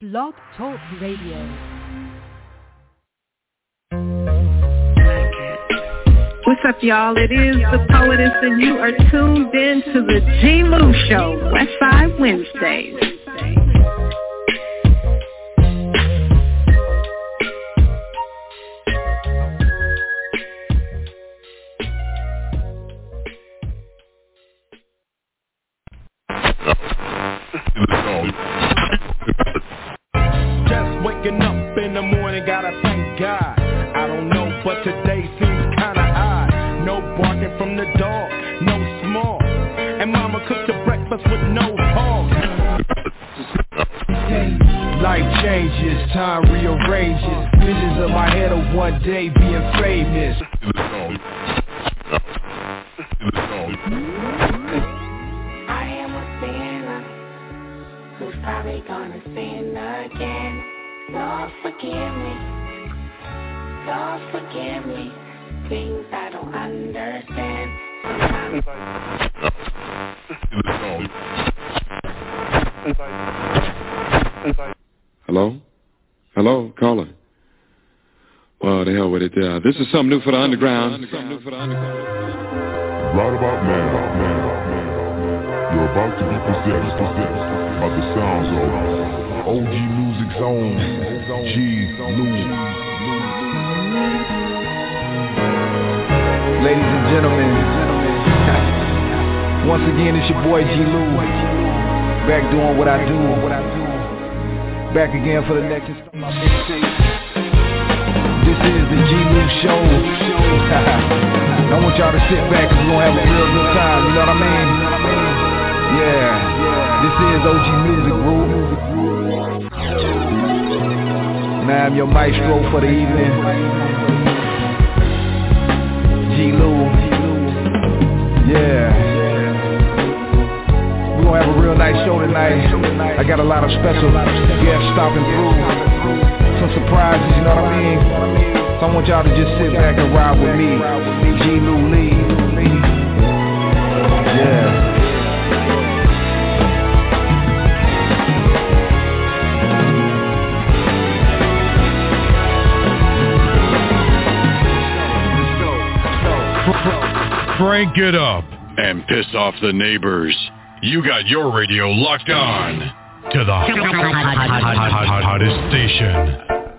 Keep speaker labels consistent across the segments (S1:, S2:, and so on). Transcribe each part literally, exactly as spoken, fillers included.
S1: Blog Talk Radio.
S2: What's up, y'all? It is the Poetess, and you are tuned in to the G. Lou Show, Westside Wednesdays.
S3: Just waking up in the morning, gotta thank God. I don't know, but today seems kinda odd. No barking from the dog, no small. And mama cooked the breakfast with no hog. Life changes, time rearranges. Visions in my head of one day being famous.
S4: I am a sinner who's probably gonna sin again. Lord, forgive me. Lord, forgive me. Things I don't understand.
S5: Hello? Hello? Caller. Well, the hell with it there. This is something new for the underground. Something new for the underground.
S6: Right about now, you're about to be possessed, possessed by the sounds of O G Music's own G. Lou.
S3: Ladies and gentlemen, once again it's your boy G. Lou, back doing what I do, back again for the next installment. This is the G. Lou Show. I want y'all to sit back because we're going to have a real good time, you know what I mean? Yeah, this is O G Music Group. And I'm your maestro for the evening, G. Lou. Yeah. We're going to have a real nice show tonight. I got a lot of special guests stopping through. Some surprises, you know what I mean? So I want y'all to just sit back and ride with me, G. Lou Lee. Yeah.
S7: Crank it up and piss off the neighbors. You got your radio locked on to the hottest station.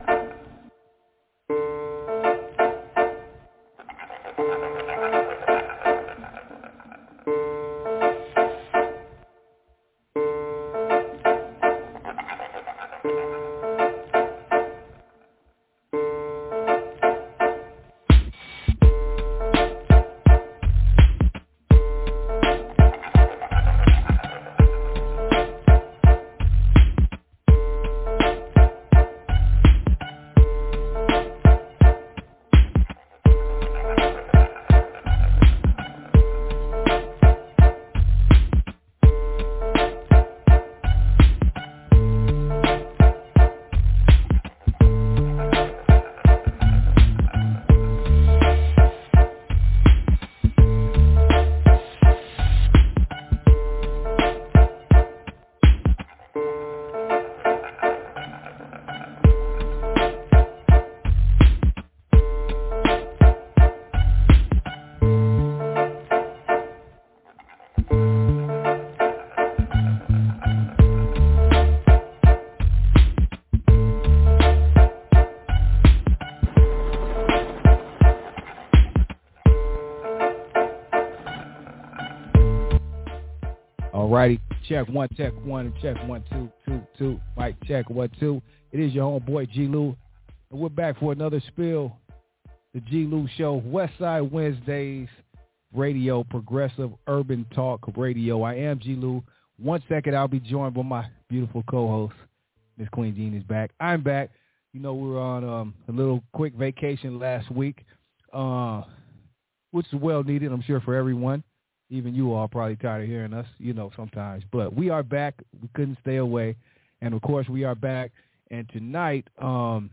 S3: Alrighty, check one, check one, check one, two, two, two. Mic check one, two. It is your homeboy G. Lou, and we're back for another spill. The G. Lou Show, Westside Wednesdays Radio, Progressive Urban Talk Radio. I am G. Lou. One second, I'll be joined by my beautiful co-host, Miss Queen Jean is back. I'm back. You know, we were on um, a little quick vacation last week, uh, which is well needed, I'm sure, for everyone. Even you all probably tired of hearing us, you know, sometimes. But we are back. We couldn't stay away. And, of course, we are back. And tonight, um,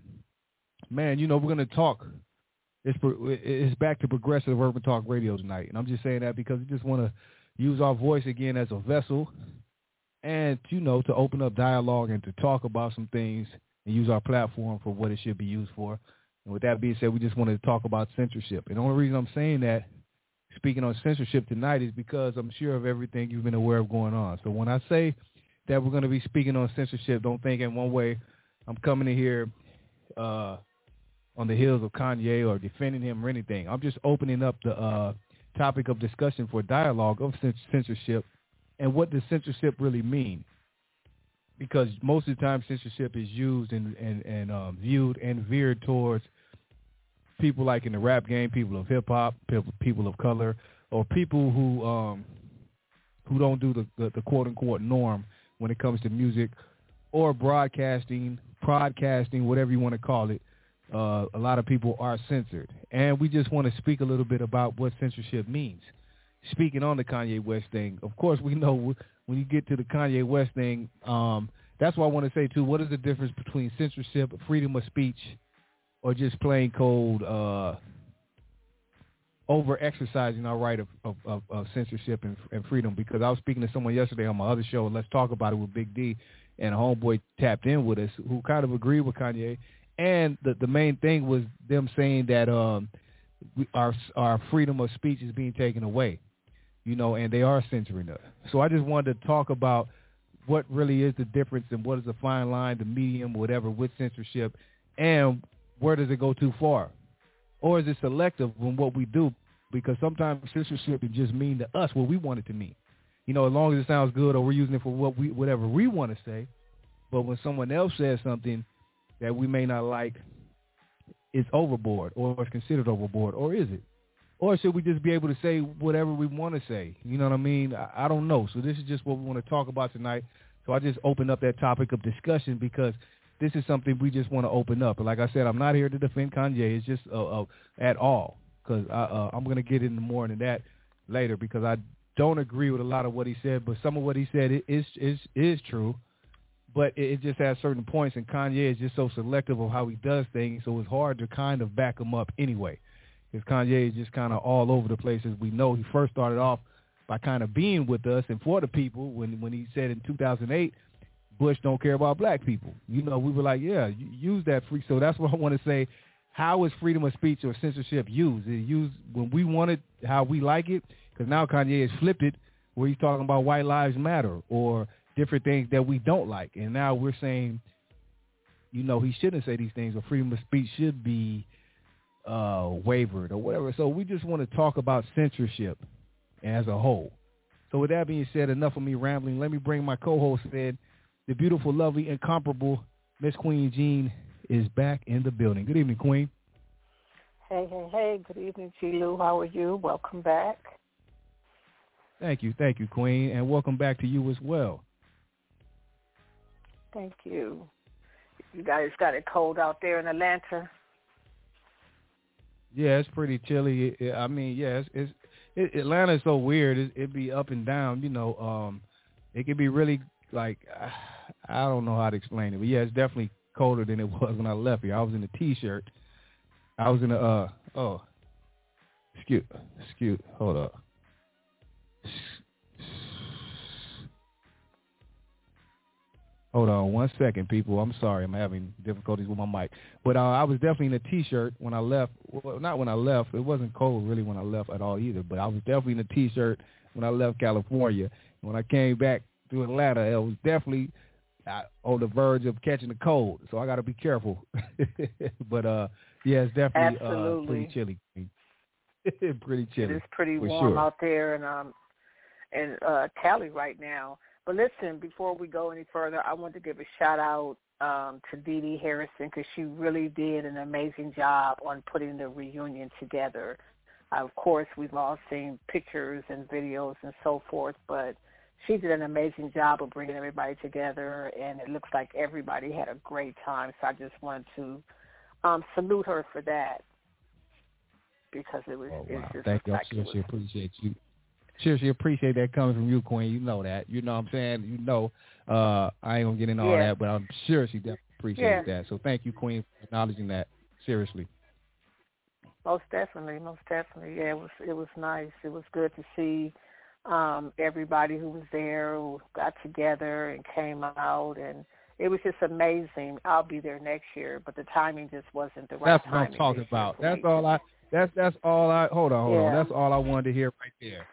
S3: man, you know, we're going to talk. It's, it's back to Progressive Urban Talk Radio tonight. And I'm just saying that because we just want to use our voice again as a vessel and, you know, to open up dialogue and to talk about some things and use our platform for what it should be used for. And with that being said, we just wanted to talk about censorship. And the only reason I'm saying that, speaking on censorship tonight, is because I'm sure of everything you've been aware of going on. So when I say that we're going to be speaking on censorship, don't think in one way I'm coming in here uh, on the heels of Kanye or defending him or anything. I'm just opening up the uh, topic of discussion for dialogue of censorship and what does censorship really mean. Because most of the time censorship is used and, and, and um, viewed and veered towards people like in the rap game, people of hip-hop, people, people of color, or people who um, who don't do the, the, the quote-unquote norm when it comes to music or broadcasting, podcasting, whatever you want to call it. Uh, a lot of people are censored. And we just want to speak a little bit about what censorship means. Speaking on the Kanye West thing, of course, we know when you get to the Kanye West thing, um, that's what I want to say, too. What is the difference between censorship, freedom of speech, or just plain cold uh, over-exercising our right of, of, of, of censorship and, and freedom? Because I was speaking to someone yesterday on my other show, Let's Talk About It with Big D, and a homeboy tapped in with us who kind of agreed with Kanye. And the, the main thing was them saying that um, we, our our freedom of speech is being taken away, you know, and they are censoring us. So I just wanted to talk about what really is the difference and what is the fine line, the medium, whatever, with censorship, and where does it go too far? Or is it selective in what we do? Because sometimes censorship can just mean to us what we want it to mean. You know, as long as it sounds good or we're using it for what we, whatever we want to say. But when someone else says something that we may not like, it's overboard or it's considered overboard, or is it? Or should we just be able to say whatever we want to say? You know what I mean? I, I don't know. So this is just what we want to talk about tonight. So I just opened up that topic of discussion because this is something we just want to open up. And like I said, I'm not here to defend Kanye. It's just uh, uh, at all, because uh, I'm going to get into more into that later, because I don't agree with a lot of what he said, but some of what he said is is is true. But it, it just has certain points, and Kanye is just so selective of how he does things, so it's hard to kind of back him up anyway. Because Kanye is just kind of all over the place. As we know, he first started off by kind of being with us and for the people when, when he said in two thousand eight, Bush don't care about black people. You know, we were like, yeah, use that free. So that's what I want to say. How is freedom of speech or censorship used? Is it used when we want it, how we like it? Because now Kanye has flipped it where he's talking about white lives matter or different things that we don't like. And now we're saying, you know, he shouldn't say these things, or freedom of speech should be uh, wavered or whatever. So we just want to talk about censorship as a whole. So with that being said, enough of me rambling. Let me bring my co-host in. The beautiful, lovely, incomparable Miss Queen Jean is back in the building. Good evening, Queen.
S1: Hey, hey, hey. Good evening, G. Lou. How are you? Welcome back.
S3: Thank you. Thank you, Queen. And welcome back to you as well.
S1: Thank you. You guys got it cold out there in Atlanta?
S3: Yeah, it's pretty chilly. I mean, yeah, it's, it's it, Atlanta is so weird. It, it'd be up and down, you know. Um, it could be really, like, I don't know how to explain it. But, yeah, it's definitely colder than it was when I left here. I was in a T-shirt. I was in a, uh, oh, excuse, excuse, hold up. Hold on one second, people. I'm sorry. I'm having difficulties with my mic. But uh, I was definitely in a T-shirt when I left. Well, not when I left. It wasn't cold really when I left at all either. But I was definitely in a T-shirt when I left California. When I came back to Atlanta, it was definitely uh, on the verge of catching a cold. So I got to be careful. But, uh, yeah, it's definitely uh, pretty chilly. Pretty chilly.
S1: It is pretty warm
S3: sure.
S1: out there in, um, in uh, Cali right now. But listen, before we go any further, I want to give a shout-out um, to Dee Dee Harrison, because she really did an amazing job on putting the reunion together. Uh, of course, we've all seen pictures and videos and so forth, but she did an amazing job of bringing everybody together, and it looks like everybody had a great time. So I just wanted to um, salute her for that, because it was,
S3: oh, wow.
S1: it was just
S3: Thank you. I seriously appreciate you. Seriously appreciate that coming from you, Queen. You know that. You know what I'm saying? You know, uh, I ain't going to get into all
S1: yeah.
S3: that, but I'm sure she definitely appreciates
S1: yeah.
S3: that. So thank you, Queen, for acknowledging that. Seriously.
S1: Most definitely, most definitely. Yeah, it was it was nice. It was good to see um, everybody who was there who got together and came out, and it was just amazing. I'll be there next year, but the timing just wasn't the right
S3: That's
S1: timing.
S3: That's what I'm talking about. That's me. all I. That's that's all I. Hold on, hold yeah. on. That's all I wanted to hear right there.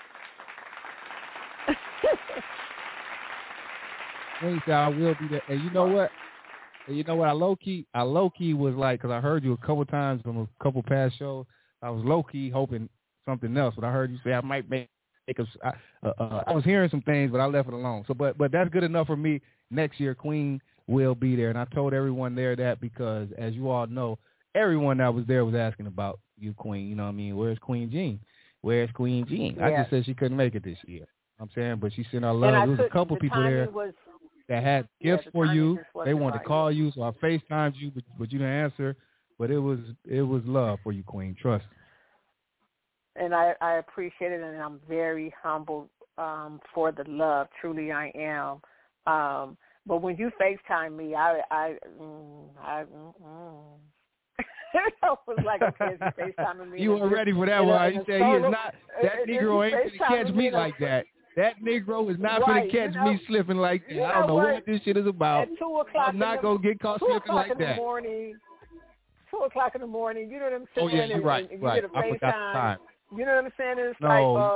S3: Wednesday, I will be there. And you know what? And you know what? I low key, I low key was like, because I heard you a couple times on a couple past shows. I was low key hoping something else, but I heard you say I might make. make a, I, uh, uh, I was hearing some things, but I left it alone. So, but but that's good enough for me. Next year, Queen will be there, and I told everyone there that because, as you all know, everyone that was there was asking about you, Queen. You know what I mean? Where's Queen Jean? Where's Queen Jean? Yeah. I just said she couldn't make it this year. I'm saying, but she sent our love. There was a couple
S1: the
S3: people there
S1: was,
S3: that had
S1: yeah,
S3: gifts for you. They wanted
S1: right.
S3: to call you, so I FaceTimed you, but, but you didn't answer. But it was it was love for you, Queen. Trust.
S1: And I, I appreciate it, and I'm very humbled um, for the love. Truly, I am. Um, but when you FaceTime me, I I mm, I. Mm, I was like, okay, is he FaceTiming me?
S3: You were ready for that one. You said he is not. That Negro ain't going to catch me like that. That Negro is not going to catch
S1: you know,
S3: me slipping like that.
S1: You know
S3: I don't know
S1: what?
S3: what this shit is about.
S1: At two o'clock
S3: I'm not going to get caught slipping like
S1: in the
S3: that.
S1: Morning, two o'clock in the morning, you know what I'm saying?
S3: Oh, yeah, you're right.
S1: And, and you
S3: right.
S1: get a
S3: I forgot the time.
S1: You know what I'm saying? It's
S3: no,
S1: like,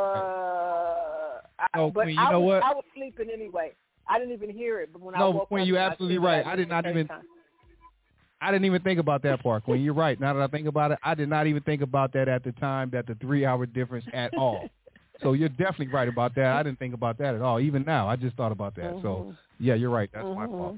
S1: uh,
S3: no,
S1: I, but
S3: Queen, you
S1: I
S3: know
S1: was,
S3: what?
S1: I was sleeping anyway. I didn't even hear it. But when
S3: no,
S1: I woke
S3: Queen,
S1: up,
S3: you're
S1: I
S3: absolutely right. I did not even.
S1: FaceTime.
S3: I didn't even think about that part, Queen. You're right. Now that I think about it, I did not even think about that at the time, that the three-hour difference at all. So you're definitely right about that. I didn't think about that at all. Even now, I just thought about that. Mm-hmm. So, yeah, you're right. That's
S1: mm-hmm.
S3: my fault.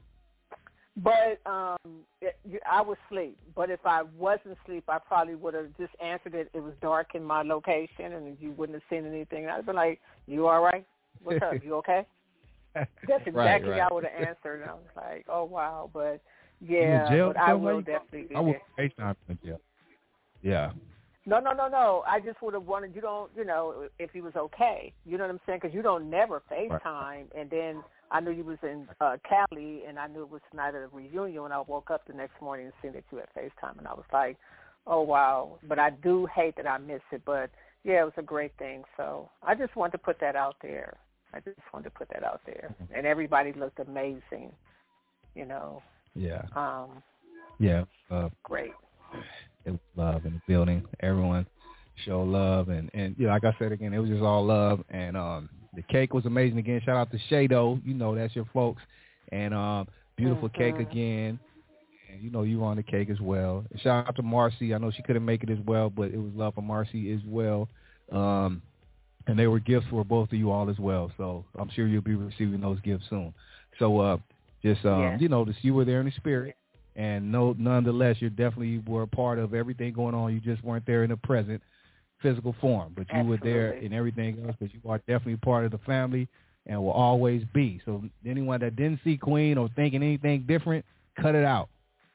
S1: But um, it, I was asleep. But if I wasn't asleep, I probably would have just answered it. It was dark in my location, and you wouldn't have seen anything. I'd be like, you all right? What's up? You okay? That's exactly
S3: right, right.
S1: how I would have answered. And I was like, oh, wow. But, yeah, but I will definitely be
S3: I would
S1: there.
S3: FaceTime in jail. Yeah.
S1: No, no, no, no. I just would have wanted, you don't, you know, if he was okay. You know what I'm saying? Because you don't never FaceTime. Right. And then I knew you was in uh, Cali, and I knew it was tonight at a reunion when I woke up the next morning and seen that you had FaceTime. And I was like, oh, wow. But I do hate that I missed it. But, yeah, it was a great thing. So I just wanted to put that out there. I just wanted to put that out there. Mm-hmm. And everybody looked amazing, you know.
S3: Yeah.
S1: Um,
S3: yeah. Uh,
S1: great.
S3: It was love in the building. Everyone showed love. And, and you know, like I said again, it was just all love. And um, the cake was amazing again. Shout out to Shado. You know, that's your folks. And um, beautiful mm-hmm. cake again. And you know, you were on the cake as well. And shout out to Marcy. I know she couldn't make it as well, but it was love for Marcy as well. Um, and they were gifts for both of you all as well. So I'm sure you'll be receiving those gifts soon. So uh, just, um, yeah. you know, just, you were there in the spirit. And no, nonetheless, you definitely were a part of everything going on. You just weren't there in the present physical form, but you
S1: Absolutely.
S3: were there in everything else because you are definitely part of the family and will always be. So anyone that didn't see Queen or thinking anything different, cut it out.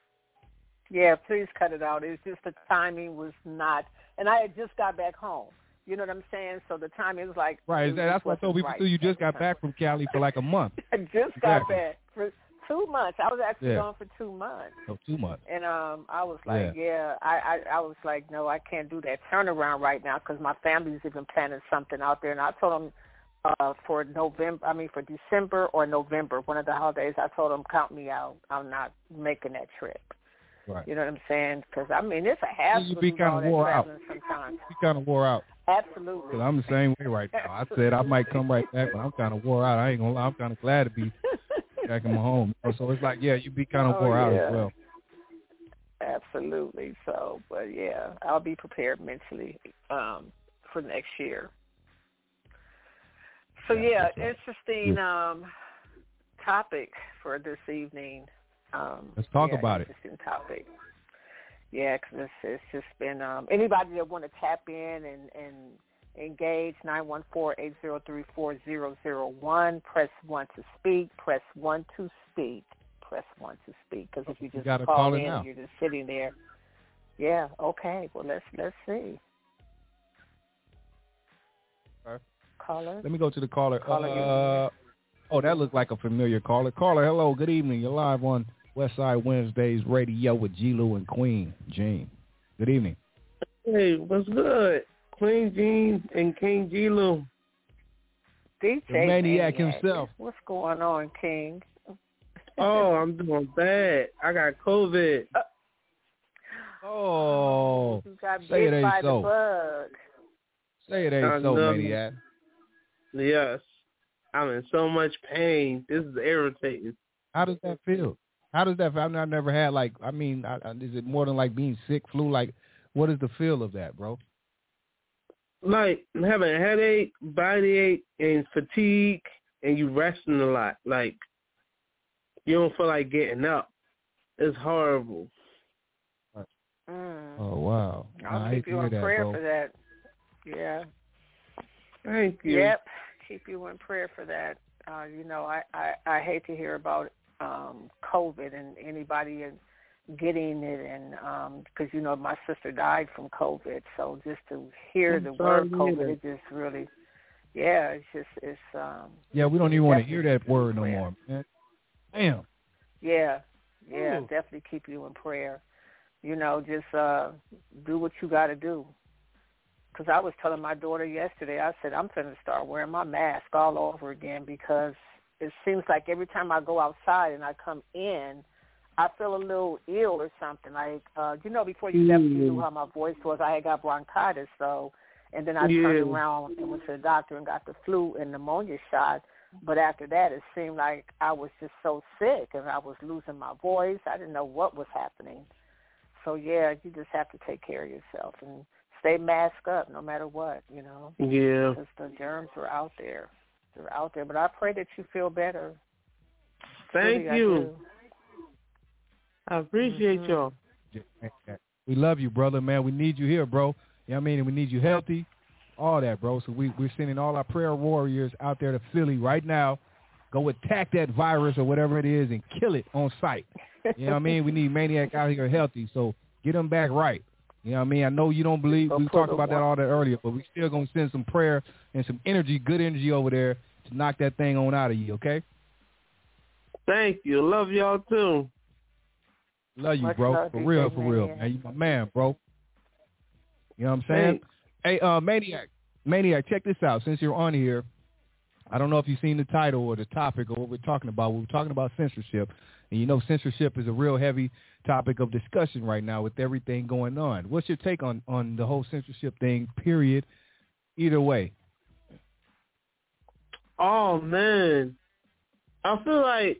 S1: Yeah, please cut it out. It's just the timing was not, and I had just got back home. You know what I'm saying? So the timing was like
S3: right.
S1: That,
S3: that's what I told people
S1: right
S3: too. You just got back from Cali for like a month.
S1: I just got exactly. back for two months. I was actually
S3: yeah.
S1: gone for two months.
S3: Oh, two months.
S1: And um, I was like, yeah,
S3: yeah
S1: I, I, I was like, no, I can't do that turnaround right now because my family's even planning something out there. And I told them uh, for November, I mean for December or November, one of the holidays, I told them, count me out. I'm not making that trip.
S3: Right.
S1: You know what I'm saying? Because, I mean, it's a hassle
S3: you be
S1: to
S3: kind of wore out.
S1: sometimes.
S3: You kind of wore out.
S1: Absolutely.
S3: Because I'm the same way right now. I said I might come right back, but I'm kind of wore out. I ain't going to lie. I'm kind of glad to be back in my home. So it's like, yeah, you be kind of
S1: oh,
S3: wore
S1: yeah.
S3: out as well.
S1: Absolutely. So, but, yeah, I'll be prepared mentally um, for next year. So, yeah, yeah right. interesting um, topic for this evening. Um,
S3: Let's talk
S1: yeah,
S3: about
S1: interesting it. Topic. Yeah, because it's, it's just been um, anybody that want to tap in and, and engage, nine one four, eight zero three, four zero zero one. Press one to speak. Press one to speak. Press one to speak. Because if you just
S3: you
S1: call
S3: call
S1: in,
S3: now.
S1: you're just sitting there. Yeah. Okay. Well, let's let's see.
S3: Okay.
S1: Caller.
S3: Let me go to the caller.
S1: Caller
S3: uh, oh, that looks like a familiar caller. Caller, hello. Good evening. You're live on Westside Wednesdays Radio with G. Lou and Queen Jean. Good evening.
S8: Hey, what's good? Queen Jean and King G. Lou.
S1: D J
S3: the maniac,
S1: maniac
S3: himself.
S1: What's going on, King?
S8: Oh, I'm doing bad. I got COVID.
S1: Uh,
S3: oh,
S1: you got
S3: say
S1: bit
S3: it
S1: by
S3: ain't
S1: the
S3: so.
S1: bug.
S3: Say it ain't
S8: I
S3: so,
S8: know.
S3: maniac.
S8: Yes. I'm in so much pain. This is irritating.
S3: How does that feel? How does that feel? I mean, I've never had, like, I mean, I, I, is it more than like being sick, flu? Like, what is the feel of that, bro?
S8: Like having a headache, body ache, and fatigue, and you resting a lot. Like, you don't feel like getting up. It's horrible.
S1: Mm.
S3: Oh, wow.
S1: I'll
S3: I
S1: keep you in
S3: that,
S1: prayer
S3: bro.
S1: for that. Yeah.
S8: Thank you.
S1: Yep. Keep you in prayer for that. Uh, you know, I, I, I hate to hear about um, COVID and anybody in, getting it, and because, um, you know, my sister died from COVID, so just to hear
S8: I'm
S1: the
S8: sorry
S1: word
S8: to
S1: COVID,
S8: hear
S1: it just really, yeah, it's just, it's, um.
S3: Yeah, we don't even want to hear that
S1: keep you
S3: word
S1: in
S3: no
S1: prayer.
S3: more, man. Damn.
S1: Yeah, yeah,
S3: Ooh.
S1: definitely keep you in prayer. You know, just uh, do what you got to do. Because I was telling my daughter yesterday, I said, I'm going to start wearing my mask all over again because it seems like every time I go outside and I come in, I feel a little ill or something. Like, uh, you know, before you never
S8: Mm.
S1: knew how my voice was, I had got bronchitis. So, and then I
S8: Yeah.
S1: turned around and went to the doctor and got the flu and pneumonia shot. But after that, it seemed like I was just so sick and I was losing my voice. I didn't know what was happening. So, yeah, you just have to take care of yourself and stay masked up no matter what, you know.
S8: Yeah.
S1: Because the germs are out there. They're out there. But I pray that you feel better.
S8: Thank
S1: Really,
S8: you.
S1: I do.
S8: I appreciate
S1: Mm-hmm.
S8: y'all.
S3: We love you, brother, man. We need you here, bro. You know what I mean? And we need you healthy, all that, bro. So we, we're sending all our prayer warriors out there to Philly right now. Go attack that virus or whatever it is and kill it on sight. You know what I mean? We need Maniac out here healthy, so get them back right. You know what I mean? I know you don't believe.
S1: Go
S3: We
S1: put
S3: talked
S1: a
S3: about that
S1: one.
S3: all that earlier, but we still going to send some prayer and some energy, good energy over there to knock that thing on out of you, okay?
S8: Thank you. Love y'all, too.
S3: Love you,
S1: Much
S3: bro.
S1: love,
S3: For
S1: D J
S3: real, for real,
S1: Maniac.
S3: man. You my man, bro. You know what I'm saying?
S8: Thanks.
S3: Hey, uh, Maniac, Maniac, check this out. Since you're on here, I don't know if you've seen the title or the topic or what we're talking about. We're talking about censorship. And you know censorship is a real heavy topic of discussion right now with everything going on. What's your take on, on the whole censorship thing, period, either way?
S8: Oh, man. I feel like,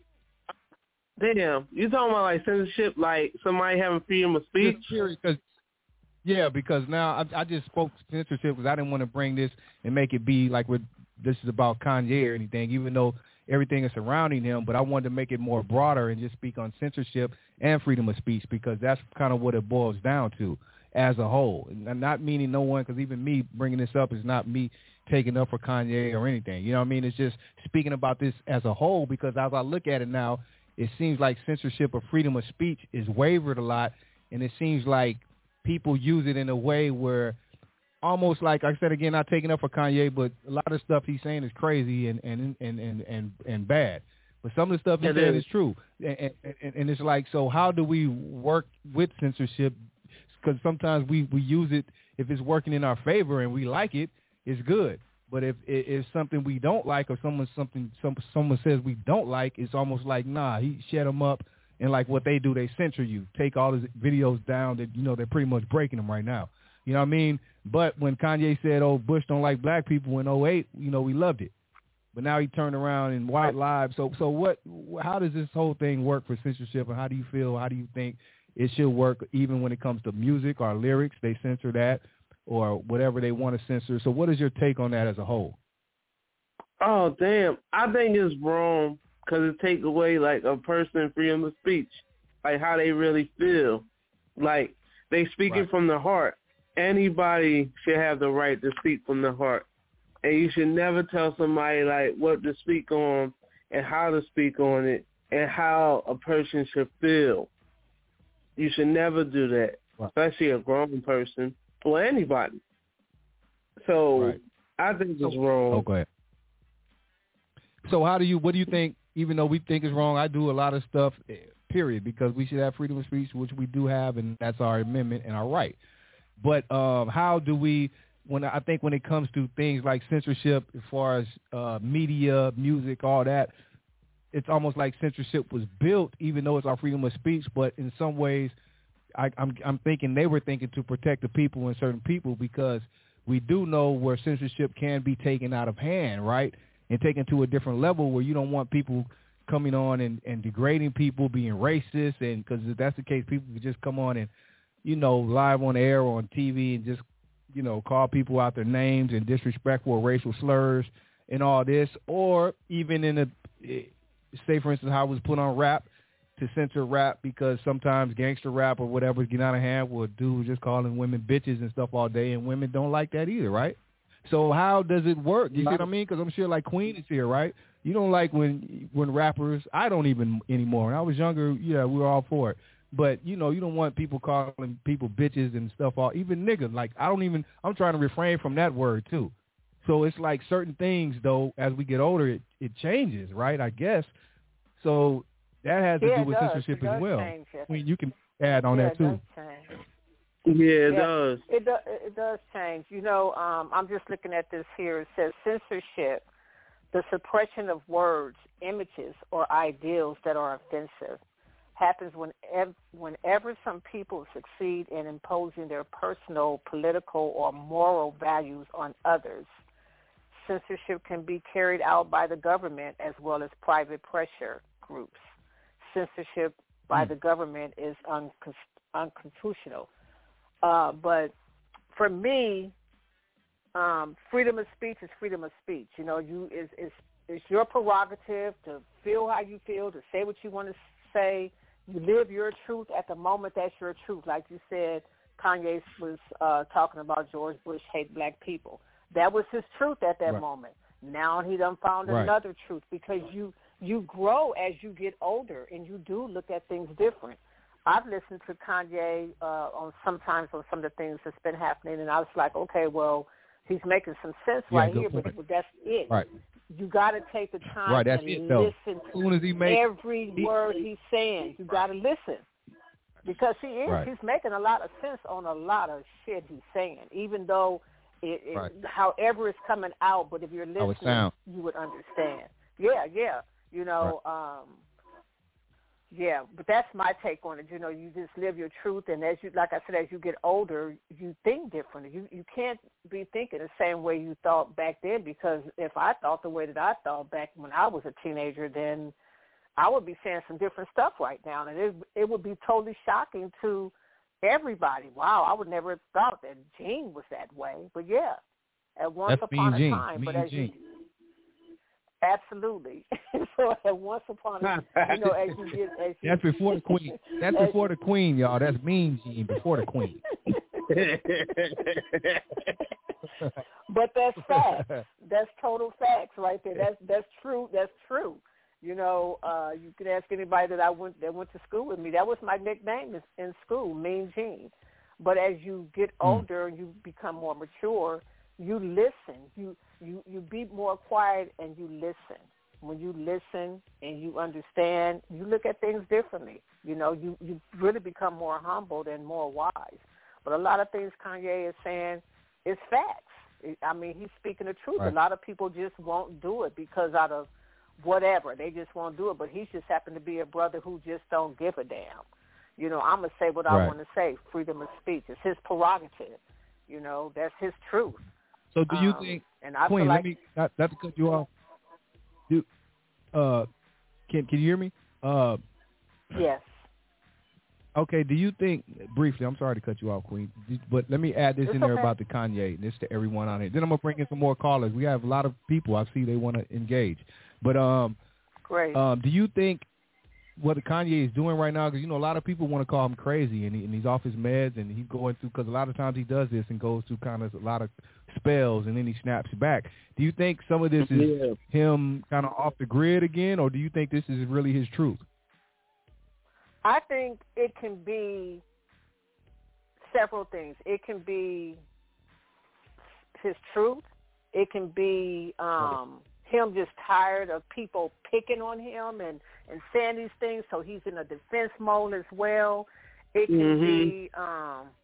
S8: damn, you talking about like censorship, like somebody having freedom of speech?
S3: Just period, 'cause yeah, because now I, I just spoke censorship because I didn't want to bring this and make it be like we're, this is about Kanye or anything, even though everything is surrounding him. But I wanted to make it more broader and just speak on censorship and freedom of speech because that's kind of what it boils down to as a whole. And not meaning no one, because even me bringing this up is not me taking up for Kanye or anything. You know what I mean? It's just speaking about this as a whole because as I look at it now, it seems like censorship or freedom of speech is wavered a lot, and it seems like people use it in a way where almost like I said again, not taking up for Kanye, but a lot of stuff he's saying is crazy and and and and and, and bad. But some of the stuff he's
S8: It
S3: saying
S8: is.
S3: is true, and, and, and it's like, so how do we work with censorship? Because sometimes we, we use it if it's working in our favor and we like it, it's good. But if it is something we don't like or someone something some someone says we don't like, it's almost like, nah, he shut them up. And like what they do, they censor you, take all his videos down that, you know, they're pretty much breaking them right now. You know what I mean? But when Kanye said, oh, Bush don't like black people in oh eight, you know, we loved it. But now he turned around and White Lives. So so what? How does this whole thing work for censorship, and how do you feel? How do you think it should work even when it comes to music or lyrics? They censor that or whatever they want to censor. So what is your take on that as a whole?
S8: Oh, damn. I think it's wrong because it takes away, like, a person's freedom of speech, like how they really feel. Like, they speaking
S3: Right.
S8: from the heart. Anybody should have the right to speak from the heart. And you should never tell somebody, like, what to speak on and how to speak on it and how a person should feel. You should never do that,
S3: Right.
S8: especially a grown person or anybody. So
S3: Right.
S8: I think it's wrong.
S3: Oh, go ahead. So how do you, what do you think, even though we think it's wrong, I do a lot of stuff, period, because we should have freedom of speech, which we do have, and that's our amendment and our right. But um, how do we when I think when it comes to things like censorship, as far as uh, media, music, all that, it's almost like censorship was built, even though it's our freedom of speech. But in some ways, I, I'm I'm thinking they were thinking to protect the people and certain people, because we do know where censorship can be taken out of hand, right, and taken to a different level where you don't want people coming on and, and degrading people, being racist, and because if that's the case, people could just come on and, you know, live on air or on T V and just, you know, call people out their names and disrespectful or racial slurs and all this, or even in a, say, for instance, how it was put on rap, to censor rap because sometimes gangster rap or whatever is getting out of hand, where a dude was just calling women bitches and stuff all day, and women don't like that either, right? So how does it work? You see what I mean? Because I'm sure like Queen is here, right? You don't like when when rappers, I don't even anymore. When I was younger, yeah, we were all for it. But, you know, you don't want people calling people bitches and stuff, all even nigga. Like, I don't even, I'm trying to refrain from that word too. So it's like certain things, though, as we get older, it, it changes, right, I guess. So that has to
S1: yeah,
S3: do with
S1: does.
S3: censorship
S1: as
S3: well.
S1: Change,
S3: I mean, you can add on
S1: yeah,
S3: that too.
S1: It does change.
S8: Yeah, it
S1: yeah,
S8: does.
S1: It, do, it does change. You know, um, I'm just looking at this here. It says censorship, the suppression of words, images, or ideals that are offensive, happens whenever, whenever some people succeed in imposing their personal, political, or moral values on others. Censorship can be carried out by the government as well as private pressure groups. Censorship by mm. the government is un- unconstitutional. Uh, but for me, um, freedom of speech is freedom of speech. You know, you is is it's your prerogative to feel how you feel, to say what you want to say. You live your truth at the moment. That's your truth. Like you said, Kanye was uh, talking about George Bush hate black people. That was his truth at that
S3: right.
S1: moment. Now he done found
S3: right.
S1: another truth, because you you grow as you get older and you do look at things different. I've listened to Kanye uh, on sometimes on some of the things that's been happening, and I was like, okay, well, he's making some sense
S3: yeah,
S1: right here,
S3: point.
S1: but that's it.
S3: Right.
S1: You got to take the time
S3: right, that's
S1: and
S3: it,
S1: listen
S3: as soon as he
S1: to
S3: make,
S1: every
S3: he,
S1: word he's saying. You got to listen, because he is.
S3: Right.
S1: He's making a lot of sense on a lot of shit he's saying, even though it, it
S3: right.
S1: however it's coming out. But if you're listening, you would understand. Yeah, yeah. You know, right. um, yeah, but that's my take on it. You know, you just live your truth, and as you, like I said, as you get older, you think differently. You you can't be thinking the same way you thought back then, because if I thought the way that I thought back when I was a teenager, then I would be saying some different stuff right now, and it it would be totally shocking to everybody. Wow, I would never have thought that Gene was that way. But yeah, at once
S3: that's
S1: upon a
S3: Gene.
S1: time,
S3: mean
S1: but as
S3: Gene.
S1: you Absolutely. So at once upon a you know, as you get as you,
S3: that's before the queen. That's before the queen, y'all. That's Mean Gene before the queen.
S1: But that's facts. That's total facts right there. That's that's true. That's true. You know, uh, you can ask anybody that I went that went to school with me. That was my nickname in school, Mean Gene. But as you get older and you become more mature, you listen. You you you be more quiet and you listen. When you listen and you understand, you look at things differently. You know, you, you really become more humbled and more wise. But a lot of things Kanye is saying is facts. I mean, he's speaking the truth.
S3: Right.
S1: A lot of people just won't do it because out of whatever. They just won't do it. But he's just happened to be a brother who just don't give a damn. You know, I'm going to say what
S3: right.
S1: I want to say. Freedom of speech. It's his prerogative. You know, that's his truth.
S3: So do you
S1: um,
S3: think,
S1: and I
S3: Queen,
S1: feel
S3: let
S1: like,
S3: me, not, not to cut you off. Do, uh, can, can you hear me? Uh,
S1: yes.
S3: Okay, do you think, briefly, I'm sorry to cut you off, Queen, but let me add this
S1: it's
S3: in there
S1: okay.
S3: about the Kanye, this to everyone on it. Then I'm going to bring in some more callers. We have a lot of people I see they want to engage. But um,
S1: Great.
S3: Um, do you think what Kanye is doing right now, because, you know, a lot of people want to call him crazy, and, he, and he's off his meds, and he's going through, because a lot of times he does this and goes through kind of a lot of spells, and then he snaps back. Do you think some of this is
S8: yeah.
S3: him kind of off the grid again, or do you think this is really his truth?
S1: I think it can be several things. It can be his truth. It can be um, him just tired of people picking on him and, and saying these things, so he's in a defense mode as well. It can
S8: mm-hmm.
S1: be um,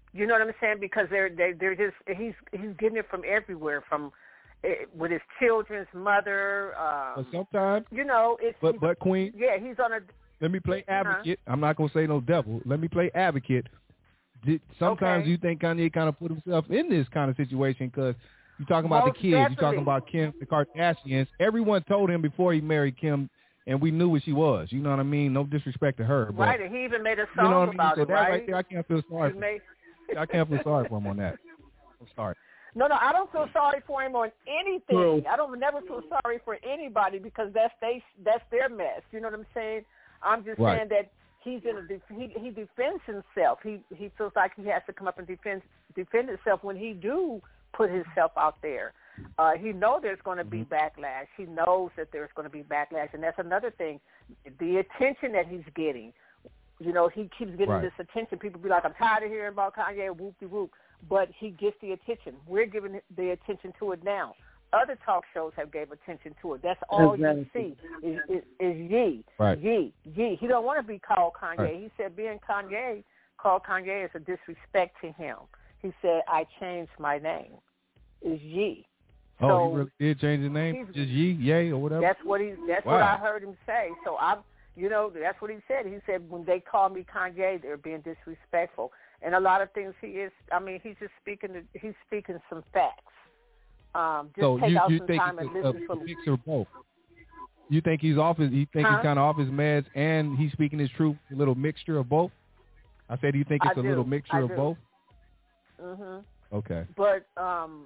S1: You know what I'm saying? Because they're they, they're just he's he's getting it from everywhere, from uh, with his children's mother. Um,
S3: but sometimes,
S1: you know, it's
S3: but but Queen.
S1: Yeah, he's on a.
S3: Let me play advocate.
S1: Uh-huh.
S3: I'm not gonna say no devil. Let me play advocate. Did, sometimes
S1: okay.
S3: you think Kanye kind of put himself in this kind of situation because you're talking about
S1: Most
S3: the kids,
S1: definitely.
S3: you're talking about Kim, the Kardashians. Everyone told him before he married Kim, and we knew what she was. You know what I mean? No disrespect to her, but
S1: right. And he even made a song
S3: you know what I mean?
S1: about
S3: so
S1: it,
S3: that
S1: right?
S3: right there, I can't feel sorry. For
S1: made...
S3: I can't feel sorry for him on that. I'm sorry.
S1: No, no, I don't feel sorry for him on anything.
S8: No.
S1: I don't never feel sorry for anybody because that's they that's their mess. You know what I'm saying? I'm just
S3: right.
S1: saying that he's in a def- he he defends himself. He he feels like he has to come up and defend defend himself when he do put himself out there. Uh, he knows there's going to be backlash. He knows that there's going to be backlash, and that's another thing. The attention that he's getting. You know, he keeps getting
S3: right.
S1: this attention. People be like, I'm tired of hearing about Kanye, whoop-de-whoop. But he gets the attention. We're giving the attention to it now. Other talk shows have gave attention to it. That's all exactly. you see is, is, is Ye.
S3: Right.
S1: Ye. Ye. He don't want to be called Kanye.
S3: Right.
S1: He said being Kanye, called Kanye is a disrespect to him. He said, I changed my name. Is Ye.
S3: Oh,
S1: so
S3: he really did change his name? Just Ye, Ye, or whatever?
S1: That's what he. That's
S3: wow.
S1: what I heard him say. So I'm... You know, that's what he said. He said when they call me Kanye, they're being disrespectful. And a lot of things he is, I mean, he's just speaking, he's speaking some facts. Um, just
S3: so
S1: take
S3: you,
S1: out
S3: you
S1: some
S3: think
S1: time and
S3: it's a,
S1: listen
S3: a
S1: for
S3: mix of both? You think he's off his, you think
S1: huh?
S3: he's kind of off his meds and he's speaking his truth, a little mixture of both? I said, do you think it's
S1: I
S3: a
S1: do.
S3: little mixture
S1: I
S3: of
S1: do.
S3: both?
S1: Mm-hmm.
S3: Okay.
S1: But, um,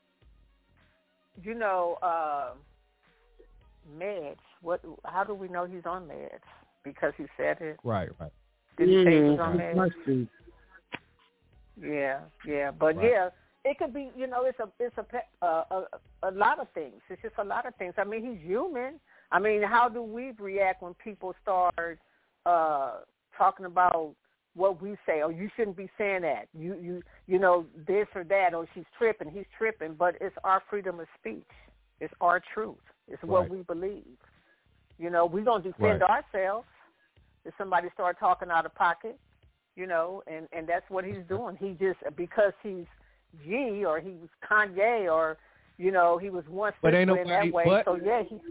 S1: you know, uh, meds, what, how do we know he's on meds? Because he said it.
S3: Right, right.
S1: Did he
S8: yeah,
S1: say he was on meds?
S8: be.
S1: Yeah, yeah, but
S3: right.
S1: yeah, it could be. You know, it's a, it's a, uh, a, a lot of things. It's just a lot of things. I mean, he's human. I mean, how do we react when people start uh, talking about what we say? Oh, you shouldn't be saying that. You, you, you know, this or that. Or she's tripping. He's tripping. But it's our freedom of speech. It's our truth. It's what
S3: right.
S1: we believe. You know, we're going to defend
S3: right.
S1: ourselves if somebody start talking out of pocket, you know, and, and that's what he's doing. He just, because he's G or he's Kanye or, you know, he was once
S3: but
S1: this
S3: ain't
S1: way
S3: nobody,
S1: and that way.
S3: but,
S1: so, yeah. He,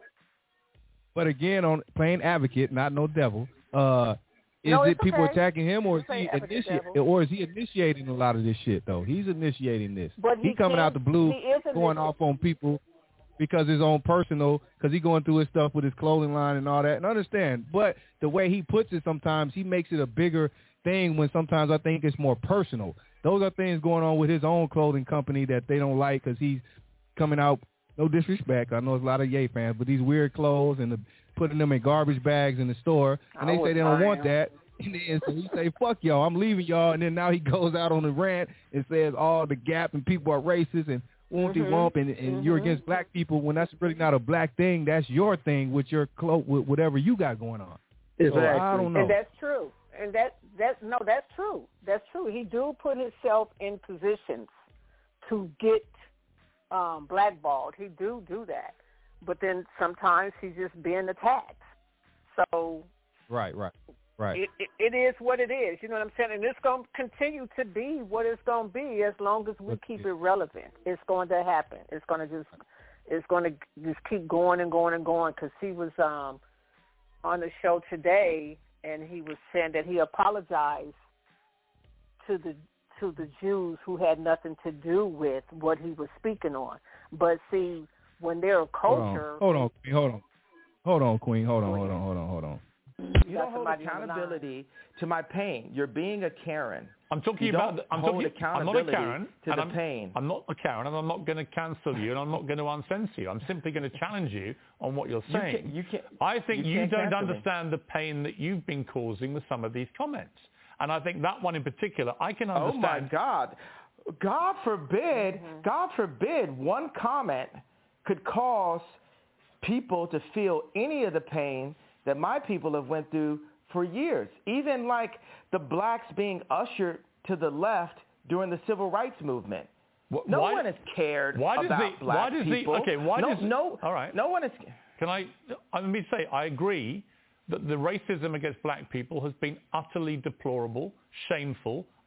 S3: but again, on playing advocate, not no devil, uh, is
S1: no,
S3: it people
S1: okay.
S3: attacking him or is he
S1: initiating,
S3: initi- or is he initiating a lot of this shit, though? He's initiating this.
S1: But he,
S3: he coming out the blue, going off on people because his own personal, because he going through his stuff with his clothing line and all that, and understand. But the way he puts it sometimes, he makes it a bigger thing when sometimes I think it's more personal. Those are things going on with his own clothing company that they don't like because he's coming out, no disrespect, I know there's a lot of Ye fans, but these weird clothes and the, putting them in garbage bags in the store, and they say they don't want that. And then so he say, fuck y'all, I'm leaving y'all. And then now he goes out on the rant and says all the Gap and people are racist and won't
S1: mm-hmm.
S3: womp and, and mm-hmm. you're against black people when that's really not a black thing. That's your thing with your clo- with whatever you got going on.
S8: Exactly.
S3: So I don't know.
S1: And that's true. And that, that, no, that's true. That's true. He do put himself in positions to get um, blackballed. He do do that. But then sometimes he's just being attacked. So
S3: right, right, right.
S1: It, it, it is what it is. You know what I'm saying? And it's going to continue to be what it's going to be as long as we keep it relevant. It's going to happen. It's going to just, it's going to just keep going and going and going. Because he was um, on the show today, and he was saying that he apologized to the to the Jews who had nothing to do with what he was speaking on. But see, when they're a culture,
S3: hold on, hold on, hold on, Queen, hold on, hold on, hold on, hold on.
S9: You don't hold accountability to my pain. You're being a Karen.
S10: I'm talking
S9: you
S10: about.
S9: Don't
S10: I'm
S9: hold
S10: talking.
S9: accountability
S10: I'm not a Karen.
S9: to
S10: and
S9: the
S10: I'm,
S9: pain.
S10: I'm not a Karen, and I'm not going to cancel you, and I'm not going to uncensor you. I'm simply going to challenge you on what you're saying.
S9: You can't, you can't,
S10: I think
S9: you,
S10: you don't
S9: cancel
S10: understand
S9: me.
S10: the pain that you've been causing with some of these comments, and I think that one in particular, I can understand.
S9: Oh my God! God forbid! Mm-hmm. God forbid! One comment could cause people to feel any of the pain that my people have went through for years. Even like the blacks being ushered to the left during the civil rights movement. No
S10: why,
S9: one has cared
S10: why does
S9: about
S10: the,
S9: black
S10: why does
S9: people.
S10: The, okay, why
S9: no,
S10: does
S9: no,
S10: all right.
S9: No one is.
S10: Can I? Let me say, I agree that the racism against black people has been utterly deplorable, shameful,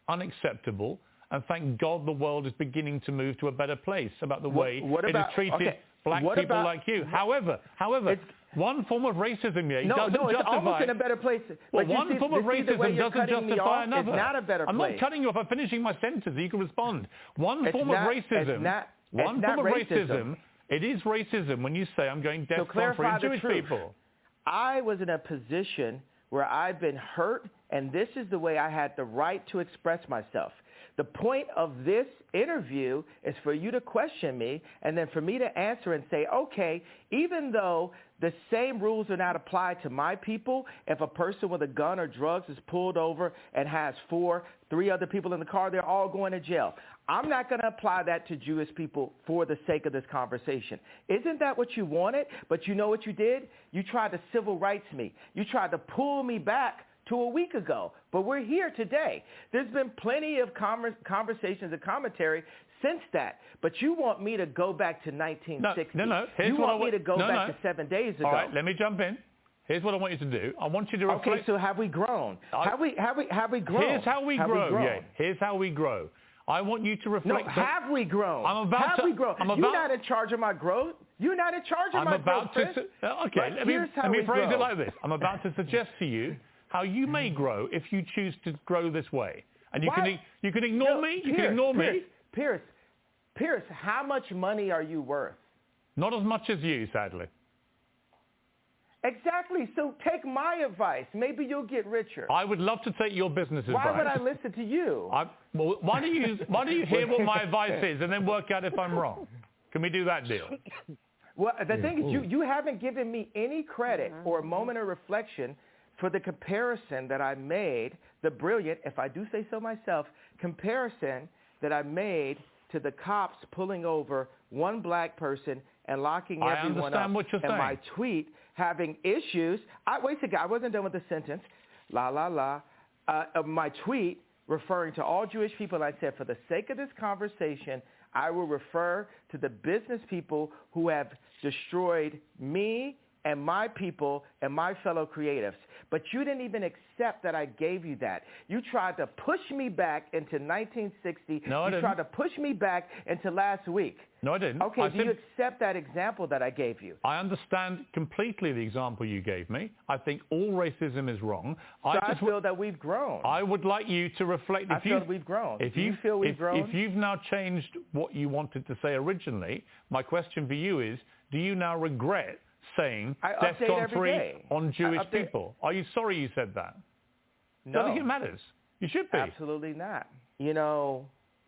S10: unacceptable. And thank God the world is beginning to move to a better place about the way
S9: what, what
S10: it
S9: about,
S10: has treated
S9: okay,
S10: black
S9: what
S10: people
S9: about,
S10: like you. However, however, one form of racism here
S9: no,
S10: doesn't
S9: no, it's
S10: justify...
S9: almost in a better place.
S10: Well,
S9: but
S10: one
S9: see,
S10: form of racism doesn't justify another.
S9: It's not a better
S10: I'm
S9: place.
S10: not cutting you off. I'm finishing my sentence. You can respond. One
S9: it's
S10: form
S9: not,
S10: of racism...
S9: It's not,
S10: one
S9: it's
S10: form
S9: not
S10: of
S9: racism.
S10: racism... It is racism when you say I'm going deaf
S9: so
S10: for Jewish
S9: truth.
S10: people.
S9: I was in a position where I've been hurt, and this is the way I had the right to express myself. The point of this interview is for you to question me and then for me to answer and say, okay, even though the same rules are not applied to my people, if a person with a gun or drugs is pulled over and has four, three other people in the car, they're all going to jail. I'm not going to apply that to Jewish people for the sake of this conversation. Isn't that what you wanted? But you know what you did? You tried to civil rights me. You tried to pull me back to a week ago, but we're here today. There's been plenty of conver- conversations and commentary since that, but you want me to go back to nineteen sixty.
S10: No, no, no. Here's
S9: you
S10: what
S9: want
S10: I wa-
S9: me to go
S10: no,
S9: back
S10: no.
S9: to seven days ago.
S10: All right, let me jump in. Here's what I want you to do. I want you to reflect.
S9: Okay, so have we grown?
S10: I,
S9: have we have we have we grown?
S10: Here's how we
S9: have
S10: grow.
S9: We grown?
S10: Yeah. Here's how we grow. I want you to reflect.
S9: No, have we grown?
S10: I'm about
S9: have
S10: to,
S9: we grown?
S10: I'm about,
S9: You're not in charge of my growth. You're not in charge of
S10: I'm
S9: my
S10: about
S9: growth,
S10: to.
S9: Chris.
S10: Uh, okay,
S9: right,
S10: let me, let me phrase
S9: grow.
S10: it like this. I'm about to suggest to you how you may grow if you choose to grow this way. And you
S9: Why?
S10: can you can ignore
S9: no,
S10: me. You
S9: Pierce,
S10: can ignore
S9: Pierce,
S10: me.
S9: Pierce, Pierce, how much money are you worth?
S10: Not as much as you, sadly.
S9: Exactly. So take my advice. Maybe you'll get richer.
S10: I would love to take your business advice.
S9: Why would I listen to you?
S10: I, well, why don't you why don't you hear what my advice is and then work out if I'm wrong? Can we do that deal?
S9: Well, the thing is, you, you haven't given me any credit or a moment of reflection for the comparison that I made, the brilliant, if I do say so myself, comparison that I made to the cops pulling over one black person and locking
S10: I
S9: everyone
S10: understand
S9: up.
S10: what you're
S9: and
S10: saying.
S9: my tweet having issues. I, wait a second, I wasn't done with the sentence. La, la, la. Uh, uh, my tweet referring to all Jewish people, I said, for the sake of this conversation, I will refer to the business people who have destroyed me and my people and my fellow creatives. But you didn't even accept that I gave you that. You tried to push me back into nineteen sixty.
S10: No, I
S9: you
S10: didn't.
S9: tried to push me back into last week.
S10: No, I didn't.
S9: Okay,
S10: I
S9: do
S10: sim-
S9: you accept that example that I gave you?
S10: I understand completely the example you gave me. I think all racism is wrong.
S9: So
S10: I,
S9: I
S10: just
S9: feel
S10: w-
S9: that we've grown.
S10: I would like you to reflect.
S9: I
S10: If
S9: feel
S10: you,
S9: that we've grown.
S10: If
S9: do you,
S10: you
S9: feel we've
S10: if,
S9: grown?
S10: If you've now changed what you wanted to say originally, my question for you is, do you now regret saying
S9: I update
S10: DEFCON
S9: every
S10: three
S9: day.
S10: on Jewish
S9: I update-
S10: people? Are you sorry you said that?
S9: No.
S10: I don't think it matters. You should be.
S9: Absolutely not. You know,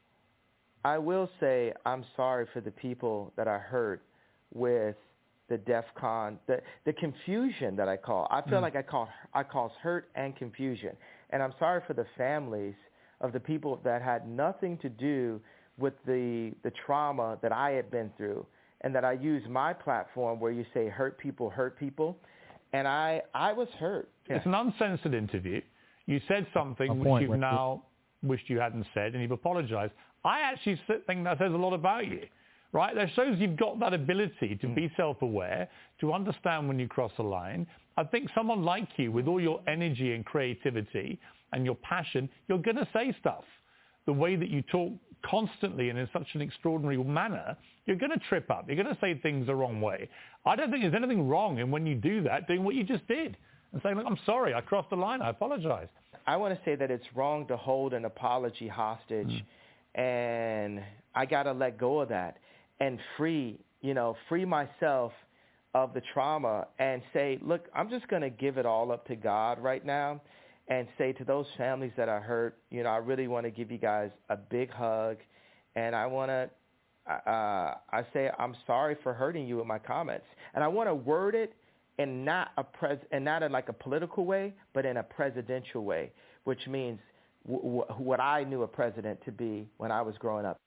S9: I will say I'm sorry for the people that I hurt with the DEFCON, the the confusion that I call. I feel
S10: Mm.
S9: like I call I cause hurt and confusion, and I'm sorry for the families of the people that had nothing to do with the the trauma that I had been through, and that I use my platform where you say hurt people hurt people, and I I was hurt.
S10: It's an uncensored interview. You said something
S3: A
S10: which
S3: point,
S10: you've
S3: Richard.
S10: now wished you hadn't said, and you've apologized. I actually s- think that says a lot about you, right? That shows you've got that ability to be self-aware, to understand when you cross a line. I think someone like you, with all your energy and creativity and your passion, you're going to say stuff. The way that you talk constantly and in such an extraordinary manner, you're going to trip up. You're going to say things the wrong way. I don't think there's anything wrong in when you do that, doing what you just did and saying, look, I'm sorry, I crossed the line, I apologize.
S9: I want to say that it's wrong to hold an apology hostage, mm. and I got to let go of that and free, you know, free myself of the trauma and say, look, I'm just going to give it all up to God right now and say to those families that I hurt, you know, I really want to give you guys a big hug, and I want to, uh, I say I'm sorry for hurting you with my comments, and I want to word it in not a pres and not in like a political way, but in a presidential way, which means w- w- what I knew a president to be when I was growing up.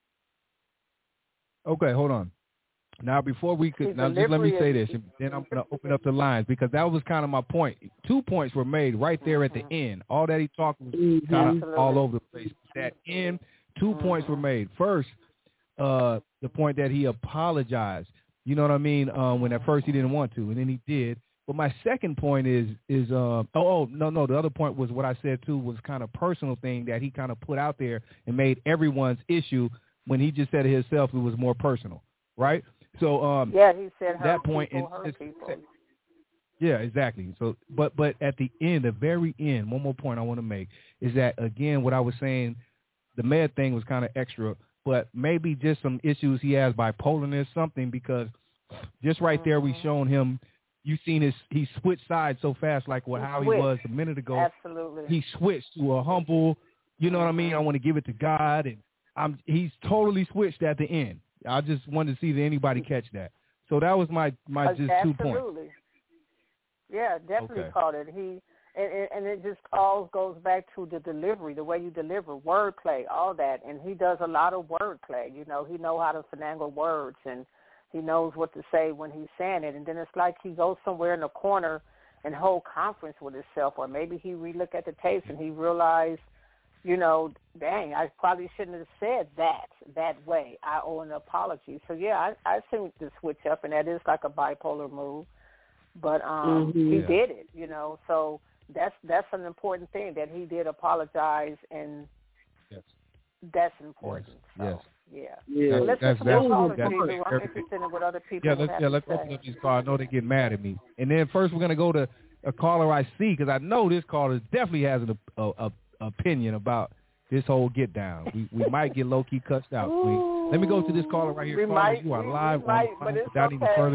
S3: Okay, hold on. Now, before we could,
S1: His
S3: now just let me say
S1: delivery
S3: this, and then I'm going to open up the lines, because that was kind of my point. Two points were made right there at the end. All that he talked was kind of all over the place. That end, two points were made. First, uh, the point that he apologized. You know what I mean? Um, when at first he didn't want to, and then he did. but my second point is is uh, oh, oh no no the other point was what I said too was kind of personal thing that he kind of put out there and made everyone's issue when he just said it himself it was more personal, right? So um,
S1: yeah, he said hurt
S3: that point
S1: people,
S3: and,
S1: hurt people.
S3: Yeah, exactly. So, but but at the end, the very end, one more point I want to make is that again, what I was saying, the med thing was kind of extra, but maybe just some issues he has bipolarness, something because just right mm-hmm. there we shown him. You seen his he switched sides so fast, like what
S1: he
S3: how
S1: switched.
S3: he was a minute ago.
S1: Absolutely,
S3: he switched to a humble. You know mm-hmm. what I mean? I want to give it to God, and I'm he's totally switched at the end. I just wanted to see that anybody catch that. So that was my my just
S1: absolutely.
S3: two points.
S1: Absolutely. Yeah, definitely
S3: okay.
S1: caught it. He and, and it just all goes back to the delivery, the way you deliver, wordplay, all that. And he does a lot of wordplay. You know, he knows how to finagle words, and he knows what to say when he's saying it. And then it's like he goes somewhere in a corner and hold conference with himself, or maybe he relook at the tapes and he realized, you know, dang, I probably shouldn't have said that that way. I owe an apology. So, yeah, I, I think the switch up, and that is like a bipolar move. But um,
S8: mm-hmm.
S1: he
S3: yeah.
S1: did it, you know. So that's that's an important thing that he did apologize, and
S3: yes.
S1: that's important.
S3: Yes.
S1: So,
S3: yes.
S1: yeah.
S3: Yeah.
S1: Well, let's
S3: that's,
S1: get
S3: that's,
S1: some more callers,
S3: that's,
S1: G.
S3: that's,
S1: I'm interested in what other people
S3: yeah,
S1: have
S3: let's, yeah, let's
S1: to
S3: open
S1: say.
S3: up these calls. I know they get mad at me. And then first we're going to go to a caller I see because I know this caller definitely has an a, a, a opinion about this whole get down. We we might get low-key cussed out. Ooh, Let me go to this caller right here.
S1: We
S3: caller,
S1: might,
S3: you are
S1: we,
S3: live
S1: we
S3: on
S1: might,
S3: the
S1: but it's
S3: without
S1: okay.
S3: even further.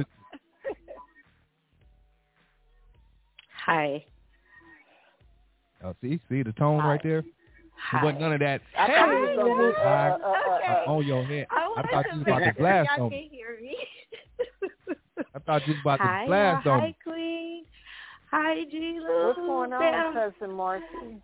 S11: Hi.
S3: Oh, see, see the tone
S11: Hi.
S3: right there?
S11: Hi.
S3: There wasn't none of that.
S1: I
S3: hey,
S1: thought you was gonna be, uh, uh, uh,
S3: on your head.
S11: I,
S3: I thought you was about to blast
S11: y'all
S3: on me.
S11: can't hear me.
S3: I thought you was about
S11: hi,
S3: to blast
S11: y'all.
S3: on
S11: Hi,
S3: me.
S11: Queen. Hi, G-Lou.
S1: What's going on, Cousin Marcy?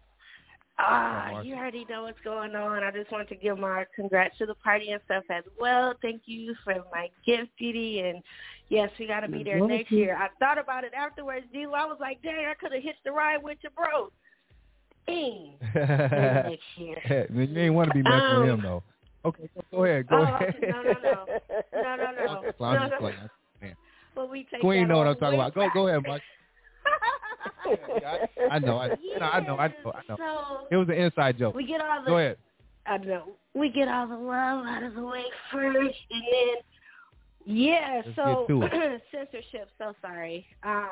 S11: Ah, you already know what's going on. I just want to give my congrats to the party and stuff as well. Thank you for my gift, Didi. And, yes, we got to be there next year. I thought about it afterwards, G-Lou. I was like, dang, I could have hitched the ride with you, bro. Dang. Next year.
S3: You ain't want to be messing
S11: um,
S3: with him, though. Okay, go ahead. Go
S11: oh,
S3: ahead.
S11: No, no, no. No, no, no.
S3: I'm just
S11: no, no.
S3: playing.
S11: Well, we take
S3: Queen
S11: that
S3: know what I'm talking
S11: way
S3: about. Go, go ahead, Mark.
S11: back.
S3: I know, I,
S11: yeah,
S3: no, I know, I know, I know.
S11: So
S3: it was an inside joke.
S11: We get all the,
S3: go ahead.
S11: I know. We get all the love out of the way first, and then, yeah,
S3: Let's
S11: so
S3: censorship.
S11: So sorry. Um,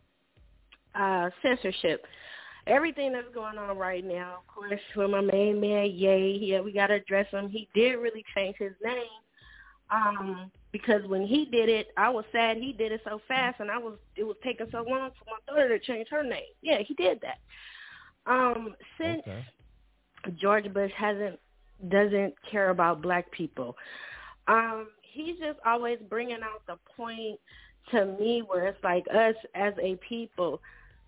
S11: uh, censorship. Everything that's going on right now, of course, with my main man, Ye, yeah, we got to address him. He did really change his name. Um, because when he did it, I was sad he did it so fast, and I was it was taking so long for my daughter to change her name. Yeah, he did that. Um, since okay. George Bush hasn't doesn't care about black people, um, he's just always bringing out the point to me where it's like us as a people,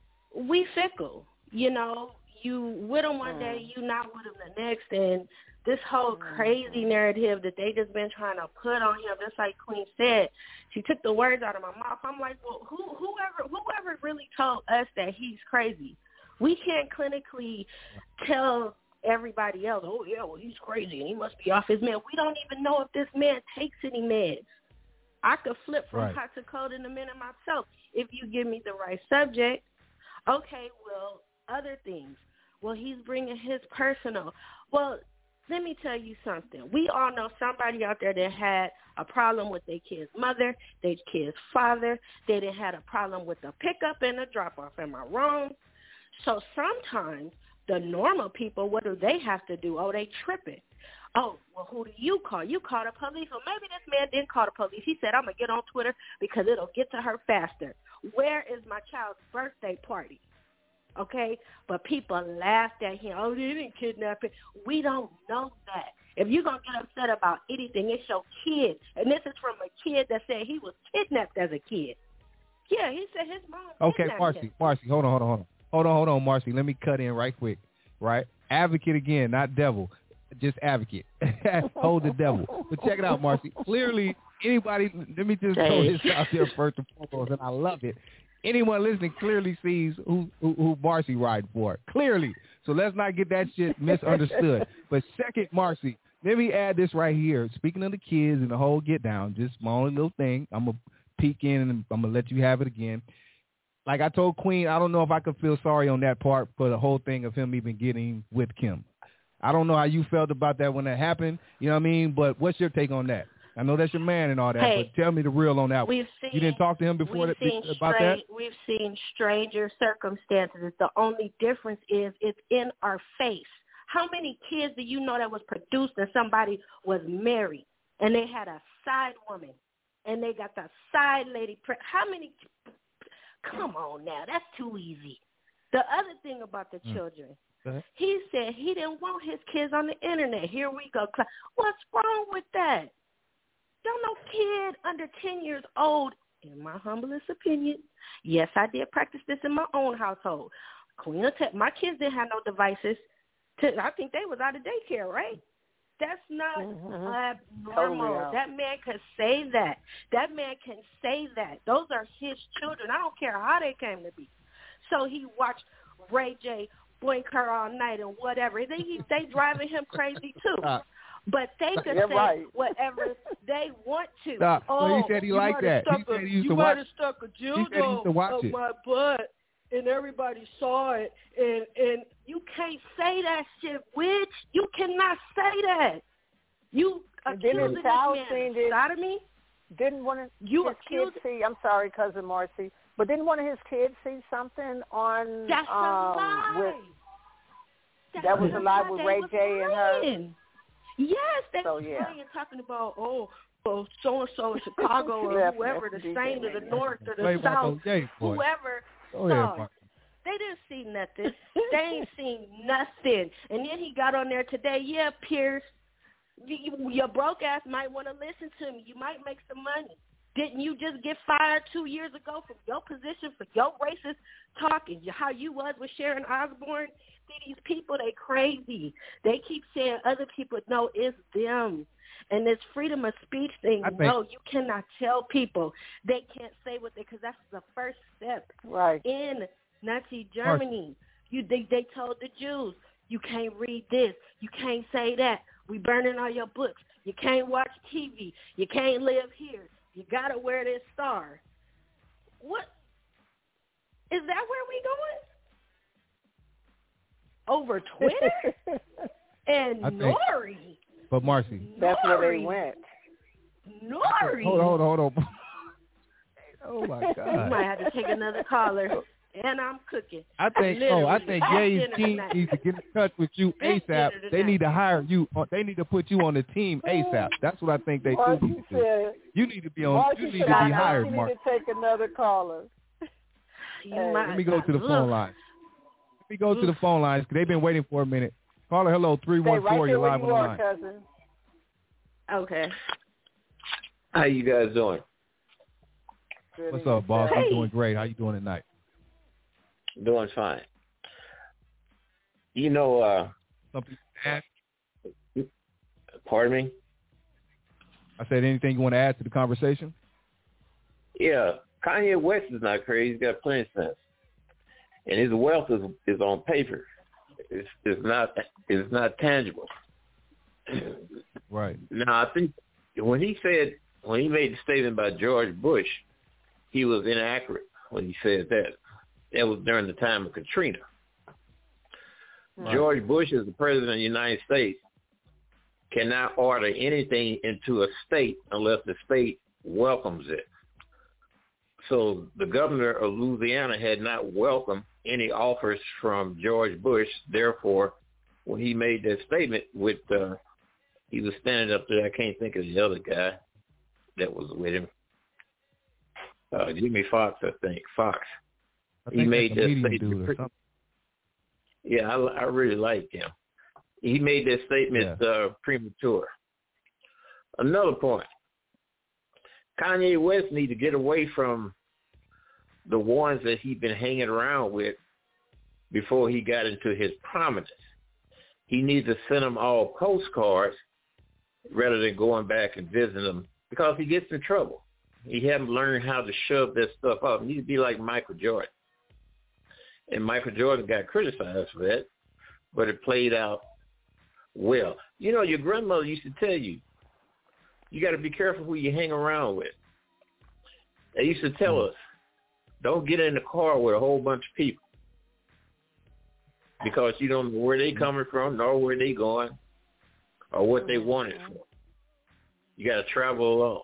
S11: we fickle. You know, you with them one day, you not with them the next, and this whole crazy narrative that they just been trying to put on him, just like Queen said, she took the words out of my mouth. I'm like, well, who, whoever, whoever really told us that he's crazy? We can't clinically tell everybody else, oh yeah, well he's crazy and he must be off his meds. We don't even know if this man takes any meds. I could flip from
S3: right.
S11: hot to cold in a minute myself if you give me the right subject. Okay, well, other things. Well, he's bringing his personal. Well, let me tell you something. We all know somebody out there that had a problem with their kid's mother, their kid's father. They didn't had a problem with the pickup and the drop-off. Am I wrong? So sometimes the normal people, what do they have to do? Oh, they tripping. Oh, well, who do you call? You call the police. Well, maybe this man didn't call the police. He said, I'm going to get on Twitter because it'll get to her faster. Where is my child's birthday party? Okay, but people laughed at him. Oh, they didn't kidnap him. We don't know that. If you're going to get upset about anything, it's your kid. And this is from a kid that said he was kidnapped as a kid. Yeah, he said his mom
S3: Okay,
S11: kidnapped
S3: Marcy,
S11: him.
S3: Marcy, hold on, hold on, hold on. Hold on, hold on, Marcy. Let me cut in right quick, right? Advocate again, not devil. Just advocate. Hold the devil. But check it out, Marcy. Clearly, anybody, let me just throw this out there first and foremost, and I love it. Anyone listening clearly sees who, who, who Marcy riding for. Clearly. So let's not get that shit misunderstood. But second, Marcy, let me add this right here. Speaking of the kids and the whole get down, just my only little thing. I'm going to peek in and I'm going to let you have it again. like I told Queen, I don't know if I could feel sorry on that part for the whole thing of him even getting with Kim. I don't know how you felt about that when that happened. You know what I mean? But what's your take on that? I know that's your man and all that,
S11: hey,
S3: but tell me the real on that.
S11: We've seen,
S3: you didn't talk to him before
S11: we've
S3: that,
S11: seen
S3: about
S11: strange,
S3: that?
S11: We've seen stranger circumstances. The only difference is it's in our face. How many kids do you know that was produced and somebody was married and they had a side woman and they got the side lady? Pre- How many? Come on now. That's too easy. The other thing about the children, mm. he said he didn't want his kids on the internet. Here we go. What's wrong with that? Don't no kid under ten years old, in my humblest opinion. Yes, I did practice this in my own household. Queen of Tech, my kids didn't have no devices. To, I think they was out of daycare, right? That's not mm-hmm. abnormal. Totally that man can say that. That man can say that. Those are his children. I don't care how they came to be. So he watched Ray J boink her all night and whatever. They they driving him crazy too. Uh, But they could
S1: yeah,
S11: say
S1: right.
S11: whatever they want to.
S3: Nah,
S11: oh,
S3: so he said he liked that. He said he used
S11: you
S3: to
S11: might
S3: watch.
S11: have stuck a
S3: He said he used to watch
S11: dildo up
S3: it.
S11: my butt, and everybody saw it. And and you can't say that shit, witch. You cannot say that. You accusing this man of sodomy?
S1: Didn't one of
S11: you
S1: his kids see? I'm sorry, cousin Marcy, but didn't one of his kids see something on?
S11: That's
S1: um,
S11: a lie.
S1: With,
S11: That's
S1: that was a lie with Ray J and her.
S11: Yes, they
S1: so,
S11: were
S1: yeah.
S11: playing, talking about, oh, oh so-and-so in Chicago or whoever, the same to the north or the south, whoever saw it. They didn't see nothing. They ain't seen nothing. And then he got on there today, yeah, Pierce, you, your broke ass might want to listen to me. You might make some money. Didn't you just get fired two years ago from your position for your racist talking? How you was with Sharon Osbourne? See, these people, they crazy. They keep saying other people, no, it's them. And this freedom of speech thing, think, no, you cannot tell people they can't say what they, because that's the first step.
S1: Right.
S11: In Nazi Germany, you they, they told the Jews, you can't read this, you can't say that. We burning all your books. You can't watch T V. You can't live here. You got to wear this star. What? Is that where we going? Over Twitter? And
S3: I think,
S11: Nori.
S3: But Marcy.
S1: That's
S11: Nori.
S1: where they went.
S11: Nori.
S3: Hold on, hold on, hold on. Oh, my God.
S11: You might have to take another caller. And I'm cooking.
S3: I think.
S11: Literally.
S3: Oh, I think Jay's team needs to get in touch with you ASAP. They need to hire you. They need to put you on the team ASAP. That's what I think they
S1: Marcy
S3: do need to do.
S1: Said,
S3: you need to be on.
S1: Marcy
S3: you need
S1: said,
S3: to be
S1: I
S3: hired,
S1: you
S3: Mark.
S1: need to take another caller.
S11: Hey,
S3: let me go to the phone lines. Let me go to the phone lines because they've been waiting for a minute. Caller, hello, three one four. You're live on the line.
S1: Cousin.
S11: Okay.
S12: How you guys doing?
S1: Good.
S3: What's up, boss?
S11: Hey.
S3: I'm doing great. How you doing tonight?
S12: Doing fine. You know, uh,
S3: something to add?
S12: Pardon me?
S3: I said anything you want to add to the conversation?
S12: Yeah, Kanye West is not crazy. He's got plenty of sense, and his wealth is is on paper. It's it's not it's not tangible.
S3: Right.
S12: Now, I think when he said when he made the statement about George Bush, he was inaccurate when he said that. That was during the time of Katrina. Right. George Bush, as the president of the United States, cannot order anything into a state unless the state welcomes it. So the governor of Louisiana had not welcomed any offers from George Bush. Therefore, when he made that statement with, uh, he was standing up there. I can't think of the other guy that was with him. Uh, Jimmy Fox, I think. Fox. He made that statement. Yeah, I, I really liked him. He made that statement yeah. uh, premature. Another point. Kanye West needs to get away from the ones that he'd been hanging around with before he got into his prominence. He needs to send them all postcards rather than going back and visiting them because he gets in trouble. He hasn't learned how to shove that stuff up. He needs to be like Michael Jordan. And Michael Jordan got criticized for that, but it played out well. You know, your grandmother used to tell you, you got to be careful who you hang around with. They used to tell us, Don't get in the car with a whole bunch of people because you don't know where they coming from, nor where they going, or what they want it for. You got to travel alone.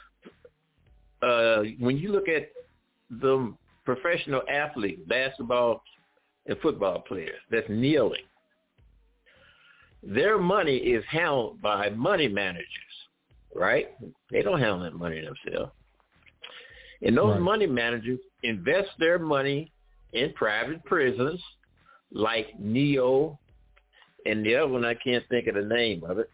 S12: Uh, when you look at the professional athletes, basketball and football players that's kneeling, their money is handled by money managers, right? They don't handle that money themselves. And those right. money managers invest their money in private prisons like Neo and the other one, I can't think of the name of it,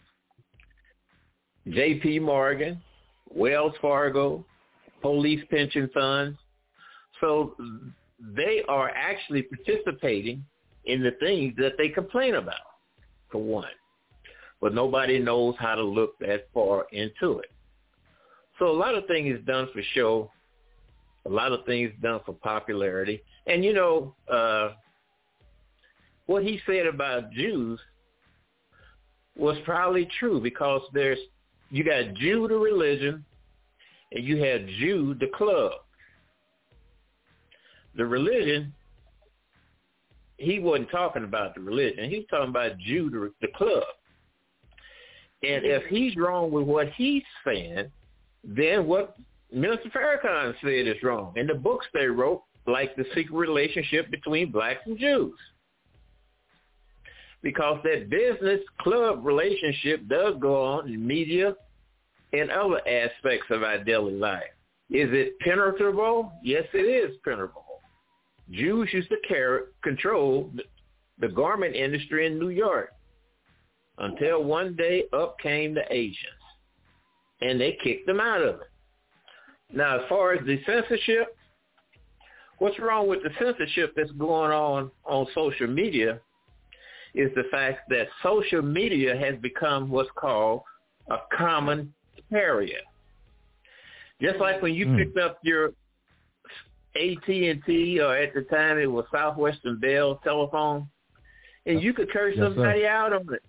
S12: J P Morgan, Wells Fargo, police pension funds. So they are actually participating in the things that they complain about, for one. But nobody knows how to look that far into it. So a lot of things is done for show. A lot of things done for popularity. And, you know, uh, what he said about Jews was probably true because there's you got Jew the religion and you had Jew the club. The religion, he wasn't talking about the religion. He was talking about Jew the, the club. And if he's wrong with what he's saying, then what Minister Farrakhan said is wrong. In the books they wrote, like The Secret Relationship Between Blacks and Jews. Because that business club relationship does go on in media and other aspects of our daily life. Is it penetrable? Yes, it is penetrable. Jews used to carry, control the garment industry in New York until one day up came the Asians, and they kicked them out of it. Now, as far as the censorship, what's wrong with the censorship that's going on on social media is the fact that social media has become what's called a common carrier. Just like when you mm. picked up your A T and T, or at the time it was Southwestern Bell telephone, and you could curse yes, somebody sir. out on it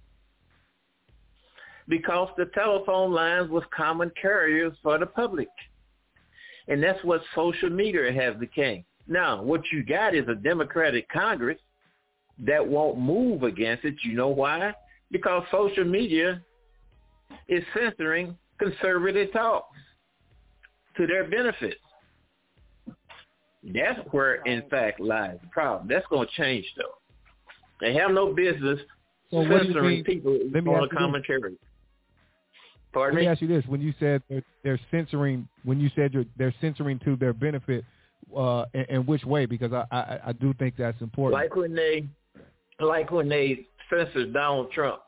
S12: because the telephone lines was common carriers for the public. And that's what social media has become. Now, what you got is a Democratic Congress that won't move against it. You know why? Because social media is censoring conservative talks to their benefits. That's where, in fact, lies the problem. That's going to change, though. They have no business well, censoring people on a commentary. Pardon
S3: Let
S12: me?
S3: me ask you this: when you said they're, they're censoring, when you said you're, they're censoring to their benefit, uh, in, in which way? Because I, I, I do think that's important.
S12: Like when they, like when they censored Donald Trump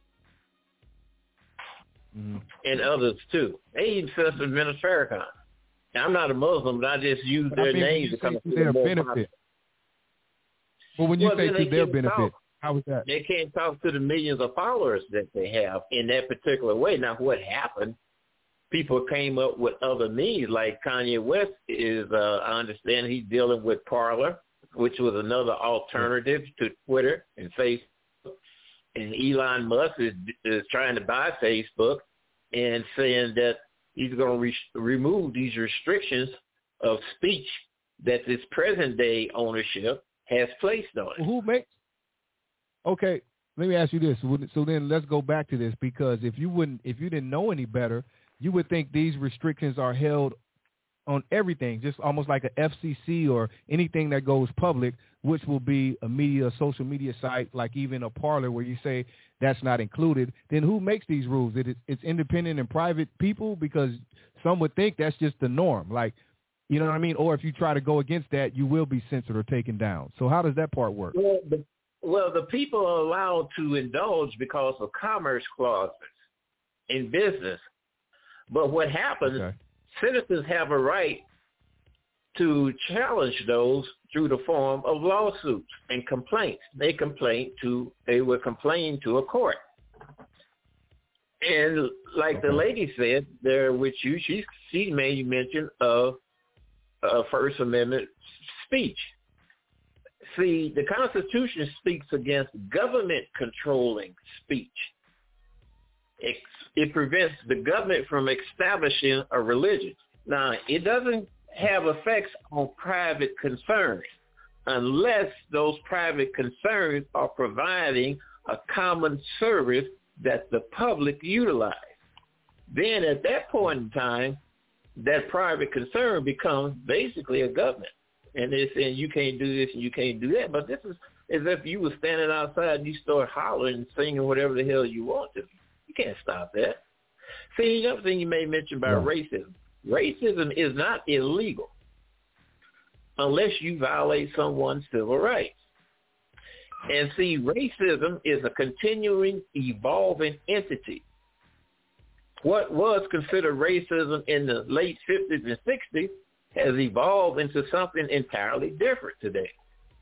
S12: mm-hmm. and others too. They even censored Minister Farrakhan. Now, I'm not a Muslim, but I just use but their I mean, names to come to their benefit. Popular.
S3: Well, when you
S12: well,
S3: say to their benefit.
S12: Talk.
S3: How is that?
S12: They can't talk to the millions of followers that they have in that particular way. Now, what happened, people came up with other means, like Kanye West is, uh, I understand he's dealing with Parler, which was another alternative to Twitter and Facebook. And Elon Musk is, is trying to buy Facebook and saying that he's going to re- remove these restrictions of speech that this present-day ownership has placed on it.
S3: Who makes Okay, let me ask you this. So then let's go back to this, because if you wouldn't, if you didn't know any better, you would think these restrictions are held on everything, just almost like a F C C or anything that goes public, which will be a media, a social media site, like even a Parler where you say that's not included. Then who makes these rules? It, it's independent and private people, because some would think that's just the norm. Like, you know what I mean? Or if you try to go against that, you will be censored or taken down. So how does that part work?
S12: Well, the- Well, the people are allowed to indulge because of commerce clauses in business. But what happens, okay. citizens have a right to challenge those through the form of lawsuits and complaints. They complain to, they would complain to a court. And like okay. the lady said there with you, she, she made mention of uh, First Amendment speech. See, the Constitution speaks against government-controlling speech. It, it prevents the government from establishing a religion. Now, it doesn't have effects on private concerns unless those private concerns are providing a common service that the public utilize. Then at that point in time, that private concern becomes basically a government. And they're saying you can't do this and you can't do that. But this is as if you were standing outside and you start hollering and singing whatever the hell you want to. You can't stop that. See, another thing you may mention about yeah. racism. Racism is not illegal unless you violate someone's civil rights. And see, racism is a continuing, evolving entity. What was considered racism in the late fifties and sixties has evolved into something entirely different today.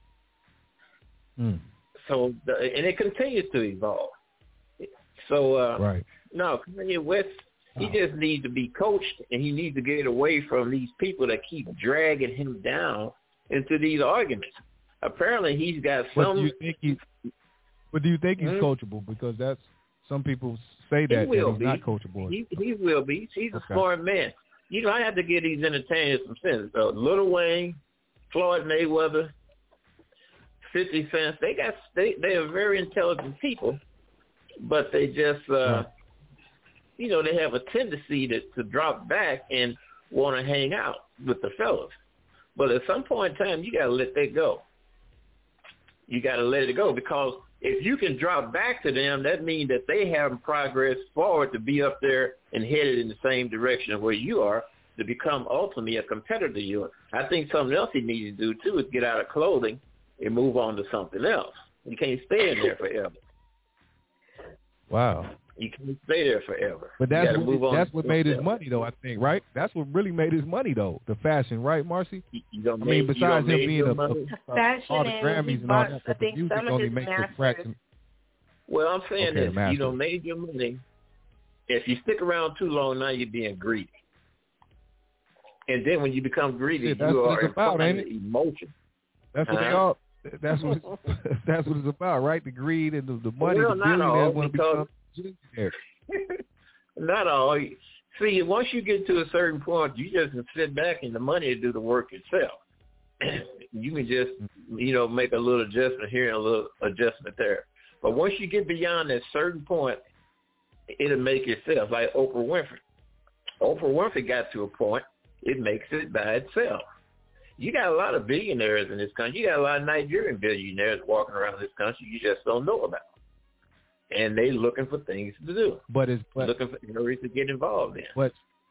S3: Mm.
S12: So, the, and it continues to evolve. So, uh,
S3: right.
S12: no, Kanye West, he just needs to be coached, and he needs to get away from these people that keep dragging him down into these arguments. Apparently, he's got some.
S3: But do you think he's? But do you think he's mm-hmm. coachable? Because that's some people say that,
S12: he will
S3: that he's
S12: be.
S3: not coachable.
S12: He, he will be. He's a
S3: okay.
S12: smart man. You know, I have to give these entertainers some sense. Uh, Lil Wayne, Floyd Mayweather, fifty Cent. They got. They they are very intelligent people, but they just. Uh, right. You know, they have a tendency to, to drop back and want to hang out with the fellas. But at some point in time, you got to let that go. You got to let it go, because if you can drop back to them, that means that they haven't progressed forward to be up there and headed in the same direction of where you are to become ultimately a competitor to you. I think something else he needs to do, too, is get out of clothing and move on to something else. You can't stay in there forever.
S3: Wow.
S12: You can't stay there forever.
S3: But that's
S12: what,
S3: move on that's what made his money, though, I think, right? That's what really made his money, though, the fashion, right, Marcy?
S12: You, you I
S3: mean, besides him being a, a, a,
S11: fashion
S3: all the Grammys and all that, but the music only makes a fraction.
S12: Well, I'm saying
S3: okay,
S12: this,
S3: master.
S12: you don't made your money. If you stick around too long, now you're being greedy. And then when you become greedy,
S3: yeah,
S12: you are
S3: about,
S12: implying emotion.
S3: That's what
S12: huh?
S3: they all. That's what it's, that's what it's about, right? The greed and the, the money.
S12: Well,
S3: the
S12: not all,
S3: want to become millionaires.
S12: Not all. See, once you get to a certain point, you just can sit back and the money will do the work itself. You can just, you know, make a little adjustment here and a little adjustment there. But once you get beyond that certain point, it'll make itself, like Oprah Winfrey. Oprah Winfrey got to a point, it makes it by itself. You got a lot of billionaires in this country. You got a lot of Nigerian billionaires walking around this country you just don't know about. And they looking for things to do.
S3: But it's but,
S12: looking for areas to get involved in.
S3: But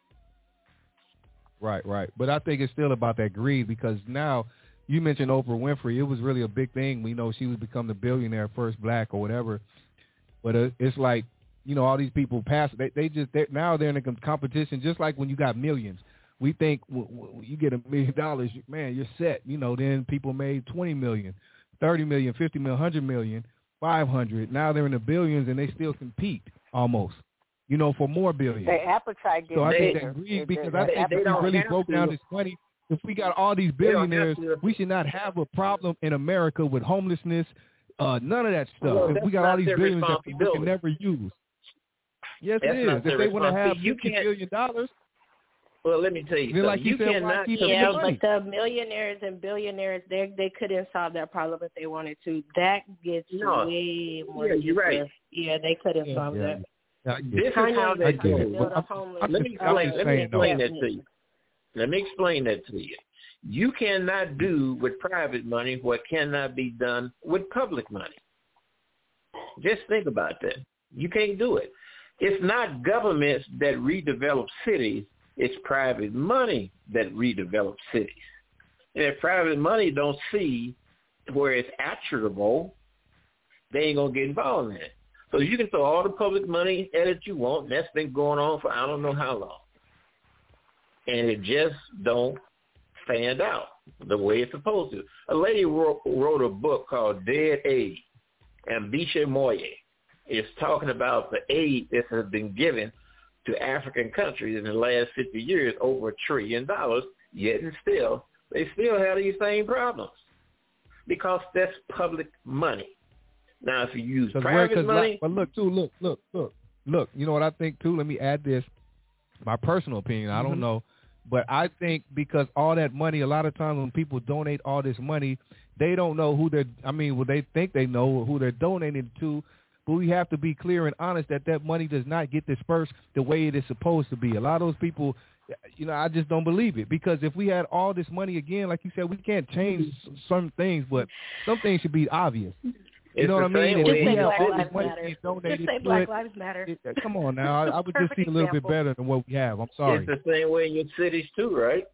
S3: right, right. But I think it's still about that greed, because now you mentioned Oprah Winfrey. It was really a big thing. We know she was become the billionaire first black or whatever. But uh, it's like, you know, all these people pass. They, they just they're, now they're in a competition. Just like when you got millions, we think w- w- you get a million dollars, man, you're set. You know, then people made twenty million, thirty million, fifty million, one hundred million. five hundred. Now they're in the billions, and they still compete almost, you know, for more billions.
S1: Their appetite gets
S3: So I
S1: bigger.
S3: think that greed, because
S1: they,
S3: I
S1: they,
S3: think
S1: they
S3: if we really broke
S1: to.
S3: down this money, if we got all these billionaires, we should not have a problem in America with homelessness, uh, none of that stuff.
S12: Well,
S3: if we got all these billions that people can
S12: responsibility.
S3: never use. Yes,
S12: That's
S3: it is.
S12: not
S3: If
S12: their
S3: they want to have
S12: responsibility. You
S3: fifty
S12: can't-
S3: billion dollars,
S12: Well, let me tell you
S3: then
S12: something.
S3: like you
S12: You
S3: said, why
S12: cannot
S3: keep
S12: keep
S3: the
S11: Yeah,
S3: money?
S11: but the millionaires and billionaires, they they couldn't solve that problem if they wanted to. That gets
S12: No.
S11: way more.
S12: Yeah, you're
S11: deeper.
S12: right.
S11: Yeah, they couldn't
S3: Yeah,
S11: solve
S3: yeah.
S11: that.
S3: Yeah,
S12: This is
S11: Kanye
S12: how
S11: was
S12: they
S3: get
S11: trying to
S3: it.
S11: build
S3: I'm-
S11: a homeless.
S3: I'm
S12: Let me
S3: just- I'm
S12: explain.
S3: just
S12: Let me
S3: saying,
S12: explain
S3: though.
S12: that to you. Let me explain that to you. You cannot do with private money what cannot be done with public money. Just think about that. You can't do it. It's not governments that redevelop cities. It's private money that redevelops cities. And if private money don't see where it's attributable, they ain't going to get involved in it. So you can throw all the public money at it you want. That's been going on for I don't know how long. And it just don't stand out the way it's supposed to. A lady wrote, wrote a book called Dead Aid, and Bisha Moye is talking about the aid that has been given to African countries in the last fifty years, over a trillion dollars, yet and still, they still have these same problems because that's public money. Now, if you use private money...
S3: But look, too, look, look, look, look, you know what I think, too? Let me add this. My personal opinion, I don't
S12: Mm-hmm.
S3: know. But I think because all that money, a lot of times when people donate all this money, they don't know who they're, I mean, well, they think they know who they're donating to, but we have to be clear and honest that that money does not get dispersed the way it is supposed to be. A lot of those people, you know, I just don't believe it, because if we had all this money again, like you said, we can't change some things, but some things should be obvious. You
S12: It's
S3: know what I mean?
S11: Just
S3: If we
S11: say
S3: have
S11: Black
S3: all
S11: Lives
S3: this money
S11: Matter.
S3: being donated
S11: Just say
S3: to
S11: Black
S3: it,
S11: Lives Matter.
S3: it- come on now. I, I would just
S11: Perfect
S3: see a little bit
S11: example.
S3: better than what we have. I'm sorry.
S12: It's the same way in your cities too, right?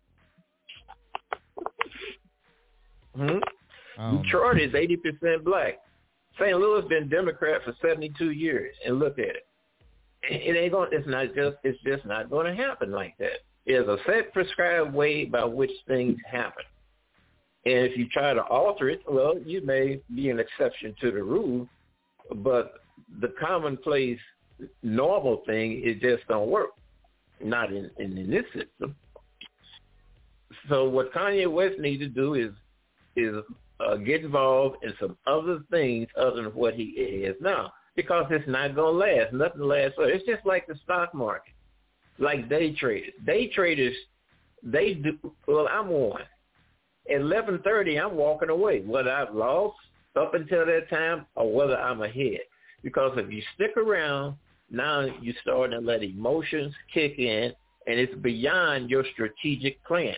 S12: Hmm?
S3: Um,
S12: Detroit is eighty percent black. Saint Louis been Democrat for seventy-two years, and look at it. It ain't going. It's not just. It's just not going to happen like that. There's a set prescribed way by which things happen, and if you try to alter it, well, you may be an exception to the rule, but the commonplace, normal thing, it just don't work. Not in in, in this system. So what Kanye West needs to do is is uh, get involved in some other things other than what he is now, because it's not going to last. Nothing lasts. So it's just like the stock market, like day traders. Day traders, they do, well, I'm one. At eleven thirty, I'm walking away, whether I've lost up until that time or whether I'm ahead. Because if you stick around, now you're starting to let emotions kick in, and it's beyond your strategic plan.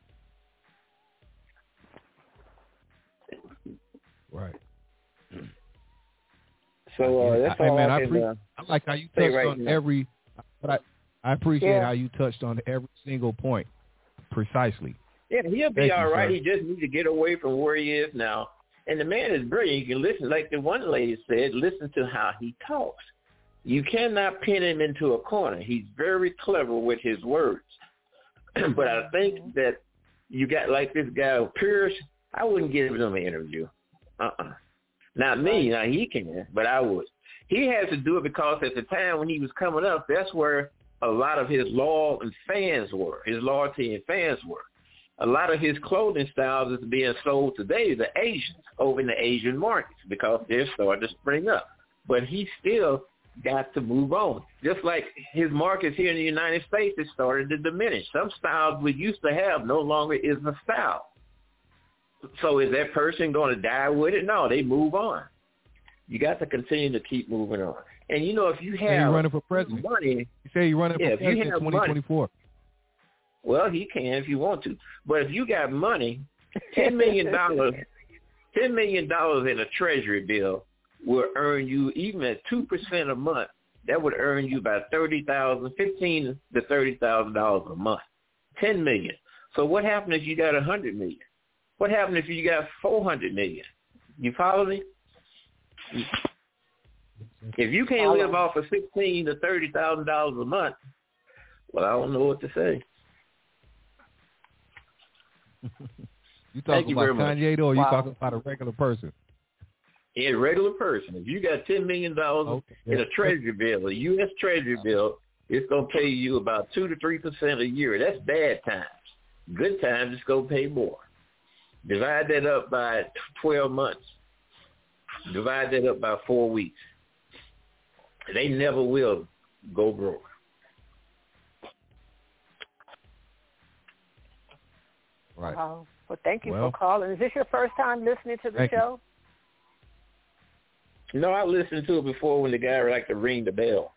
S3: Right.
S12: So uh, that's
S3: I,
S12: all
S3: man,
S12: I
S3: I,
S12: can
S3: pre-
S12: uh,
S3: I like how you
S12: say
S3: touched
S12: right
S3: on
S12: now.
S3: every. But I, I appreciate
S12: Yeah.
S3: how you touched on every single point precisely.
S12: Yeah, he'll be
S3: Thank
S12: all
S3: you,
S12: right.
S3: sir.
S12: He just needs to get away from where he is now. And the man is brilliant. You can listen, like the one lady said, listen to how he talks. You cannot pin him into a corner. He's very clever with his words. But I think that you got like this guy, Pierce, I wouldn't give him an interview. Uh-uh. Not me. Now, he can, but I would. He has to do it because at the time when he was coming up, that's where a lot of his loyal and fans were, his loyalty and fans were. A lot of his clothing styles is being sold today to Asians over in the Asian markets because they're starting to spring up. But he still got to move on. Just like his markets here in the United States, it started to diminish. Some styles we used to have no longer is a style. So is that person going to die with it? No, they move on. You got to continue to keep moving on. And, you know, if you
S3: You say you're
S12: have
S3: running for president.
S12: money.
S3: You say you're running
S12: yeah,
S3: for
S12: if you
S3: president
S12: have
S3: in twenty twenty-four.
S12: money, well, he can if you want to. But if you got money, ten million dollars ten million dollars in a treasury bill will earn you, even at two percent a month, that would earn you about thirty thousand dollars, fifteen thousand to thirty thousand dollars a month. ten million dollars. So what happened if you got one hundred million dollars? What happened if you got four hundred million dollars? You follow me? If you can't live off of sixteen thousand to thirty thousand dollars a month, well, I don't know what to say.
S3: You
S12: Thank
S3: talking
S12: you
S3: about
S12: very
S3: Kanye,
S12: much.
S3: though, or you
S12: Wow.
S3: talking about a regular person?
S12: A regular person. If you got ten million dollars
S3: Okay.
S12: in a treasury bill, a U S treasury bill, it's going to pay you about two to three percent a year. That's bad times. Good times, it's going to pay more. Divide that up by twelve months. Divide that up by four weeks. They never will go broke.
S3: Right.
S1: Wow. Well, thank you
S3: Well,
S1: for calling. Is this your first time listening to the
S3: thank you.
S1: show?
S12: You know, I listened to it before when the guy would like to ring the bell.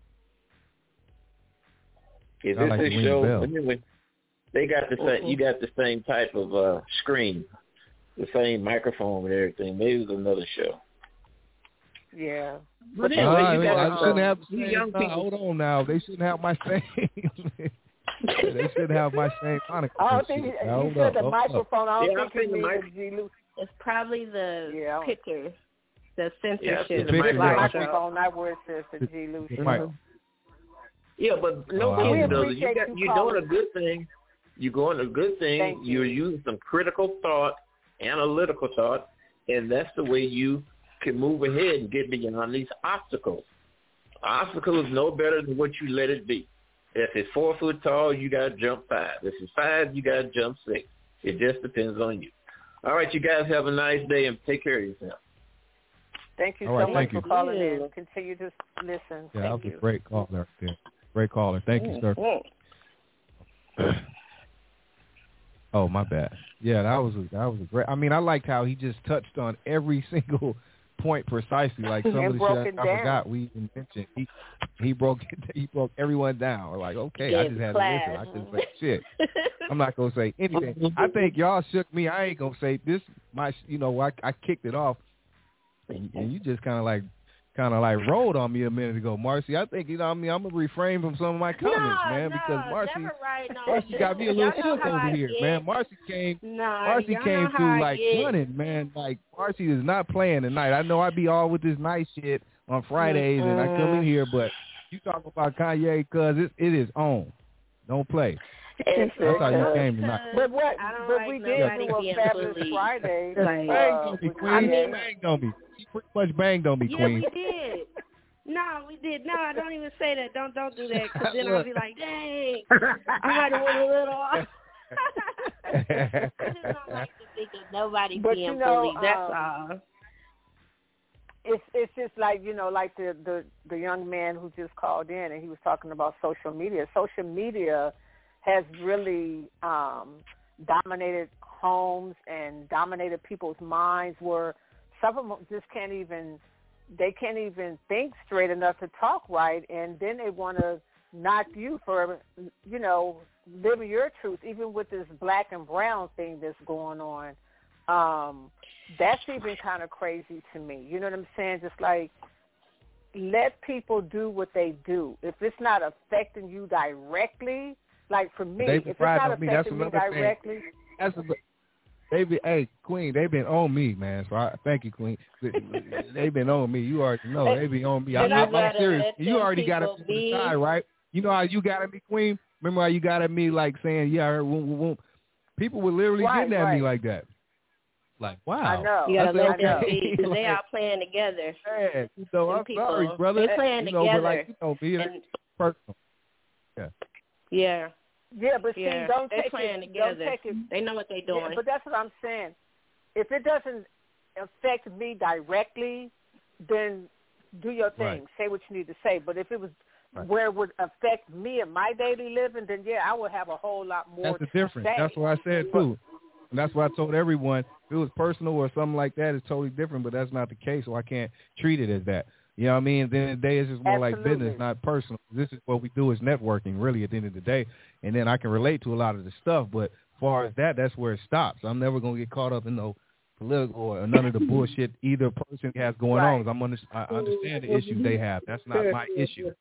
S12: Is
S3: I
S12: this
S3: like to
S12: his
S3: ring the
S12: show?
S3: bell.
S12: Anyway, they got the same. You got the same type of uh, screen, the same microphone and everything. Maybe it was another show.
S1: Yeah.
S12: But
S3: Uh,
S12: anyway,
S3: I,
S12: you
S3: mean,
S12: got
S3: I shouldn't
S12: uh,
S3: have the
S12: you
S3: same.
S12: young
S3: uh,
S12: people.
S3: hold on now. They shouldn't have my same. They shouldn't have my same moniker.
S1: I don't
S3: and
S1: think
S3: shit.
S1: you,
S3: Now,
S1: you
S3: hold
S1: said
S3: up,
S1: the
S3: hold up.
S1: microphone. I don't
S12: Yeah, I've
S1: think
S12: seen
S1: you
S12: the
S1: mean
S12: mic-
S1: the G. Lu.
S11: It's probably the
S1: Yeah.
S11: picture, the
S12: Yeah, I've
S11: censorship.
S12: seen
S3: The
S12: the
S3: picture,
S1: The
S3: yeah.
S12: microphone.
S1: microphone, not where it says the G. Lu
S3: The
S1: show.
S3: mic.
S12: Yeah, but no
S3: Oh, I
S12: kidding
S3: don't know.
S12: does it. You
S1: Appreciate
S12: got
S1: you
S12: you're doing
S1: calling.
S12: a good thing. You're going a good thing.
S1: Thank you.
S12: You're using some critical thought, analytical thought, and that's the way you can move ahead and get beyond these obstacles. Obstacle is no better than what you let it be. If it's four foot tall, you got to jump five. If it's five, you got to jump six. It just depends on you. All right, you guys have a nice day and take care of yourself.
S1: Thank you
S3: All right,
S1: so much
S3: thank
S1: for
S3: you.
S1: calling in. Continue to listen.
S3: Yeah, that
S1: Thank
S3: was
S1: you.
S3: a great caller there. Great caller. Thank you, sir. Oh, my bad. Yeah, that was a, that was a great. I mean, I liked how he just touched on every single point precisely. Like some of the shit I, I forgot we even mentioned. He he broke it, he broke everyone down. We're like, okay, I just had
S11: class.
S3: to listen. I couldn't say shit. I'm not gonna say anything. I think y'all shook me. I ain't gonna say this. My, you know, I I kicked it off, and, and you just kind of like. Kind of like rolled on me a minute ago, Marcy. I think, you know what I mean, I'm going to refrain from some of my comments,
S11: no,
S3: man,
S11: no,
S3: because Marcy,
S11: right, no,
S3: Marcy got me a little
S11: y'all
S3: shook over
S11: I
S3: here,
S11: get.
S3: man. Marcy came,
S11: no,
S3: Marcy came
S11: know
S3: through like running, man. Like, Marcy is not playing tonight. I know I be all with this nice shit on Fridays, mm-hmm. and I come in here, but you talk about Kanye because it, it is on. Don't play.
S11: It's
S3: That's how you came tonight.
S1: But what? But
S11: like
S1: we did do a fabulous Friday.
S3: Like,
S1: uh,
S3: banged on me, Queen.
S11: I mean,
S3: banged on me. She pretty much banged on me,
S11: yeah,
S3: Queen.
S11: we did. No, we did. No, don't even say that. Don't don't do that, because then I'll be like, dang, I might have went a little off. I just don't like to think of nobody
S1: but
S11: being
S1: you know,
S11: bullied. That's
S1: um,
S11: all.
S1: It's it's just like, you know, like the, the, the young man who just called in and he was talking about social media. Social media has really um, dominated homes and dominated people's minds where some of them just can't even, they can't even think straight enough to talk right, and then they want to knock you for, you know, living your truth, even with this black and brown thing that's going on. Um, that's even kind of crazy to me. You know what I'm saying? Just like, let people do what they do. If it's not affecting you directly, like for me, if it's not affecting me, me directly.
S3: Thing. That's a, they be, hey, Queen, they've been on me, man. So I thank you, Queen. They've been on me. You already know. They be on me. I'm, I'm, I'm serious. You already got it to the side, right? You know how you got at me, Queen? Remember how you got at me like saying, yeah, I heard whoom, whoom, whoom. People were literally
S1: right,
S3: getting at
S1: right.
S3: me like that. Like, wow.
S1: I know.
S11: You gotta let
S3: okay.
S11: them be, because
S3: like,
S11: they are playing together.
S3: Man, you know, I'm
S11: people,
S3: sorry, brother.
S11: They playing
S3: you know,
S11: together.
S3: But like, you know, being
S11: and,
S3: personal. Yeah.
S11: Yeah.
S1: Yeah, but see,
S11: yeah.
S1: don't
S11: they
S1: take
S11: playing
S1: it.
S11: together.
S1: Don't take it.
S11: They know what they're doing.
S1: Yeah, but that's what I'm saying. If it doesn't affect me directly, then do your thing. Right. Say what you need to say. But if it was right. where it would affect me and my daily living, then yeah, I would have a whole lot more.
S3: That's
S1: the
S3: to difference.
S1: Say.
S3: That's what I said too. And that's why I told everyone, if it was personal or something like that, it's totally different, but that's not the case, so I can't treat it as that. You know what I mean? At the end of the day, it's just more
S1: Absolutely.
S3: like business, not personal. This is what we do is networking, really, at the end of the day. And then I can relate to a lot of the stuff, but as far as that, that's where it stops. I'm never going to get caught up in no political or none of the bullshit either person has going
S1: right.
S3: on. I'm under, I understand the issues they have. That's not my issue.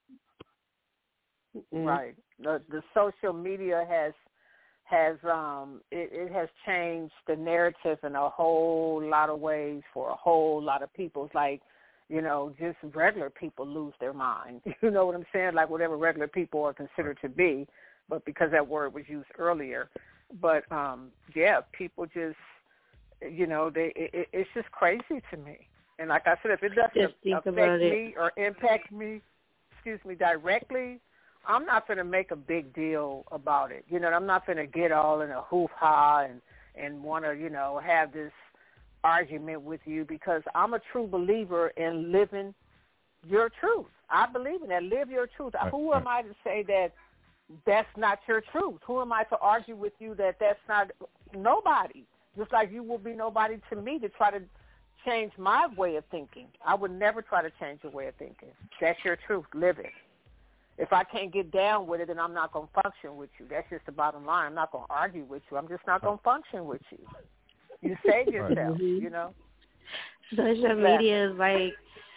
S1: Right. The, the social media has has um it, it has changed the narrative in a whole lot of ways for a whole lot of people. It's like, you know, just regular people lose their mind. You know what I'm saying? Like whatever regular people are considered to be, but because that word was used earlier. But um yeah, people just, you know, they it, it's just crazy to me. And like I said, if it doesn't affect me or impact me, excuse me, directly, I'm not going to make a big deal about it. You know, I'm not going to get all in a hoo-ha and, and want to, you know, have this argument with you, because I'm a true believer in living your truth. I believe in that. Live your truth. Right. Who am I to say that that's not your truth? Who am I to argue with you that that's not? Nobody. Just like you will be nobody to me to try to change my way of thinking. I would never try to change your way of thinking. That's your truth. Live it. If I can't get down with it, then I'm not going to function with you. That's just the bottom line. I'm not going to argue with you. I'm just not going to function with you. You save yourself,
S11: mm-hmm.
S1: you know.
S11: Social media is like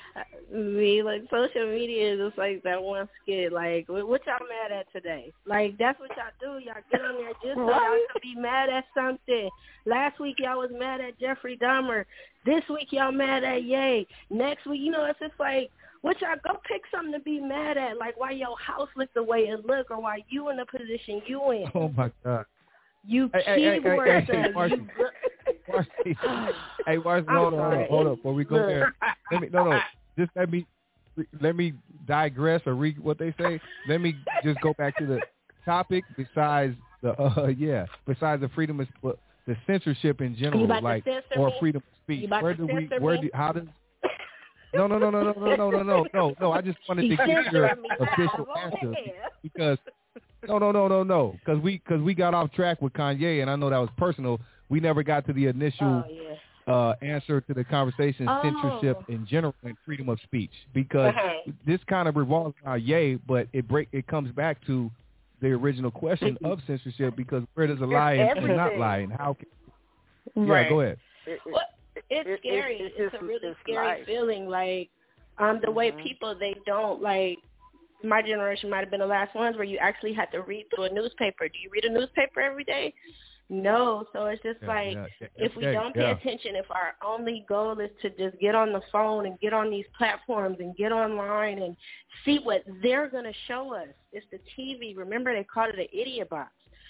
S11: me. Like social media is just like that one skit. Like, what y'all mad at today? Like, that's what y'all do. Y'all get on there just so y'all can be mad at something. Last week y'all was mad at Jeffrey Dahmer. This week y'all mad at Ye. Next week, you know, it's just like, what y'all go pick something to be mad at, like why your house look the way it look, or why you in the position you in.
S3: Oh my God!
S11: You
S3: hey,
S11: keyboard
S3: hey, hey, hey, Marcy,
S11: you...
S3: Marcy. Hey, Marcy, hold on, hold on, hold up. Before we go look. there, let me no, no, just let me let me digress or read what they say. Let me just go back to the topic. Besides the uh, yeah, besides the freedom of the censorship in general, like or
S11: me?
S3: freedom of speech.
S11: Where
S3: do
S11: we?
S3: Where do? How does? No, no, no, no, no, no, no, no, no, no, no. I just wanted to get your official answer, because no, no, no, no, no. Because we, cause we got off track with Kanye, and I know that was personal. We never got to the initial
S11: oh, yeah.
S3: uh, answer to the conversation,
S11: Oh.
S3: censorship in general and freedom of speech. Because
S11: Uh-huh.
S3: this kind of revolves around Ye, but it break it comes back to the original question of censorship, because where does a lie and, and not lie, and how can...
S11: Right.
S3: Yeah, go ahead.
S1: It, it,
S11: Well, it's
S1: it-
S11: scary.
S1: it-
S11: It's,
S1: it's
S11: a really
S1: it's
S11: scary
S1: life.
S11: feeling. Like, um, the way
S1: Mhm.
S11: people, they don't, like, my generation might have been the last ones where you actually had to read through a newspaper. Do you read a newspaper every day? No. So it's just
S3: Yeah,
S11: like,
S3: yeah, yeah,
S11: if we
S3: yeah,
S11: don't pay
S3: yeah.
S11: attention, if our only goal is to just get on the phone and get on these platforms and get online and see what they're going to show us, it's the T V. Remember, they called it an idiot box.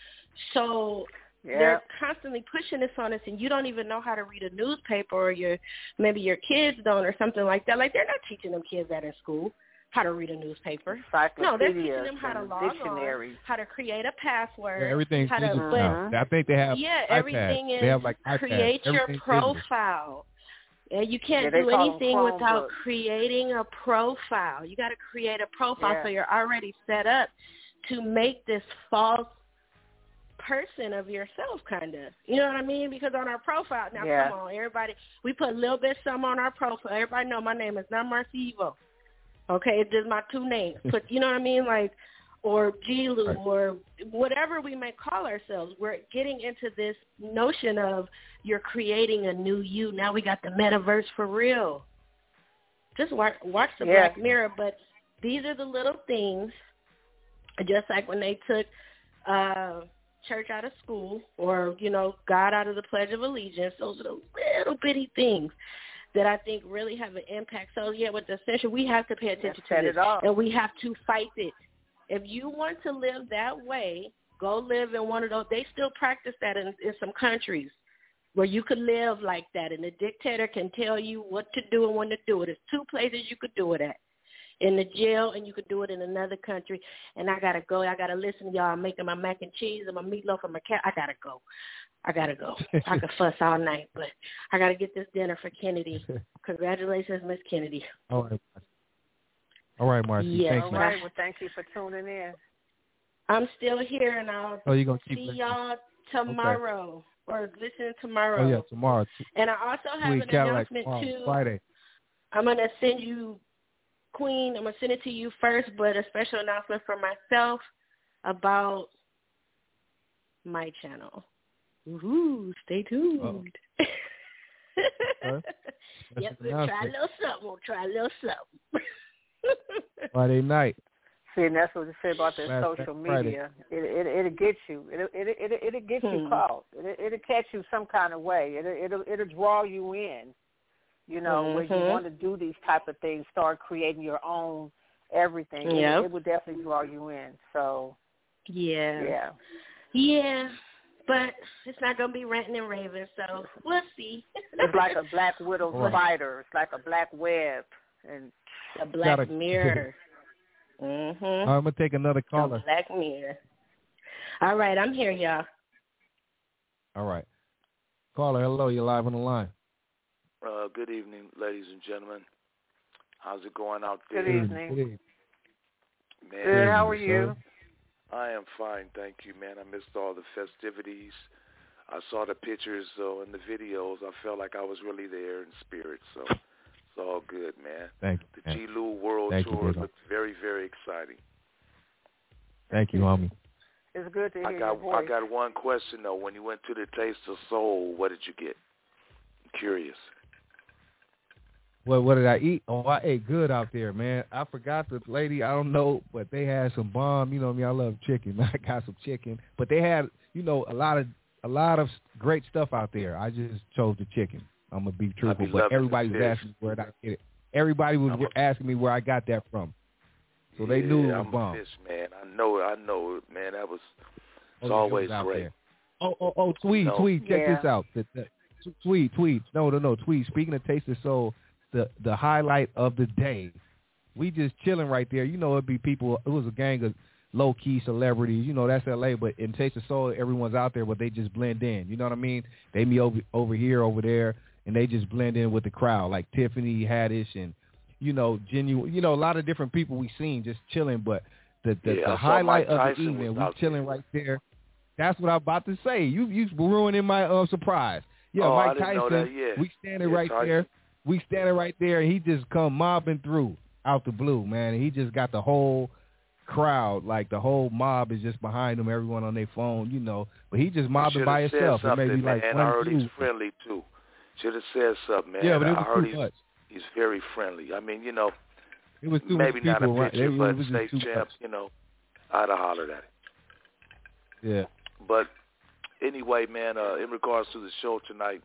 S11: So
S1: Yeah.
S11: they're constantly pushing this on us, and you don't even know how to read a newspaper, or your maybe your kids don't, or something like that. Like, they're not teaching them kids that in school, how to read a newspaper. No, they're teaching them how to
S1: and
S11: log on,
S1: dictionaries.
S11: how to create a password,
S3: Yeah, everything's
S11: how to
S3: digital
S11: but,
S3: now. I think they have
S11: yeah,
S3: iPads.
S11: everything is
S3: They have like iPads.
S11: create your
S3: Everything's digital.
S11: profile. And you can't
S1: Yeah, they
S11: do
S1: call 'em
S11: anything without
S1: Chromebooks.
S11: creating a profile. You got to create a profile
S1: Yeah.
S11: so you're already set up to make this false person of yourself, kind of. You know what I mean? Because on our profile, now
S1: Yeah.
S11: come on, everybody, we put a little bit some on our profile. Everybody know my name is not Marcy Evo. Okay, it's just my two names. Put, you know what I mean? Like, or G-Lou,
S3: Right.
S11: or whatever we may call ourselves. We're getting into this notion of you're creating a new you. Now we got the metaverse for real. Just watch, watch the
S1: Yeah.
S11: Black Mirror. But these are the little things, just like when they took uh, church out of school, or, you know, God out of the Pledge of Allegiance. Those are the little bitty things that I think really have an impact. So, yeah, with the censure, we have to pay attention
S1: Set
S11: to
S1: it
S11: this,
S1: off.
S11: and we have to fight it. If you want to live that way, go live in one of those. They still practice that in, in some countries where you could live like that, and the dictator can tell you what to do and when to do it. There's two places you could do it at. In the jail, and you could do it in another country. And I got to go. I got to listen to y'all. I'm making my mac and cheese and my meatloaf and my cat. I got to go. I got to go. I could fuss all night, but I got to get this dinner for Kennedy. Congratulations, Miss Kennedy.
S3: All right. All right, Marcy.
S11: Yeah,
S3: Thanks,
S1: All
S3: man.
S1: right. Well, thank you for tuning in.
S11: I'm still here, and I'll
S3: Oh, you're gonna keep
S11: see
S3: listening.
S11: y'all tomorrow, or listen tomorrow.
S3: Oh, yeah, tomorrow.
S11: And I also have
S3: Sweet
S11: an
S3: Cadillac
S11: announcement,
S3: tomorrow,
S11: too.
S3: Friday.
S11: I'm going to send you, Queen, I'm going to send it to you first, but a special announcement for myself about my channel. Ooh, stay tuned.
S3: Huh?
S11: Yep,
S3: Special
S11: we'll try a
S3: announcement.
S11: little something. We'll try a little something.
S3: Friday night.
S1: See, and that's what you say about that
S3: Last
S1: social
S3: Friday.
S1: media. It, it, it'll get you. It'll, it, it, it'll get you
S11: Hmm.
S1: caught. It'll, it'll catch you some kind of way. It'll, it'll, it'll draw you in, you know, where you
S11: Mhm.
S1: want to do these type of things, start creating your own everything. It,
S11: Yep.
S1: it will definitely draw you in. So,
S11: Yeah.
S1: yeah.
S11: Yeah. But it's not going to be ranting and raving, so we'll see.
S1: It's like a black widow
S3: Right.
S1: spider. It's like a black web. And
S11: A black
S3: Gotta-
S11: mirror. Mm-hmm.
S3: All right, I'm going to take another
S11: A
S3: caller.
S11: black mirror. All right, I'm here, y'all.
S3: All right. Caller, hello. You're live on the line.
S13: Uh, good evening, ladies and gentlemen. How's it going out there?
S1: Good evening.
S3: Good evening.
S13: Man,
S1: Good. How are
S3: sir.
S1: you?
S13: I am fine, thank you, man. I missed all the festivities. I saw the pictures uh, and the videos. I felt like I was really there in spirit, so it's all good, man.
S3: Thank you.
S13: The
S3: man.
S13: G-Lou World
S3: Thank you,
S13: Tour
S3: Diego.
S13: looked very, very exciting.
S3: Thank you, homie.
S1: It's good to hear
S13: I
S1: your
S13: got
S1: voice.
S13: I got one question, though. When you went to the Taste of Soul, what did you get? I'm curious.
S3: What what did I eat? Oh, I ate good out there, man. I forgot the lady. I don't know, but they had some bomb. You know me, I love chicken. I got some chicken, but they had, you know, a lot of a lot of great stuff out there. I just chose the chicken. I'm gonna be truthful,
S13: be
S3: but
S13: loving
S3: everybody
S13: the
S3: was
S13: fish.
S3: asking me where did I get it. Everybody was
S13: I'm a-
S3: asking me where I got that from, so they
S13: yeah,
S3: knew it was
S13: I'm
S3: bomb.
S13: a fish, man. I know it. I know it, man. That was
S3: Oh,
S13: it's
S3: yeah, it
S13: always
S3: was out
S13: great.
S3: there. Oh, oh, oh, Tweed,
S13: No.
S3: Tweed, check
S1: Yeah.
S3: this out. The, the, Tweed, Tweed. No, no, no, Tweed. Speaking of Taste of Soul, the the highlight of the day, we just chilling right there. You know, it'd be people. It was a gang of low key celebrities. You know, that's L A. But in Taste of Soul, everyone's out there, but they just blend in. You know what I mean? They be over over here, over there, and they just blend in with the crowd, like Tiffany Haddish and you know, genuine. You know, a lot of different people we seen just chilling, but the, the,
S13: yeah,
S3: the highlight of the evening. We chilling right there. That's what I'm about to say. You you ruining my uh, surprise. Yeah,
S13: oh,
S3: Mike
S13: I didn't
S3: Tyson.
S13: know that. Yeah.
S3: We standing
S13: yeah,
S3: right
S13: Tyson.
S3: there. We standing right there, and he just come mobbing through out the blue, man. And he just got the whole crowd, like the whole mob is just behind him. Everyone on their phone, you know. But he just mobbing by himself.
S13: Said
S3: and maybe
S13: man.
S3: like
S13: and
S3: one
S13: I heard
S3: two.
S13: he's friendly too. Should have said something, man.
S3: Yeah, but it was
S13: I heard
S3: too
S13: he's,
S3: much.
S13: he's very friendly. I mean, you know,
S3: it was too
S13: maybe
S3: much
S13: not
S3: people,
S13: a picture,
S3: right?
S13: but
S3: it was
S13: state champ,
S3: much.
S13: you know, I'd have hollered at it.
S3: Yeah.
S13: But anyway, man, uh, in regards to the show tonight,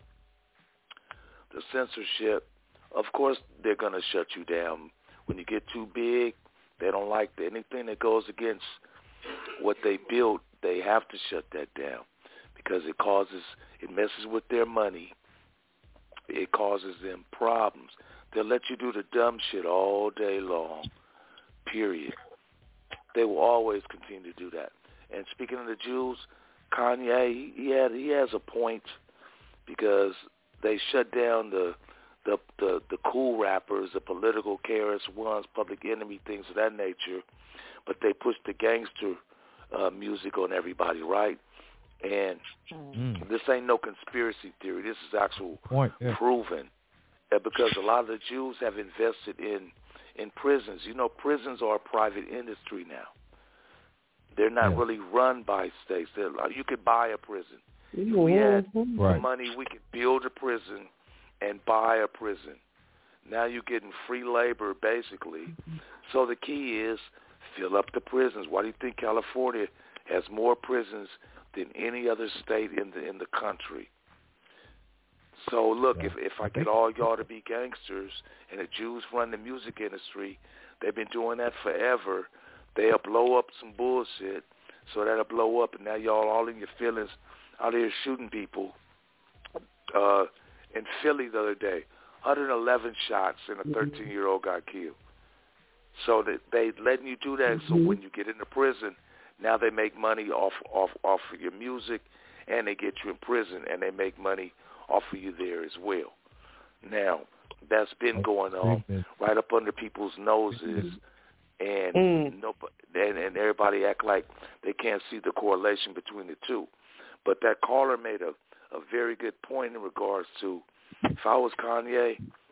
S13: the censorship, of course they're going to shut you down. When you get too big, they don't like that. Anything that goes against what they built, they have to shut that down because it causes, it messes with their money. It causes them problems. They'll let you do the dumb shit all day long, period. They will always continue to do that. And speaking of the Jews, Kanye, he had he has a point because they shut down the the the, the cool rappers, the political K R S Ones, Public Enemy, things of that nature, but they pushed the gangster uh, music on everybody, right? And mm. this ain't no conspiracy theory. This is actual
S3: point, yeah.
S13: proven. Uh, because a lot of the Jews have invested in in prisons. You know, prisons are a private industry now. They're not
S3: yeah.
S13: really run by states. They're, you could buy a prison. If we had
S3: right.
S13: the money, we could build a prison and buy a prison. Now you're getting free labor, basically. So the key is fill up the prisons. Why do you think California has more prisons than any other state in the in the country? So look, yeah. if if I get all y'all to be gangsters and the Jews run the music industry, they've been doing that forever. They'll blow up some bullshit, so that'll blow up, and now y'all all in your feelings out here shooting people. Uh, in Philly the other day, one hundred eleven shots and a thirteen-year-old got killed. So that they letting you do that. Mm-hmm. So when you get into prison, now they make money off off off of your music, and they get you in prison, and they make money off of you there as well. Now that's been going on right up under people's noses. And, mm. nobody, and and everybody act like they can't see the correlation between the two. But that caller made a, a very good point in regards to, if I was Kanye,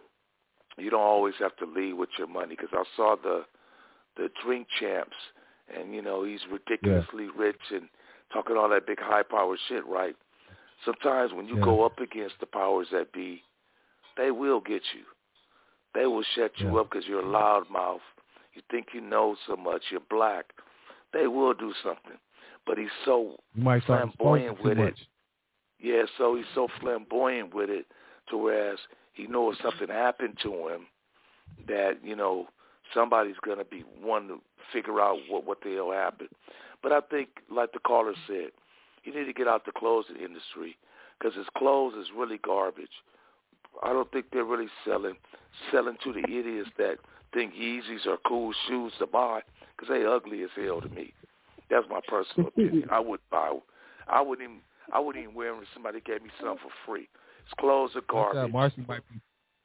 S13: you don't always have to lead with your money. Because I saw the the Drink Champs, and, you know, he's ridiculously yeah. rich and talking all that big high-power shit, right? Sometimes when you yeah. go up against the powers that be, they will get you. They will shut you yeah. up because you're a loudmouth. You think you know so much. You're black. They will do something. But he's so flamboyant with it. Yeah, so he's so flamboyant with it to whereas he knows something happened to him that, you know, somebody's going to be one to figure out what, what the hell happened. But I think, like the caller said, you need to get out the clothing industry because his clothes is really garbage. I don't think they're really selling selling to the idiots that think Yeezys are cool shoes to buy because they ugly as hell to me. That's my personal opinion. I wouldn't buy. I wouldn't even. I wouldn't even wear them if somebody gave me something for free. His clothes are garbage.
S3: Marcy might be.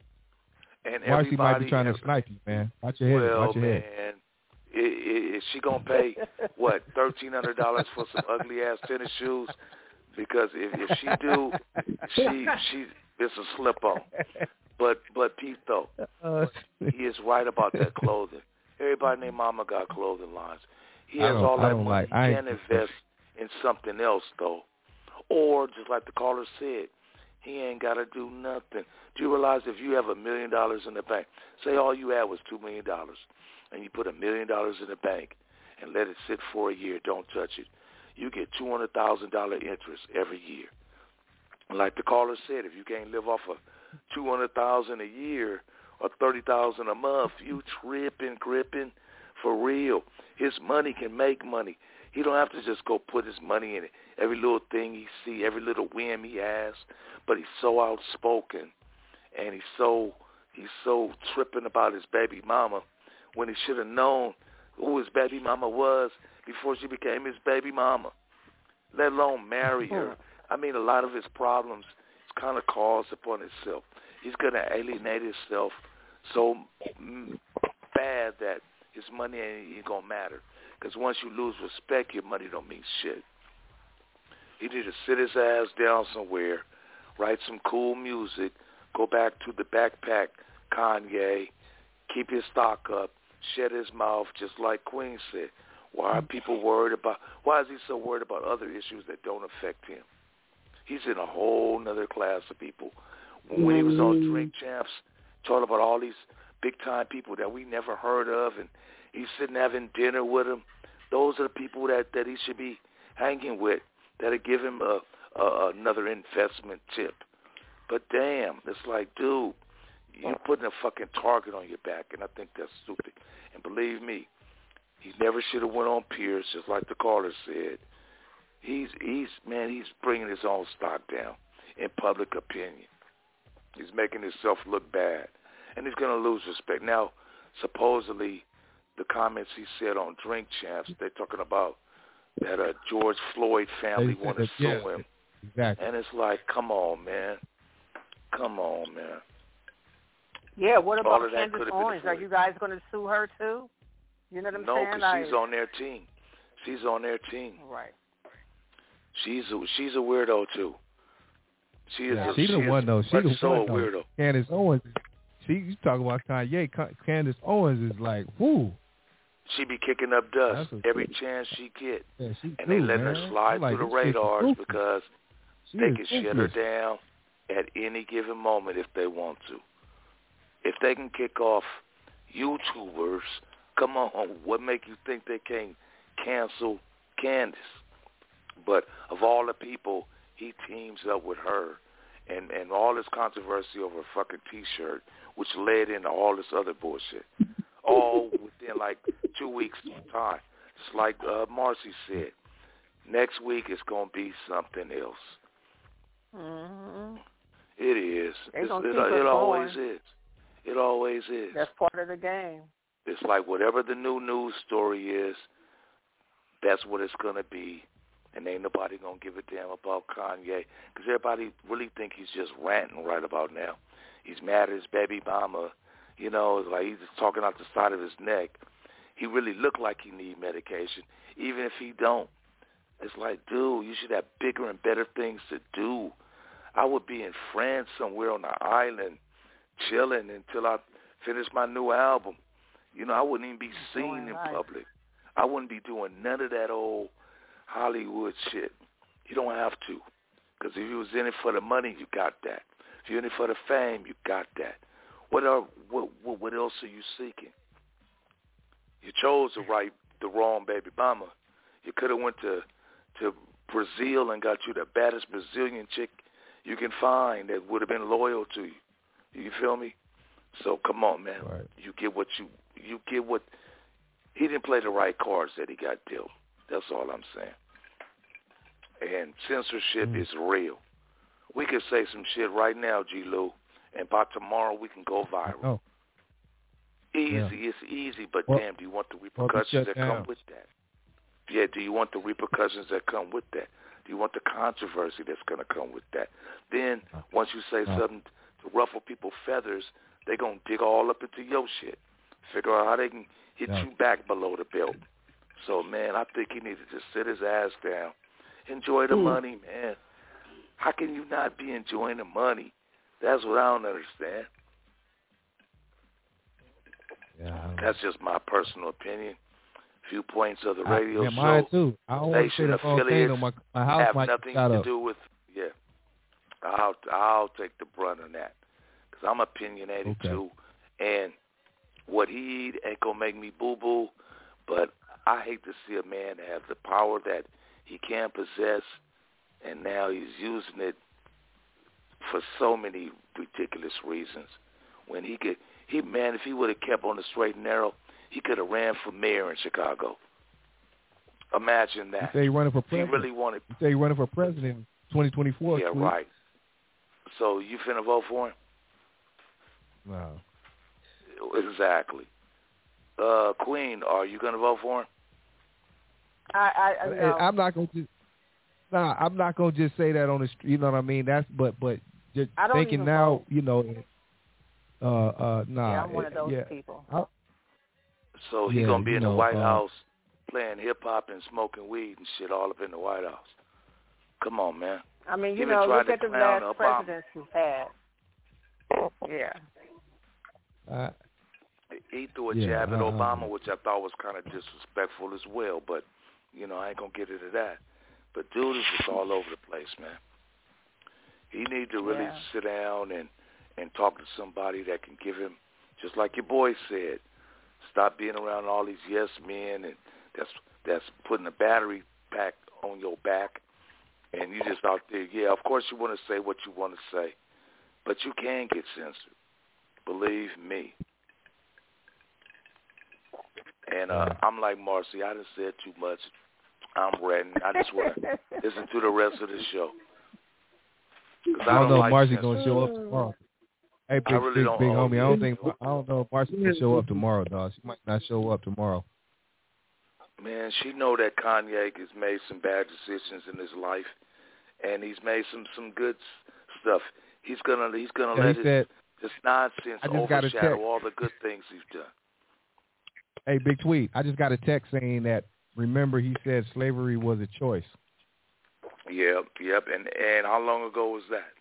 S13: And
S3: Marcy might be trying to snipe you, man. Watch your head.
S13: Well,
S3: Watch your
S13: man,
S3: head.
S13: Is, is she gonna pay what thirteen hundred dollars for some ugly ass tennis shoes? Because if, if she do, she she it's a slip on. But but Pete though, uh, he is right about that clothing. Everybody named Mama got clothing lines. He has all that money.
S3: Like,
S13: he can invest in something else though, or just like the caller said, he ain't got to do nothing. Do you realize if you have a million dollars in the bank, say all you had was two million dollars, and you put a million dollars in the bank and let it sit for a year, don't touch it, you get two hundred thousand dollar interest every year. And like the caller said, if you can't live off of two hundred thousand a year or thirty thousand a month, you tripping, gripping for real. His money can make money. He don't have to just go put his money in it. Every little thing he see, every little whim he has, but he's so outspoken, and he's so he's so tripping about his baby mama when he should have known who his baby mama was before she became his baby mama, let alone marry her. I mean, a lot of his problems is kind of caused upon himself. He's going to alienate himself so bad that his money ain't going to matter. Because once you lose respect, your money don't mean shit. He need to sit his ass down somewhere, write some cool music, go back to the backpack Kanye, keep his stock up, shut his mouth, just like Queen said. Why are people worried about, why is he so worried about other issues that don't affect him? He's in a whole nother class of people. When he was on Drink Champs, talking about all these big-time people that we never heard of, and he's sitting having dinner with them, those are the people that, that he should be hanging with, that'll give him a, a, another investment tip. But damn, it's like, dude, you're putting a fucking target on your back, and I think that's stupid. And believe me, he never should have went on Pierce, just like the caller said. He's, he's man, he's bringing his own stock down in public opinion. He's making himself look bad, and he's going to lose respect. Now, supposedly, the comments he said on Drink Champs, they're talking about that a George Floyd family want to sue
S3: yeah,
S13: him.
S3: Exactly.
S13: And it's like, come on, man. Come on, man.
S1: Yeah, what
S13: All
S1: about
S13: of that
S1: Candace
S13: could have been
S1: Owens? Are
S13: avoided.
S1: you guys going to sue her too? You know what I'm
S13: No,
S1: saying?
S13: because
S1: Like,
S13: she's on their team. She's on their team.
S1: right.
S13: She's a, she's a weirdo, too. She is
S3: Yeah,
S13: a,
S3: she the
S13: she
S3: one,
S13: is
S3: though. She
S13: much
S3: the
S13: so
S3: one,
S13: a
S3: though.
S13: weirdo.
S3: Candace Owens, she, you talk about Kanye. Candace Owens is like, whoo.
S13: She be kicking up dust
S3: That's
S13: every
S3: good.
S13: chance she get.
S3: Yeah, she
S13: and
S3: do,
S13: they letting
S3: man.
S13: her slide
S3: I'm like,
S13: through the
S3: this chick is
S13: radars
S3: ruthless.
S13: because
S3: She
S13: they
S3: is
S13: can shut her
S3: ruthless.
S13: down at any given moment if they want to. If they can kick off YouTubers, come on, what make you think they can't cancel Candace? But of all the people, he teams up with her, and, and all this controversy over a fucking T-shirt, which led into all this other bullshit, all within like two weeks' time. Just like uh, Marcy said, next week it's going to be something else.
S1: Mm-hmm.
S13: It is.
S1: They
S13: It's,
S1: gonna
S13: it
S1: keep us
S13: it always
S1: going.
S13: is. It always is.
S1: That's part of the game.
S13: It's like whatever the new news story is, that's what it's going to be. And ain't nobody going to give a damn about Kanye. Because everybody really think he's just ranting right about now. He's mad at his baby mama. You know, it's like he's just talking out the side of his neck. He really look like he need medication, even if he don't. It's like, dude, you should have bigger and better things to do. I would be in France somewhere on an island chilling until I finish my new album. You know, I wouldn't even be seen in public. I wouldn't be doing none of that old Hollywood shit. You don't have to. Because if you was in it for the money, you got that. If you're in it for the fame, you got that. What are, what, what, what else are you seeking? You chose the right, the wrong baby mama. You could have went to, to Brazil and got you the baddest Brazilian chick you can find that would have been loyal to you. You feel me? So come on, man.
S3: Right.
S13: You get what you you get what he didn't play the right cards that he got dealt. That's all I'm saying. And censorship
S3: Mm.
S13: is real. We could say some shit right now, G. Lou, and by tomorrow we can go viral.
S3: Oh.
S13: Easy,
S3: Yeah.
S13: it's easy, but
S3: Well,
S13: damn, do you want the
S3: well,
S13: repercussions
S3: shut
S13: that come
S3: down.
S13: with that? Yeah, do you want the repercussions that come with that? Do you want the controversy that's going to come with that? Then, once you say
S3: No.
S13: something to ruffle people's feathers, they're going to dig all up into your shit. Figure out how they can hit
S3: No.
S13: you back below the belt. So, man, I think he needs to just sit his ass down. Enjoy the
S1: Mm.
S13: money, man. How can you not be enjoying the money? That's what I don't understand.
S3: Yeah,
S13: That's just my personal opinion. Viewpoints of the
S3: I,
S13: radio
S3: yeah,
S13: show.
S3: mine too. I don't want to say
S13: Station
S3: the whole thing.
S13: affiliates
S3: On my my house
S13: have
S3: might
S13: nothing
S3: shut
S13: to
S3: up.
S13: do with, yeah. I'll I'll take the brunt on that because I'm opinionated
S3: Okay.
S13: too, and what he eat ain't gonna make me boo boo, but I hate to see a man have the power that he can possess, and now he's using it for so many ridiculous reasons. When he could, he man, if he would have kept on the straight and narrow, he could have ran for mayor in Chicago. Imagine
S3: You
S13: that.
S3: say you're running for
S13: If he
S3: president.
S13: really wanted.
S3: You say you're running for president in twenty twenty-four.
S13: Yeah,
S3: Tweet.
S13: right. So you finna vote for him?
S3: No.
S13: Exactly. Uh, Queen, are you gonna vote for him?
S1: I, I, I no.
S3: I'm not gonna just. Nah, I'm not gonna just say that on the street. You know what I mean? That's but but just
S1: I don't
S3: thinking
S1: even
S3: now.
S1: vote.
S3: You know. Uh uh nah.
S1: Yeah, I'm one of those
S3: yeah.
S1: people.
S3: I,
S13: So he's
S3: Yeah,
S13: gonna be
S3: you
S13: in
S3: know,
S13: the White
S3: uh,
S13: House playing hip-hop and smoking weed and shit all up in the White House. Come on, man.
S1: I mean, you
S13: Even
S1: know,
S13: tried
S1: look
S13: to
S1: at the
S13: clown
S1: last
S13: Obama.
S1: presidents we've had. Yeah.
S3: Uh,
S13: He threw a
S3: yeah,
S13: jab at
S3: uh,
S13: Obama, which I thought was kind of disrespectful as well, but, you know, I ain't going to get into that. But dude is just all over the place, man. He need to really
S1: Yeah.
S13: sit down and, and talk to somebody that can give him, just like your boy said, stop being around all these yes men and that's that's putting a battery pack on your back, and you just out there, yeah, of course you want to say what you want to say, but you can get censored. Believe me. And uh, I'm like Marcy, I done said too much. I'm ranting. I just want to listen to the rest of the show.
S3: I don't, I don't know
S13: like
S3: if Marcy's
S13: censoring.
S3: gonna show up tomorrow. Hey, big,
S13: I really
S3: big,
S13: don't
S3: big
S13: own
S3: homie.
S13: it.
S3: I don't think I don't know if Marcy's gonna show up tomorrow, dog. She might not show up tomorrow.
S13: Man, she know that Kanye has made some bad decisions in his life, and he's made some some good s- stuff. He's gonna he's gonna
S3: Yeah,
S13: let
S3: he
S13: his
S3: said,
S13: this nonsense
S3: I just got a
S13: overshadow
S3: text.
S13: all the good things he's done.
S3: Hey, big tweet. I just got a text saying that. Remember, he said slavery was a choice.
S13: Yep, yep. And and how long ago was that?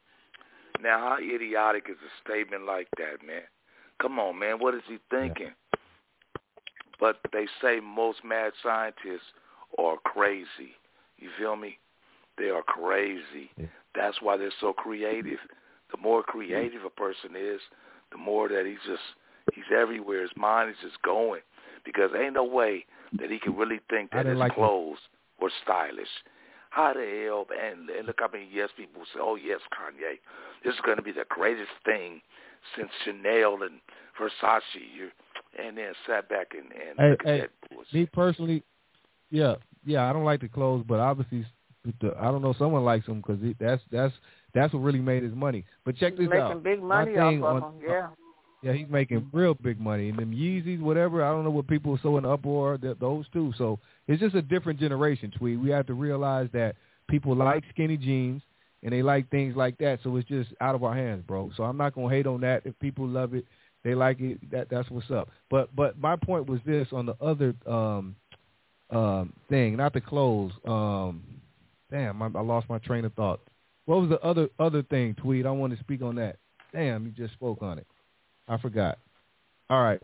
S13: Now, how idiotic is a statement like that, man? Come on, man. What is he thinking? Yeah. But they say most mad scientists are crazy. You feel me? They are crazy. Yeah. That's why they're so creative. The more creative a person is, the more that he's just, he's everywhere. His mind is just going. Because ain't no way that he can really think that his
S3: like
S13: clothes it. were stylish. How the hell, and, and look how many yes people say, oh, yes, Kanye, this is going to be the greatest thing since Chanel and Versace. You're, and then sat back and, and
S3: hey,
S13: look
S3: hey,
S13: at that bullshit.
S3: Me personally, yeah, yeah, I don't like the clothes, but obviously, the, I don't know, someone likes them because that's that's that's what really made his money. But check
S1: he's
S3: this
S1: making
S3: out.
S1: Big money
S3: My thing
S1: off of
S3: on,
S1: them, yeah.
S3: Yeah, he's making real big money. And them Yeezys, whatever, I don't know what people are so in uproar, those two. So it's just a different generation, Tweet. We have to realize that people like skinny jeans and they like things like that. So it's just out of our hands, bro. So I'm not going to hate on that. If people love it, they like it, that that's what's up. But but my point was this on the other um, um, thing, not the clothes. Um, damn, I, I lost my train of thought. What was the other other thing, Tweet? I want to speak on that. Damn, you just spoke on it. I forgot. All right.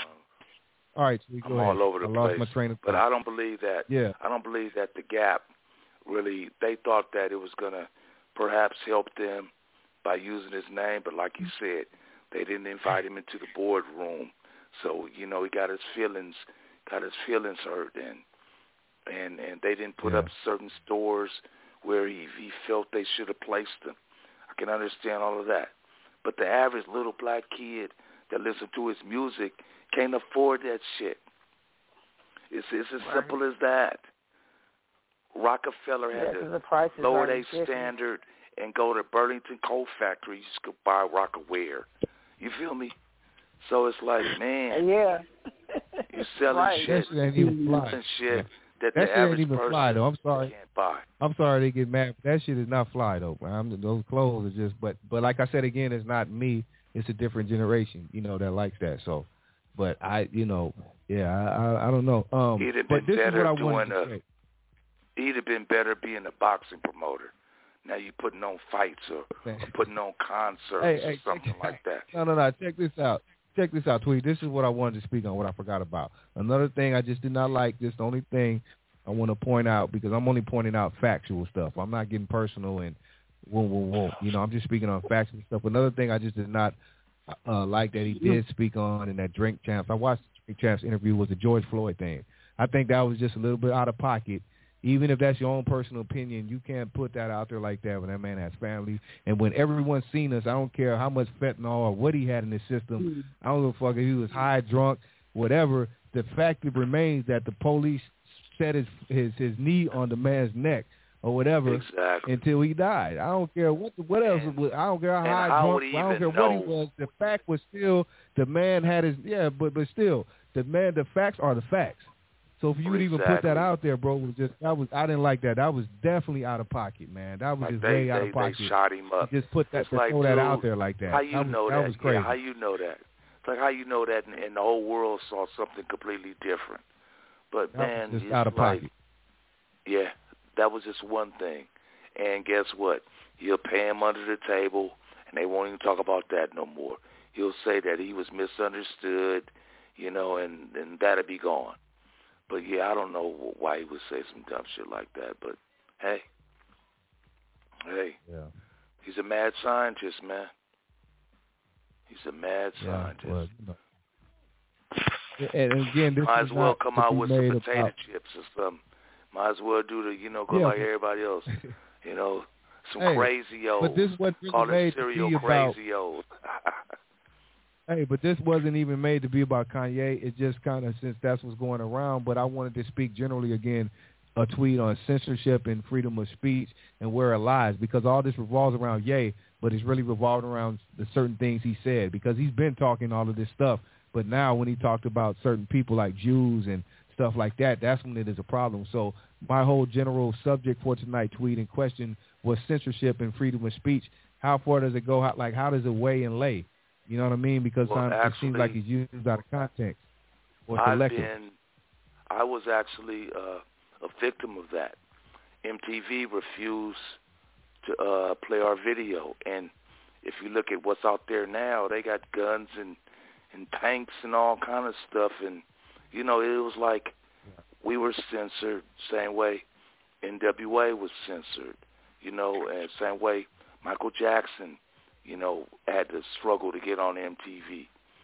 S3: All right, Tweet, go
S13: I'm
S3: ahead.
S13: all over the
S3: I
S13: place.
S3: lost my train of thought.
S13: But I don't believe that.
S3: Yeah.
S13: I don't believe that the Gap really, they thought that it was going to perhaps help them by using his name. But like you said, they didn't invite him into the boardroom. So, you know, he got his feelings, got his feelings hurt. And and, and they didn't put
S3: yeah.
S13: up certain stores where he, he felt they should have placed them. I can understand all of that. But the average little black kid that listens to his music can't afford that shit. It's, it's as
S1: right.
S13: simple as that. Rockefeller had
S1: yeah,
S13: to
S1: the
S13: lower their standard and go to Burlington Coat Factory just to buy Rockaware. You feel me? So it's like, man,
S1: yeah,
S13: you're selling
S1: right.
S13: shit,
S3: that shit ain't even fly.
S13: selling shit
S3: yeah.
S13: that,
S3: that
S13: the
S3: shit
S13: average
S3: ain't even
S13: person
S3: fly though. I'm sorry.
S13: can't buy.
S3: I'm sorry they get mad. That shit is not fly though. I'm, those clothes are just. But but like I said again, it's not me. It's a different generation, you know, that likes that. So, but I, you know, yeah, I I, I don't know. Um,
S13: He'd have
S3: but
S13: been
S3: this is
S13: better
S3: what I
S13: doing
S3: wanted to
S13: a,
S3: say.
S13: He'd have been better being a boxing promoter. Now you putting on fights or, or putting on concerts
S3: hey,
S13: or
S3: hey,
S13: something
S3: check,
S13: like that.
S3: No, no, no. Check this out. Check this out, Tweet. This is what I wanted to speak on, what I forgot about. Another thing I just did not like, this the only thing I want to point out, because I'm only pointing out factual stuff. I'm not getting personal and whoa, whoa, whoa. You know, I'm just speaking on factual stuff. Another thing I just did not uh, like that he did speak on in that Drink Champs. I watched the Drink Champs interview was the George Floyd thing. I think that was just a little bit out of pocket. Even if that's your own personal opinion, you can't put that out there like that when that man has family. And when everyone's seen us, I don't care how much fentanyl or what he had in his system. Mm-hmm. I don't give a fuck if he was high, drunk, whatever. The fact it remains that the police set his his, his knee on the man's neck or whatever
S13: exactly.
S3: until he died. I don't care what what else
S13: and,
S3: was. I don't care how high,
S13: how
S3: drunk. I don't care
S13: know?
S3: what he was. The fact was still the man had his yeah, but but still the man. The facts are the facts. So if you would
S13: exactly.
S3: even put that out there, bro, was just that was I didn't like that. That was definitely out of pocket, man. That was
S13: like
S3: just
S13: they,
S3: way
S13: they,
S3: out of pocket.
S13: They shot him up.
S3: You just put that,
S13: to like,
S3: throw that
S13: dude,
S3: out there like that.
S13: How you
S3: that was,
S13: know
S3: that?
S13: that?
S3: was crazy.
S13: Yeah, how you know that? It's like how you know that, and, and the whole world saw something completely different. But,
S3: that
S13: man,
S3: was just
S13: it's
S3: out of
S13: like,
S3: pocket.
S13: yeah, that was just one thing. And guess what? He'll pay him under the table, and they won't even talk about that no more. He'll say that he was misunderstood, you know, and, and that'll be gone. But, yeah, I don't know why he would say some dumb shit like that. But, hey, hey,
S3: yeah.
S13: he's a mad scientist, man. He's a mad
S3: yeah,
S13: scientist.
S3: Well, you know. And again, this
S13: might
S3: is
S13: as well
S3: not
S13: come
S3: to
S13: out
S3: be
S13: with some
S3: made
S13: potato
S3: about,
S13: chips or something. Might as well do the, you know, go
S3: yeah,
S13: like
S3: but,
S13: everybody else. You know, some
S3: hey,
S13: crazy old.
S3: But this wasn't really
S13: Call
S3: made
S13: it serial
S3: to be about,
S13: crazy old.
S3: Hey, but this wasn't even made to be about Kanye. It just kind of, since that's what's going around, but I wanted to speak generally again, a tweet on censorship and freedom of speech and where it lies, because all this revolves around Ye, but it's really revolved around the certain things he said, because he's been talking all of this stuff. But now when he talked about certain people like Jews and stuff like that, that's when it is a problem. So my whole general subject for tonight tweet in question was censorship and freedom of speech. How far does it go? How, like, how does it weigh and lay? You know what I mean? Because
S13: well,
S3: sometimes
S13: actually,
S3: it seems like it's used out of context or
S13: I've
S3: selective.
S13: been, I was actually uh, a victim of that. M T V refused to uh, play our video, and if you look at what's out there now, they got guns and and tanks and all kind of stuff, and you know, it was like we were censored same way N W A was censored, you know, and same way Michael Jackson, you know, had to struggle to get on M T V.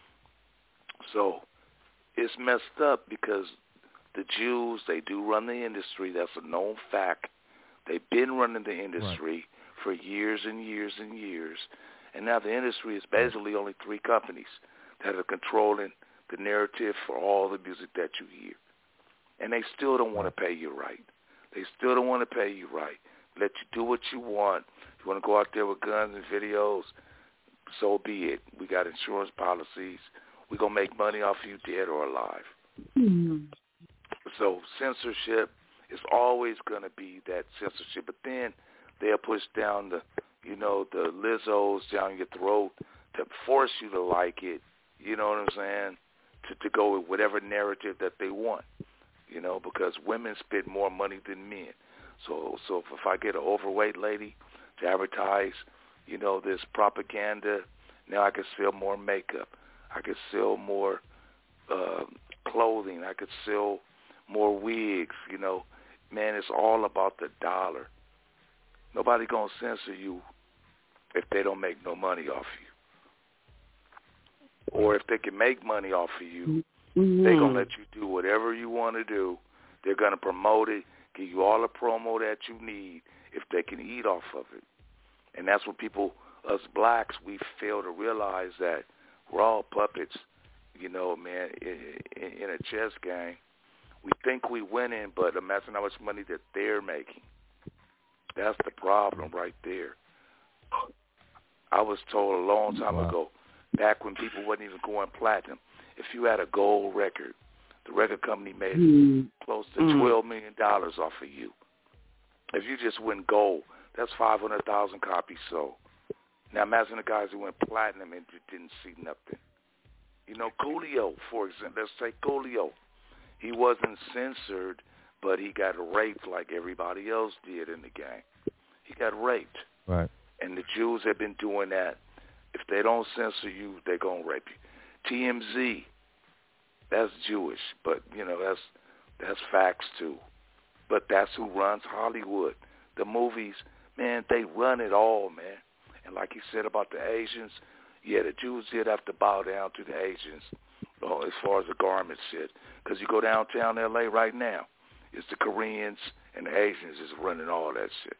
S13: So it's messed up because the Jews, they do run the industry. That's a known fact. They've been running the industry right. for years and years and years. And now the industry is basically only three companies that are controlling the narrative for all the music that you hear. And they still don't want to pay you right. They still don't want to pay you right. Let you do what you want. If you want to go out there with guns and videos, so be it. We got insurance policies. We're going to make money off you dead or alive.
S11: Mm-hmm.
S13: So censorship is always going to be that censorship. But then they'll push down the, you know, the Lizzos down your throat to force you to like it, you know what I'm saying, to, to go with whatever narrative that they want, you know, because women spend more money than men. So so if, if I get an overweight lady to advertise, you know, this propaganda, now I can sell more makeup. I could sell more uh, clothing. I could sell more wigs, you know. Man, it's all about the dollar. Nobody going to censor you if they don't make no money off you. Or if they can make money off of you, mm-hmm. they're going to let you do whatever you want to do. They're going to promote it, give you all the promo that you need if they can eat off of it. And that's what people, us blacks, we fail to realize that we're all puppets, you know, man, in, in a chess game. We think we winning, but imagine how much money that they're making. That's the problem right there. I was told a long time
S3: wow.
S13: ago, back when people wasn't even going platinum, if you had a gold record, the record company made mm. close to mm. twelve million dollars off of you. If you just went gold, that's five hundred thousand copies sold. Now imagine the guys who went platinum and didn't see nothing. You know, Coolio, for example, let's say Coolio. He wasn't censored, but he got raped like everybody else did in the game. He got raped.
S3: Right.
S13: And the Jews have been doing that. If they don't censor you, they're going to rape you. T M Z, that's Jewish, but, you know, that's that's facts, too. But that's who runs Hollywood. The movies, man, they run it all, man. And like you said about the Asians, yeah, the Jews did have to bow down to the Asians oh, as far as the garment shit. Because you go downtown L A right now, it's the Koreans and the Asians is running all that shit.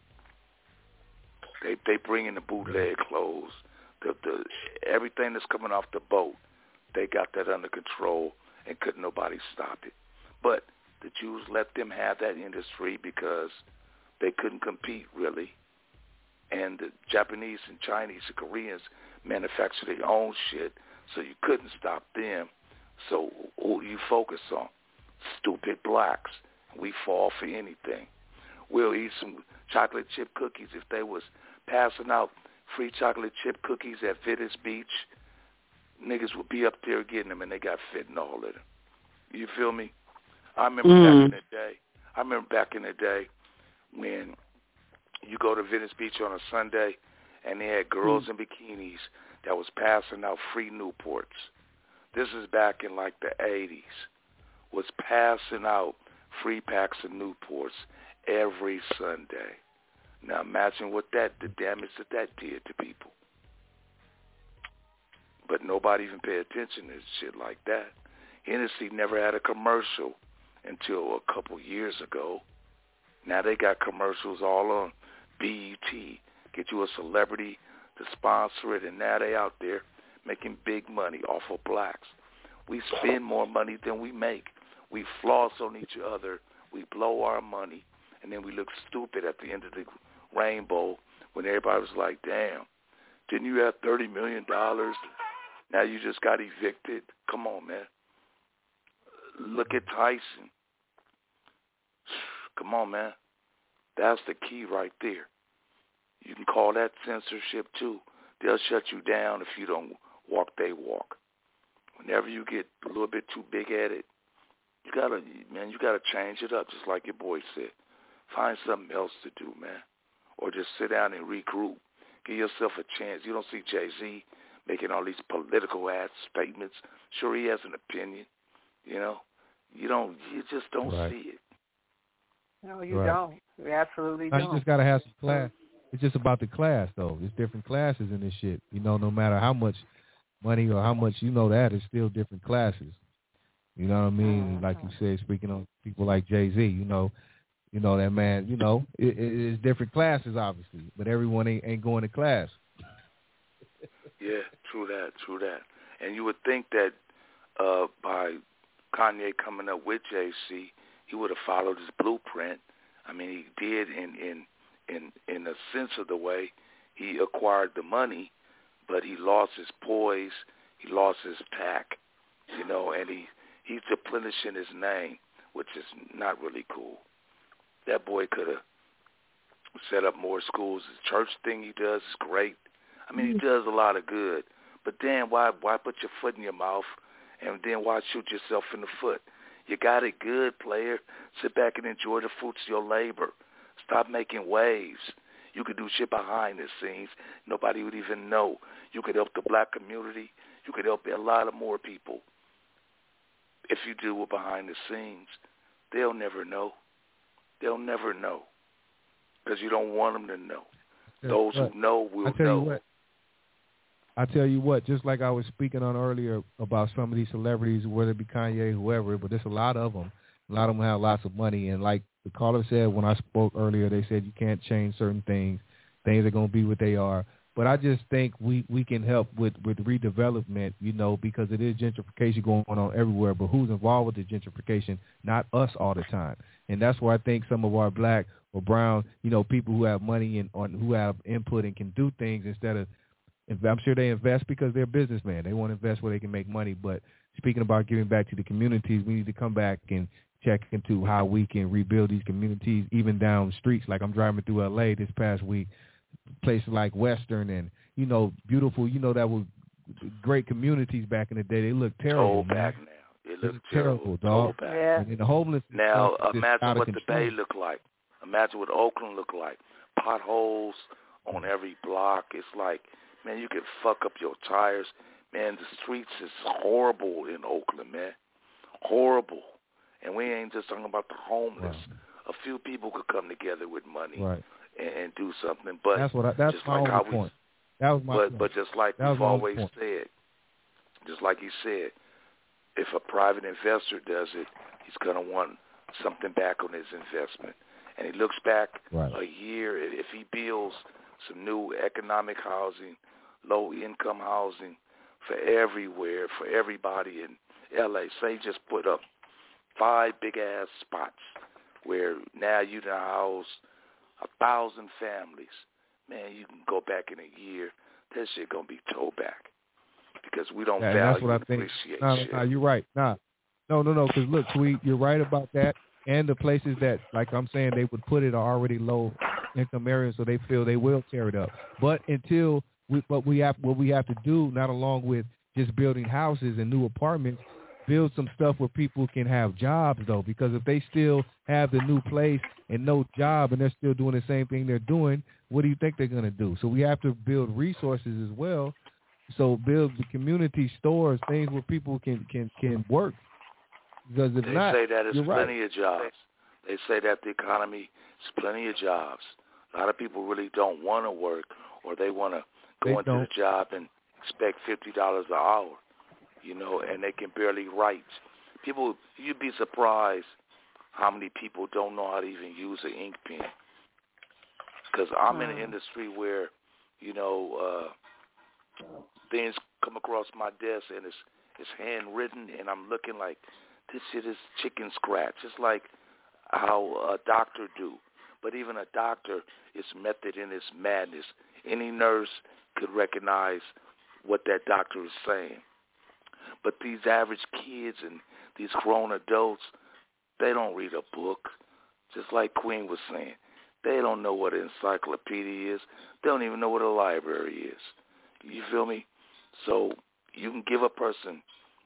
S13: They they bring in the bootleg clothes, the the everything that's coming off the boat. They got that under control, and couldn't nobody stop it. But the Jews let them have that industry because they couldn't compete really. And the Japanese and Chinese and Koreans manufacture their own shit, so you couldn't stop them. So who do you focus on? Stupid blacks. We fall for anything. We'll eat some chocolate chip cookies. If they was passing out free chocolate chip cookies at Venice Beach, niggas would be up there getting them, and they got fentanyl in them. You feel me? I remember
S14: mm.
S13: back in the day. I remember back in the day when you go to Venice Beach on a Sunday and they had girls mm. in bikinis that was passing out free Newports. This is back in like the eighties. Was passing out free packs of Newports every Sunday. Now imagine what that, the damage that that did to people. But nobody even paid attention to shit like that. Hennessy never had a commercial until a couple years ago. Now they got commercials all on B E T. Get you a celebrity to sponsor it, and now they out there making big money off of blacks. We spend more money than we make. We floss on each other. We blow our money, and then we look stupid at the end of the rainbow when everybody was like, damn, didn't you have thirty million dollars? Now you just got evicted. Come on, man. Look at Tyson. Come on, man. That's the key right there. You can call that censorship, too. They'll shut you down if you don't walk they walk. Whenever you get a little bit too big-headed, you gotta, man, you gotta change it up, just like your boy said. Find something else to do, man. Or just sit down and regroup. Give yourself a chance. You don't see Jay-Z making all these political-ass statements. Sure, he has an opinion, you know. You don't, you just don't
S3: right.
S13: see it.
S1: No, you
S3: right.
S1: don't. You absolutely
S3: no,
S1: don't.
S3: You just got to have some class. It's just about the class, though. There's different classes in this shit. You know, no matter how much money or how much you know that, it's still different classes. You know what I mean? Mm-hmm. Like you said, speaking on people like Jay-Z, you know, you know that man, you know, it, it, it's different classes, obviously, but everyone ain't, ain't going to class.
S13: Yeah, true that, true that. And you would think that uh, by Kanye coming up with Jay-Z, he would have followed his blueprint. I mean, he did in in in in a sense of the way. He acquired the money, but he lost his poise. He lost his tact, you know, and he he's replenishing his name, which is not really cool. That boy could have set up more schools. The church thing he does is great. I mean, he does a lot of good. But then why why put your foot in your mouth and then why shoot yourself in the foot? You got it good, player. Sit back and enjoy the fruits of your labor. Stop making waves. You could do shit behind the scenes. Nobody would even know. You could help the black community. You could help a lot of more people. If you do it behind the scenes, they'll never know. They'll never know because you don't want them to know. Those
S3: but,
S13: who know will
S3: I tell
S13: know.
S3: You what, I tell you what, just like I was speaking on earlier about some of these celebrities, whether it be Kanye, whoever, but there's a lot of them. A lot of them have lots of money. And like the caller said when I spoke earlier, they said you can't change certain things. Things are going to be what they are. But I just think we, we can help with, with redevelopment, you know, because it is gentrification going on everywhere. But who's involved with the gentrification? Not us all the time. And that's where I think some of our black or brown, you know, people who have money and or who have input and can do things instead of, I'm sure they invest because they're businessmen. They want to invest where they can make money. But speaking about giving back to the communities, we need to come back and check into how we can rebuild these communities, even down streets. Like I'm driving through L A this past week, places like Western and, you know, beautiful, you know, that was great communities back in the day. They look terrible,
S13: Told
S3: man.
S13: back now. It looks
S3: terrible,
S13: terrible,
S3: dog.
S13: Yeah.
S3: And the homeless.
S13: Now imagine what the Bay look like. Imagine what Oakland look like. Potholes on every block. It's like, man, you can fuck up your tires. Man, the streets is horrible in Oakland, man. Horrible. And we ain't just talking about the homeless. Right. A few people could come together with money
S3: right.
S13: and, and do something. But
S3: that's what I, that's
S13: just
S3: my
S13: like
S3: only
S13: how
S3: point.
S13: We,
S3: that was my
S13: but,
S3: point.
S13: But just like
S3: that
S13: we've always said, just like he said, if a private investor does it, he's going to want something back on his investment. And he looks back
S3: right.
S13: a year, if he builds some new economic housing, low-income housing for everywhere, for everybody in L A. Say just put up five big-ass spots where now you can house a thousand families. Man, you can go back in a year. That shit going to be towed back because we don't
S3: yeah,
S13: value
S3: that's what I
S13: and
S3: think.
S13: appreciate
S3: no,
S13: shit.
S3: No, you're right. Nah. No, no, no, because look, Tweet, you're right about that. And the places that, like I'm saying, they would put it are already low-income areas, so they feel they will tear it up. But until we, what we have, what we have to do, not along with just building houses and new apartments, build some stuff where people can have jobs, though, because if they still have the new place and no job and they're still doing the same thing they're doing, what do you think they're going to do? So we have to build resources as well. So build the community stores, things where people can, can, can work. Because if
S13: they
S3: not,
S13: say that it's
S3: you're
S13: plenty
S3: right.
S13: of jobs. They say that the economy is plenty of jobs. A lot of people really don't want to work, or they want to go
S3: They
S13: into
S3: don't.
S13: the job and expect fifty dollars an hour, you know, and they can barely write. People, you'd be surprised how many people don't know how to even use an ink pen. Because I'm in an industry where, you know, uh, things come across my desk and it's it's handwritten, and I'm looking like, this shit is chicken scratch. It's like how a doctor do. But even a doctor is method in his madness. Any nurse could recognize what that doctor is saying. But these average kids and these grown adults, they don't read a book. Just like Queen was saying, they don't know what an encyclopedia is. They don't even know what a library is. You feel me? So you can give a person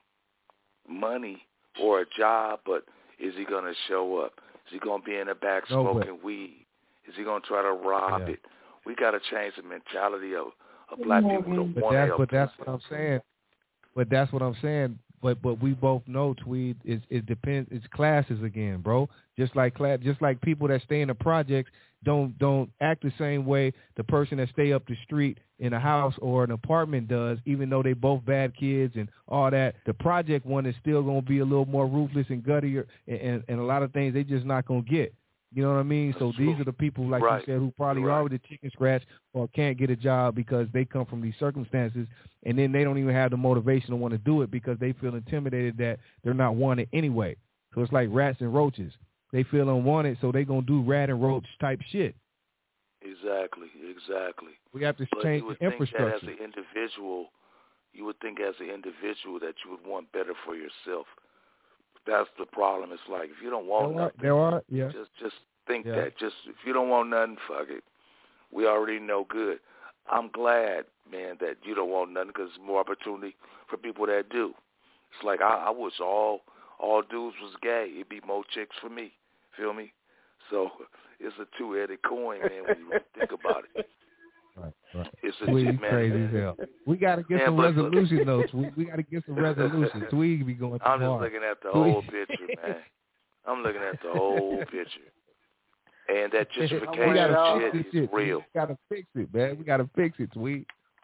S13: money or a job, but is he going to show up? Is he going to be in the back
S3: No
S13: smoking
S3: way.
S13: weed? Is he going to try to rob
S3: Yeah.
S13: it? We got to change the mentality of, of black people to
S3: But
S13: want to
S3: that's
S13: help
S3: but that's what
S13: themselves.
S3: I'm saying. But that's what I'm saying. But but we both know, Tweed, is it depends. It's classes again, bro. Just like class, just like people that stay in the projects don't don't act the same way the person that stay up the street in a house or an apartment does. Even though they both bad kids and all that, the project one is still gonna be a little more ruthless and guttier, and, and, and a lot of things they just not gonna get. You know what I mean? So these are the people, like
S13: Right.
S3: you said, who probably
S13: Right.
S3: are with the chicken scratch or can't get a job because they come from these circumstances, and then they don't even have the motivation to want to do it because they feel intimidated that they're not wanted anyway. So it's like rats and roaches. They feel unwanted, so they're going to do rat and roach type shit.
S13: Exactly, exactly.
S3: We have to
S13: But
S3: change
S13: you would
S3: the
S13: think
S3: infrastructure.
S13: that as an individual, you would think as an individual that you would want better for yourself. That's the problem. It's like if you don't want
S3: There are,
S13: nothing,
S3: there are, yeah.
S13: just just think
S3: Yeah.
S13: that. Just if you don't want nothing, fuck it. We already know good. I'm glad, man, that you don't want nothing because there's more opportunity for people that do. It's like I, I wish all all dudes was gay. It'd be more chicks for me. Feel me? So it's a two-headed coin, man, when you really think about it.
S3: Right, right.
S13: It's a
S3: Tweed, you
S13: man,
S3: crazy
S13: man.
S3: as hell. We got to get
S13: Man,
S3: some
S13: but-
S3: resolution, though. Tweed. We got to get some resolution. Tweed be going too
S13: I'm just
S3: hard.
S13: looking at the
S3: Tweed.
S13: whole picture, man. I'm looking at the whole picture. And that
S3: we
S13: gentrification
S3: gotta
S13: shit
S3: fix
S13: is
S3: this shit.
S13: real.
S3: We got to fix it, man. We got to fix it, Tweed.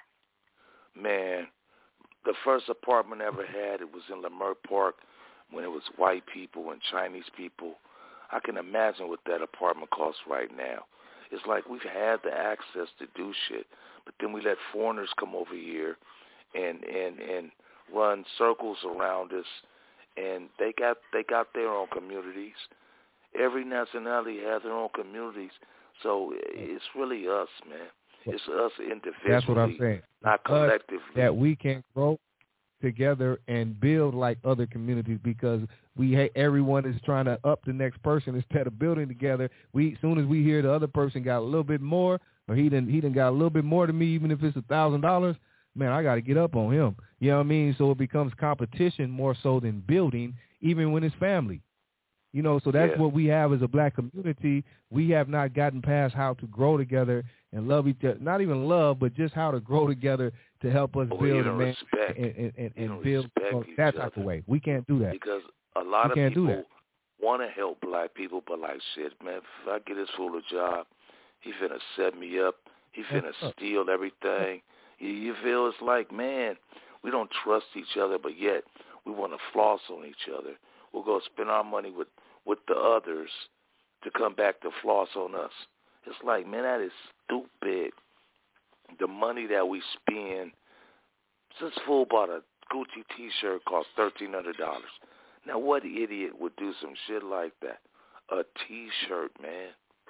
S13: Man, the first apartment I ever had, it was in Leimert Park when it was white people and Chinese people. I can imagine what that apartment costs right now. It's like we've had the access to do shit, but then we let foreigners come over here and and and run circles around us, and they got they got their own communities. Every nationality has their own communities, so it's really us, man. It's us individually,
S3: That's what I'm saying.
S13: not
S3: Us,
S13: collectively.
S3: that we can grow together and build like other communities because we ha- everyone is trying to up the next person instead of building together. We as soon as we hear the other person got a little bit more, or he didn't he didn't got a little bit more than me, even if it's a thousand dollars, man, I got to get up on him. You know what I mean? So it becomes competition more so than building, even when it's family. You know, so that's
S13: Yeah.
S3: what we have as a black community. We have not gotten past how to grow together and love each other. Not even love, but just how to grow together to help us
S13: Well,
S3: build
S13: you
S3: and,
S13: don't
S3: man,
S13: respect.
S3: and, and, and,
S13: You
S3: and
S13: don't
S3: build
S13: respect
S3: well,
S13: each
S3: that type
S13: other.
S3: of way. We can't do that.
S13: Because a lot
S3: We
S13: of
S3: can't do
S13: people
S3: that.
S13: want to help black people, but like, shit, man, if I get this fool a job, he finna set me up. He finna steal everything. You, you feel it's like, man, we don't trust each other, but yet we want to floss on each other. We'll go spend our money with, with the others to come back to floss on us. It's like, man, that is stupid. The money that we spend, this fool bought a Gucci T-shirt cost thirteen hundred dollars. Now, what idiot would do some shit like that? A T-shirt, man.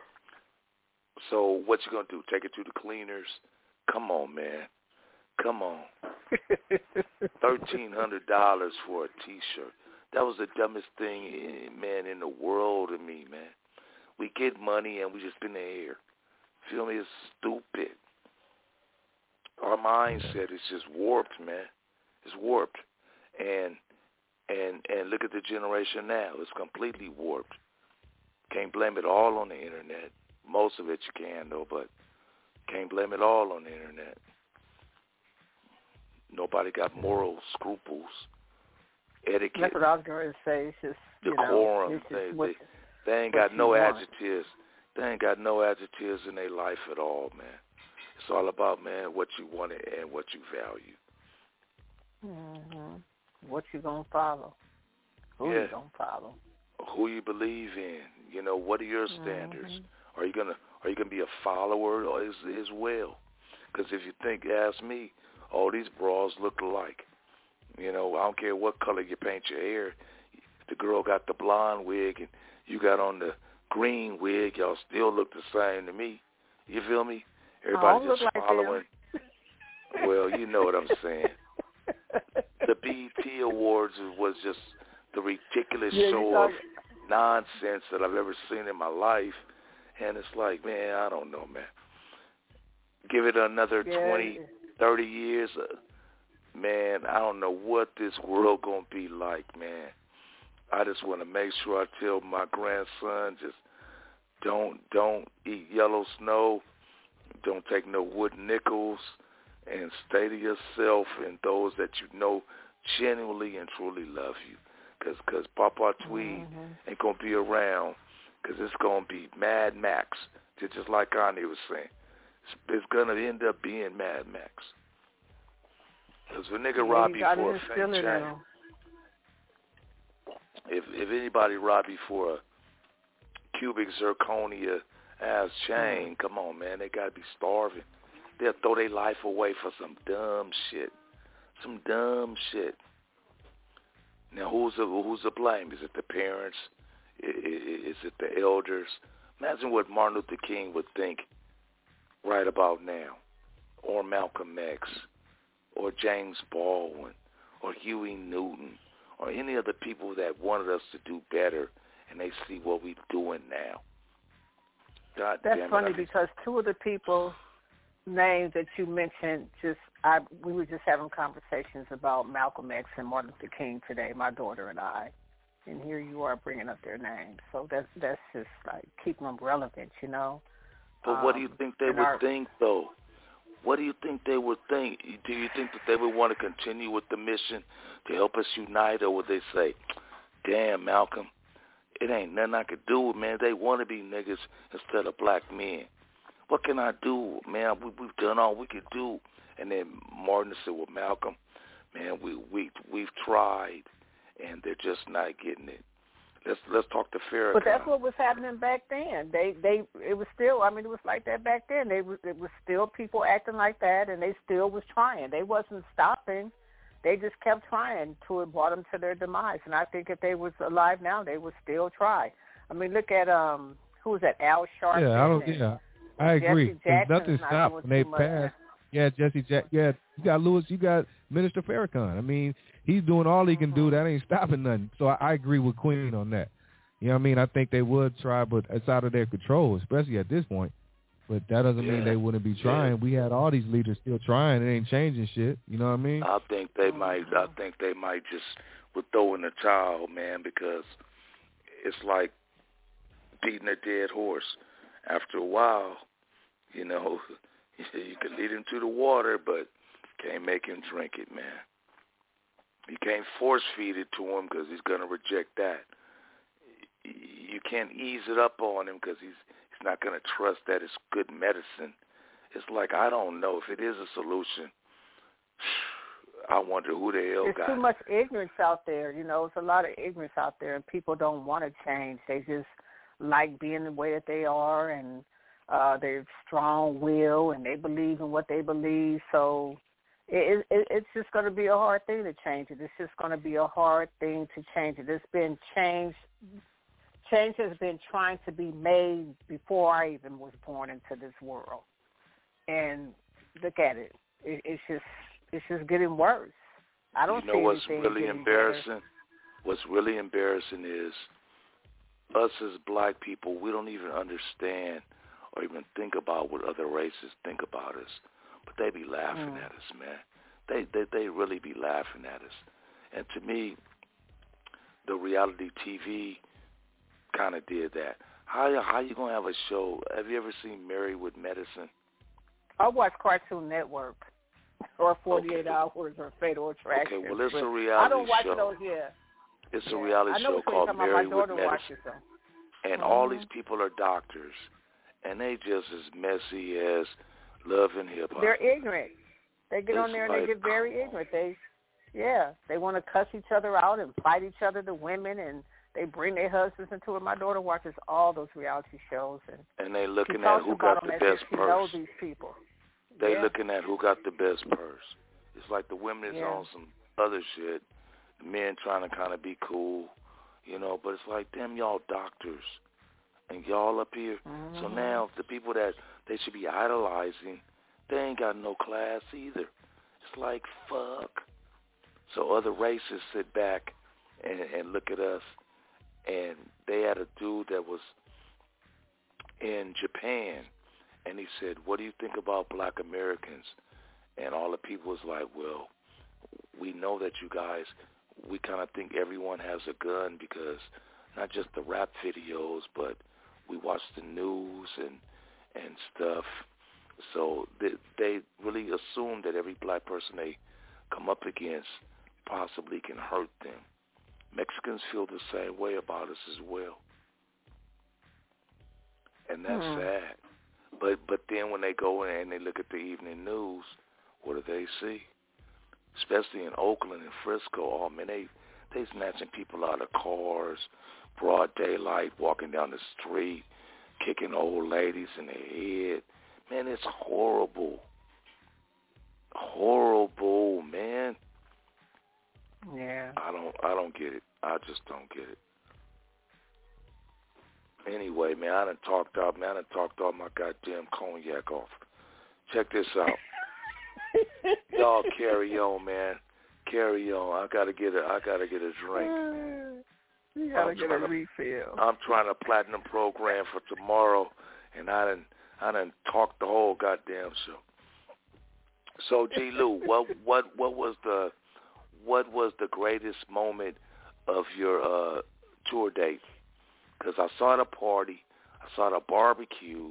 S13: So what you going to do, take it to the cleaners? Come on, man. Come on. thirteen hundred dollars for a T-shirt. That was the dumbest thing, man, in the world to me, man. We get money and we just spend the air. Feel me? It's stupid. Our mindset is just warped, man. It's warped. And And and look at the generation now. It's completely warped. Can't blame it all on the internet. Most of it you can, though, but can't blame it all on the internet. Nobody got moral scruples, etiquette.
S1: That's what I was going to say. It's just, you
S13: decorum.
S1: know, it's
S13: they,
S1: just what,
S13: they, they ain't got no
S1: want.
S13: adjectives. They ain't got no adjectives in their life at all, man. It's all about, man, what you want and what you value.
S1: Mm-hmm. What you gonna follow? Who
S13: yeah.
S1: you gonna follow?
S13: Who you believe in? You know, what are your standards?
S1: Mm-hmm.
S13: Are you gonna Are you gonna be a follower or as as well? Because if you think, ask me, all these bras look alike. You know, I don't care what color you paint your hair. If the girl got the blonde wig and you got on the green wig, y'all still look the same to me. You feel me? Everybody just
S1: like
S13: following. Well, you know what I'm saying. The B E T Awards was just the ridiculous
S1: yeah,
S13: show of nonsense that I've ever seen in my life. And it's like, man, I don't know, man. Give it another
S1: yeah.
S13: twenty, thirty years, uh, man, I don't know what this world going to be like, man. I just want to make sure I tell my grandson, just don't don't eat yellow snow, don't take no wood nickels, and stay to yourself and those that you know genuinely and truly love you. Because cause Papa Tweed mm-hmm. ain't going to be around because it's going to be Mad Max, just like Kanye was saying. It's, it's going to end up being Mad Max. Because if a nigga
S1: yeah,
S13: rob you for a
S1: fake
S13: chain, if, if anybody rob you for a cubic zirconia ass chain, mm. come on, man, they got to be starving. They'll throw their life away for some dumb shit. Some dumb shit. Now, who's the, who's the blame? Is it the parents? Is it the elders? Imagine what Martin Luther King would think right about now, or Malcolm X, or James Baldwin, or Huey Newton, or any of the people that wanted us to do better, and they see what we're doing now. God
S1: That's
S13: damn it,
S1: funny
S13: I mean,
S1: because two of the people names that you mentioned, just I we were just having conversations about Malcolm X and Martin Luther King today, my daughter and I, and here you are bringing up their names. So that's that's just like keeping them relevant, you know.
S13: But
S1: um,
S13: what do you think they would
S1: our,
S13: think, though? What do you think they would think? Do you think that they would want to continue with the mission to help us unite, or would they say, damn, Malcolm, it ain't nothing I could do, man. They want to be niggas instead of black men. What can I do, man? We, we've done all we could do. And then Martin said, well, Malcolm, man, we, we, we've tried, and they're just not getting it. Let's let's talk to Farrakhan.
S1: But that's what was happening back then. They they it was still. I mean, it was like that back then. They was it was still people acting like that, and they still was trying. They wasn't stopping. They just kept trying till it brought them to their demise. And I think if they was alive now, they would still try. I mean, look at um who was that? Al Sharpton.
S3: Yeah, I don't. Yeah, I agree. There's nothing stopped when they passed. Yeah, Jesse Jack. Yeah, you got Lewis. You got Minister Farrakhan. I mean, he's doing all he can do. That ain't stopping nothing. So I, I agree with Queen on that. You know what I mean? I think they would try, but it's out of their control, especially at this point. But that doesn't
S13: yeah.
S3: mean they wouldn't be trying. Yeah. We had all these leaders still trying. It ain't changing shit. You know what I mean?
S13: I think they might. I think they might just would throw in the towel, man, because it's like beating a dead horse. After a while, you know, you can lead him to the water, but can't make him drink it, man. You can't force feed it to him because he's going to reject that. You can't ease it up on him because he's he's not going to trust that it's good medicine. It's like, I don't know if it is a solution. I wonder who the hell
S1: There's
S13: got it.
S1: There's too much ignorance out there. You know, there's a lot of ignorance out there, and people don't want to change. They just like being the way that they are, and uh, they're strong will, and they believe in what they believe. So it, it, it's just going to be a hard thing to change it. It's just going to be a hard thing to change it. It's been changed. Change has been trying to be made before I even was born into this world. And look at it. it it's just it's just getting worse. I don't
S13: you know
S1: see
S13: what's
S1: anything
S13: really
S1: getting
S13: embarrassing?
S1: better.
S13: What's really embarrassing is us as black people, we don't even understand or even think about what other races think about us. But they be laughing
S1: mm.
S13: at us, man. They, they they really be laughing at us. And to me, the reality T V kind of did that. How how you gonna have a show? Have you ever seen Married with Medicine?
S1: I watch Cartoon Network or forty-eight
S13: okay.
S1: Hours or Fatal Attraction.
S13: Okay, well, it's a reality show.
S1: I don't watch
S13: show.
S1: those yet.
S13: It's
S1: yeah.
S13: a reality show called Married with Medicine.
S1: Watches them.
S13: And
S1: mm-hmm.
S13: all these people are doctors, and they just as messy as Love and Hip Hop.
S1: They're ignorant. They get
S13: it's
S1: on there and
S13: like,
S1: they get very ignorant. They, yeah, they want to cuss each other out and fight each other, the women, and they bring their husbands into it. My daughter watches all those reality shows, and
S13: and they looking at who got the best
S1: she
S13: purse.
S1: knows these people.
S13: They
S1: yeah.
S13: looking at who got the best purse. It's like the women is
S1: yeah.
S13: on some other shit. The men trying to kind of be cool, you know. But it's like, damn, y'all doctors, and y'all up here.
S1: Mm-hmm.
S13: So now the people that they should be idolizing, they ain't got no class either. It's like, fuck. So other races sit back and, and look at us. And they had a dude that was in Japan, and he said, what do you think about black Americans? And all the people was like, well, we know that you guys, we kind of think everyone has a gun because not just the rap videos, but we watch the news and and stuff. So they, they really assume that every black person they come up against possibly can hurt them. Mexicans feel the same way about us as well. And that's
S1: hmm.
S13: sad. But but then when they go in and they look at the evening news, what do they see? Especially in Oakland and Frisco, oh man, they they snatching people out of cars, broad daylight, walking down the street, kicking old ladies in the head. Man, it's horrible. Horrible, man.
S1: Yeah.
S13: I don't I don't get it. I just don't get it. Anyway, man, I done talked out, man, I done talked all my goddamn cognac off. Check this out. Y'all carry on, man. Carry on. I gotta get a I gotta get a drink.
S1: You gotta
S13: I'm
S1: get a refill.
S13: I'm trying to platinum program for tomorrow, and I done I done talked the whole goddamn show. So G. Lou, what what what was the what was the greatest moment of your uh, tour date? Because I saw the party, I saw the barbecue,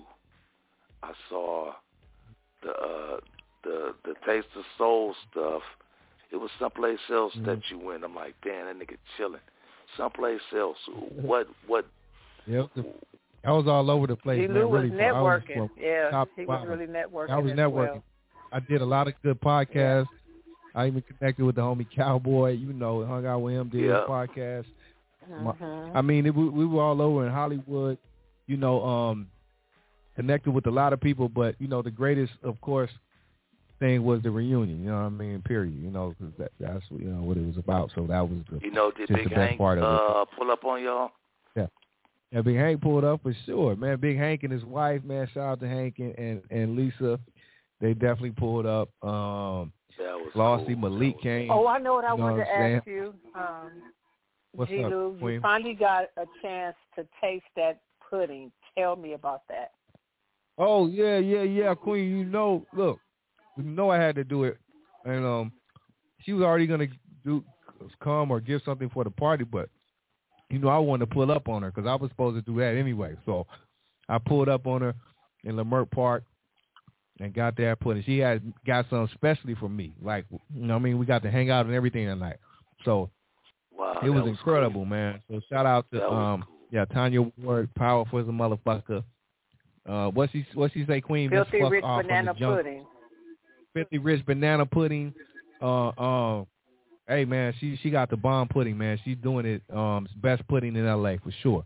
S13: I saw the uh, the the Taste of Soul stuff. It was someplace else mm-hmm. that you went. I'm like, damn, that nigga chilling. Someplace else. What what?
S3: Yep. I was all over the place.
S1: He
S3: man,
S1: was
S3: really,
S1: networking.
S3: Was
S1: yeah,
S3: top
S1: he was
S3: five.
S1: really networking.
S3: I was
S1: as
S3: networking.
S1: Well.
S3: I did a lot of good podcasts. Yeah. I even connected with the homie Cowboy. You know, hung out with him, did
S13: yeah.
S3: his podcast.
S1: Mm-hmm.
S3: I mean, it, we, we were all over in Hollywood. You know, um, connected with a lot of people. But you know, the greatest, of course, thing was the reunion. You know what I mean? Period. You know, because that, that's you know what it was about. So that was the
S13: you know did
S3: just
S13: Big
S3: the best
S13: Hank
S3: part of
S13: uh,
S3: it.
S13: pull up on y'all?
S3: Yeah. Yeah, Big Hank pulled up for sure, man. Big Hank and his wife, man. Shout out to Hank and, and, and Lisa. They definitely pulled up. Um,
S13: that was
S3: Flossie
S13: cool.
S3: Malik
S13: was
S3: came.
S1: Oh, I know what I
S3: you know
S1: wanted
S3: what
S1: to
S3: saying?
S1: ask you. Um,
S3: What's
S1: G.
S3: up,
S1: Lou,
S3: Queen?
S1: you finally got a chance to taste that pudding. Tell me about that.
S3: Oh, yeah, yeah, yeah, Queen. You know, look, you know I had to do it. And um, she was already going to do come or give something for the party, but, you know, I wanted to pull up on her because I was supposed to do that anyway. So I pulled up on her in Leimert Park and got that pudding. She had got something specially for me. Like, you know what I mean? We got to hang out and everything that night. So
S13: wow,
S3: it was,
S13: was
S3: incredible,
S13: cool.
S3: man. So shout out to, um, cool. yeah, Tanya Ward, powerful as a motherfucker. Uh, what she what she say, Queen?
S1: Filthy
S3: Fuck
S1: rich
S3: off
S1: banana pudding.
S3: Filthy rich banana pudding. Uh, uh, hey man, she she got the bomb pudding, man. She's doing it. Um, best pudding in L A for sure.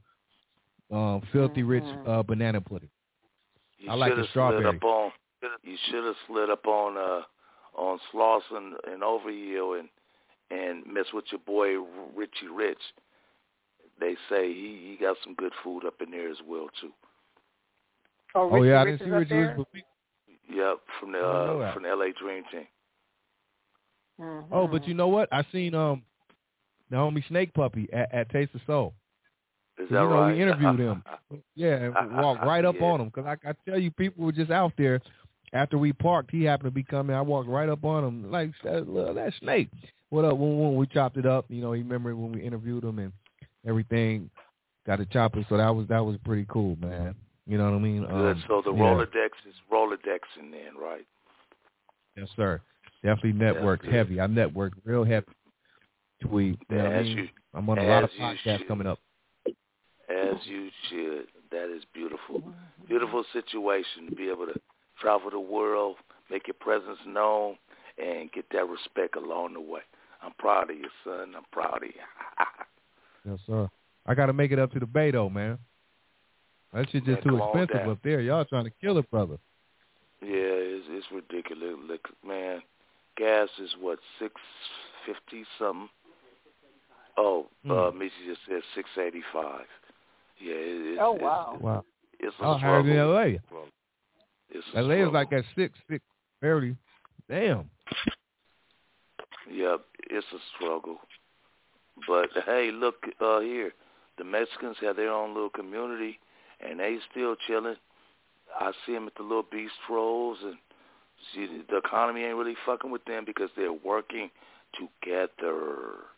S3: Um, filthy
S1: mm-hmm.
S3: rich uh, banana pudding.
S13: You
S3: I like the strawberry.
S13: Slid up on, you should have slid up on uh on Slauson and Overhill and and mess with your boy Richie Rich. They say he, he got some good food up in there as well too.
S1: Oh,
S3: oh yeah, I
S1: Rich
S3: didn't see Richie Rich.
S13: Yep, from the uh, from the L A Dream Team.
S1: Mm-hmm.
S3: Oh, but you know what? I seen um the homie Snake Puppy at, at Taste of Soul.
S13: Is
S3: that
S13: you know,
S3: right? We interviewed him. Yeah, and walked right up
S13: yeah.
S3: on him. Because I, I tell you, people were just out there. After we parked, he happened to be coming. I walked right up on him. Like, that, that Snake. what up? When, when we chopped it up, you know, he remembered when we interviewed him and everything. Got to chop it, so that was that was pretty cool, man. You know what I mean?
S13: Good.
S3: Um,
S13: so the
S3: yeah.
S13: Rolodex is Rolodexing then, right?
S3: Yes, sir. Definitely networked
S13: yeah,
S3: heavy. I networked real heavy. Tweet. You know what I mean?
S13: You,
S3: I'm on a lot of
S13: you
S3: podcasts
S13: should.
S3: coming up.
S13: As you should. That is beautiful. Beautiful situation to be able to travel the world, make your presence known, and get that respect along the way. I'm proud of you, son. I'm proud of you.
S3: Yes, sir. I got to make it up to the Bay, though, man. That shit just
S13: man,
S3: too expensive up there. Y'all trying to kill it, brother.
S13: Yeah, it's, it's ridiculous. Look, man, gas is, what, six fifty something? Oh, mm. uh, Missy just said six eighty-five. Yeah, it, it's,
S1: oh, wow.
S13: It's,
S3: wow.
S13: It's a
S3: oh,
S13: struggle.
S3: higher than L A.
S13: It's
S3: L A
S13: struggle.
S3: is like at six, six, thirty. Damn.
S13: Yep, it's a struggle. But, hey, look uh, here. The Mexicans have their own little community, and they still chilling. I see them at the little bistros, and see, the economy ain't really fucking with them because they're working together.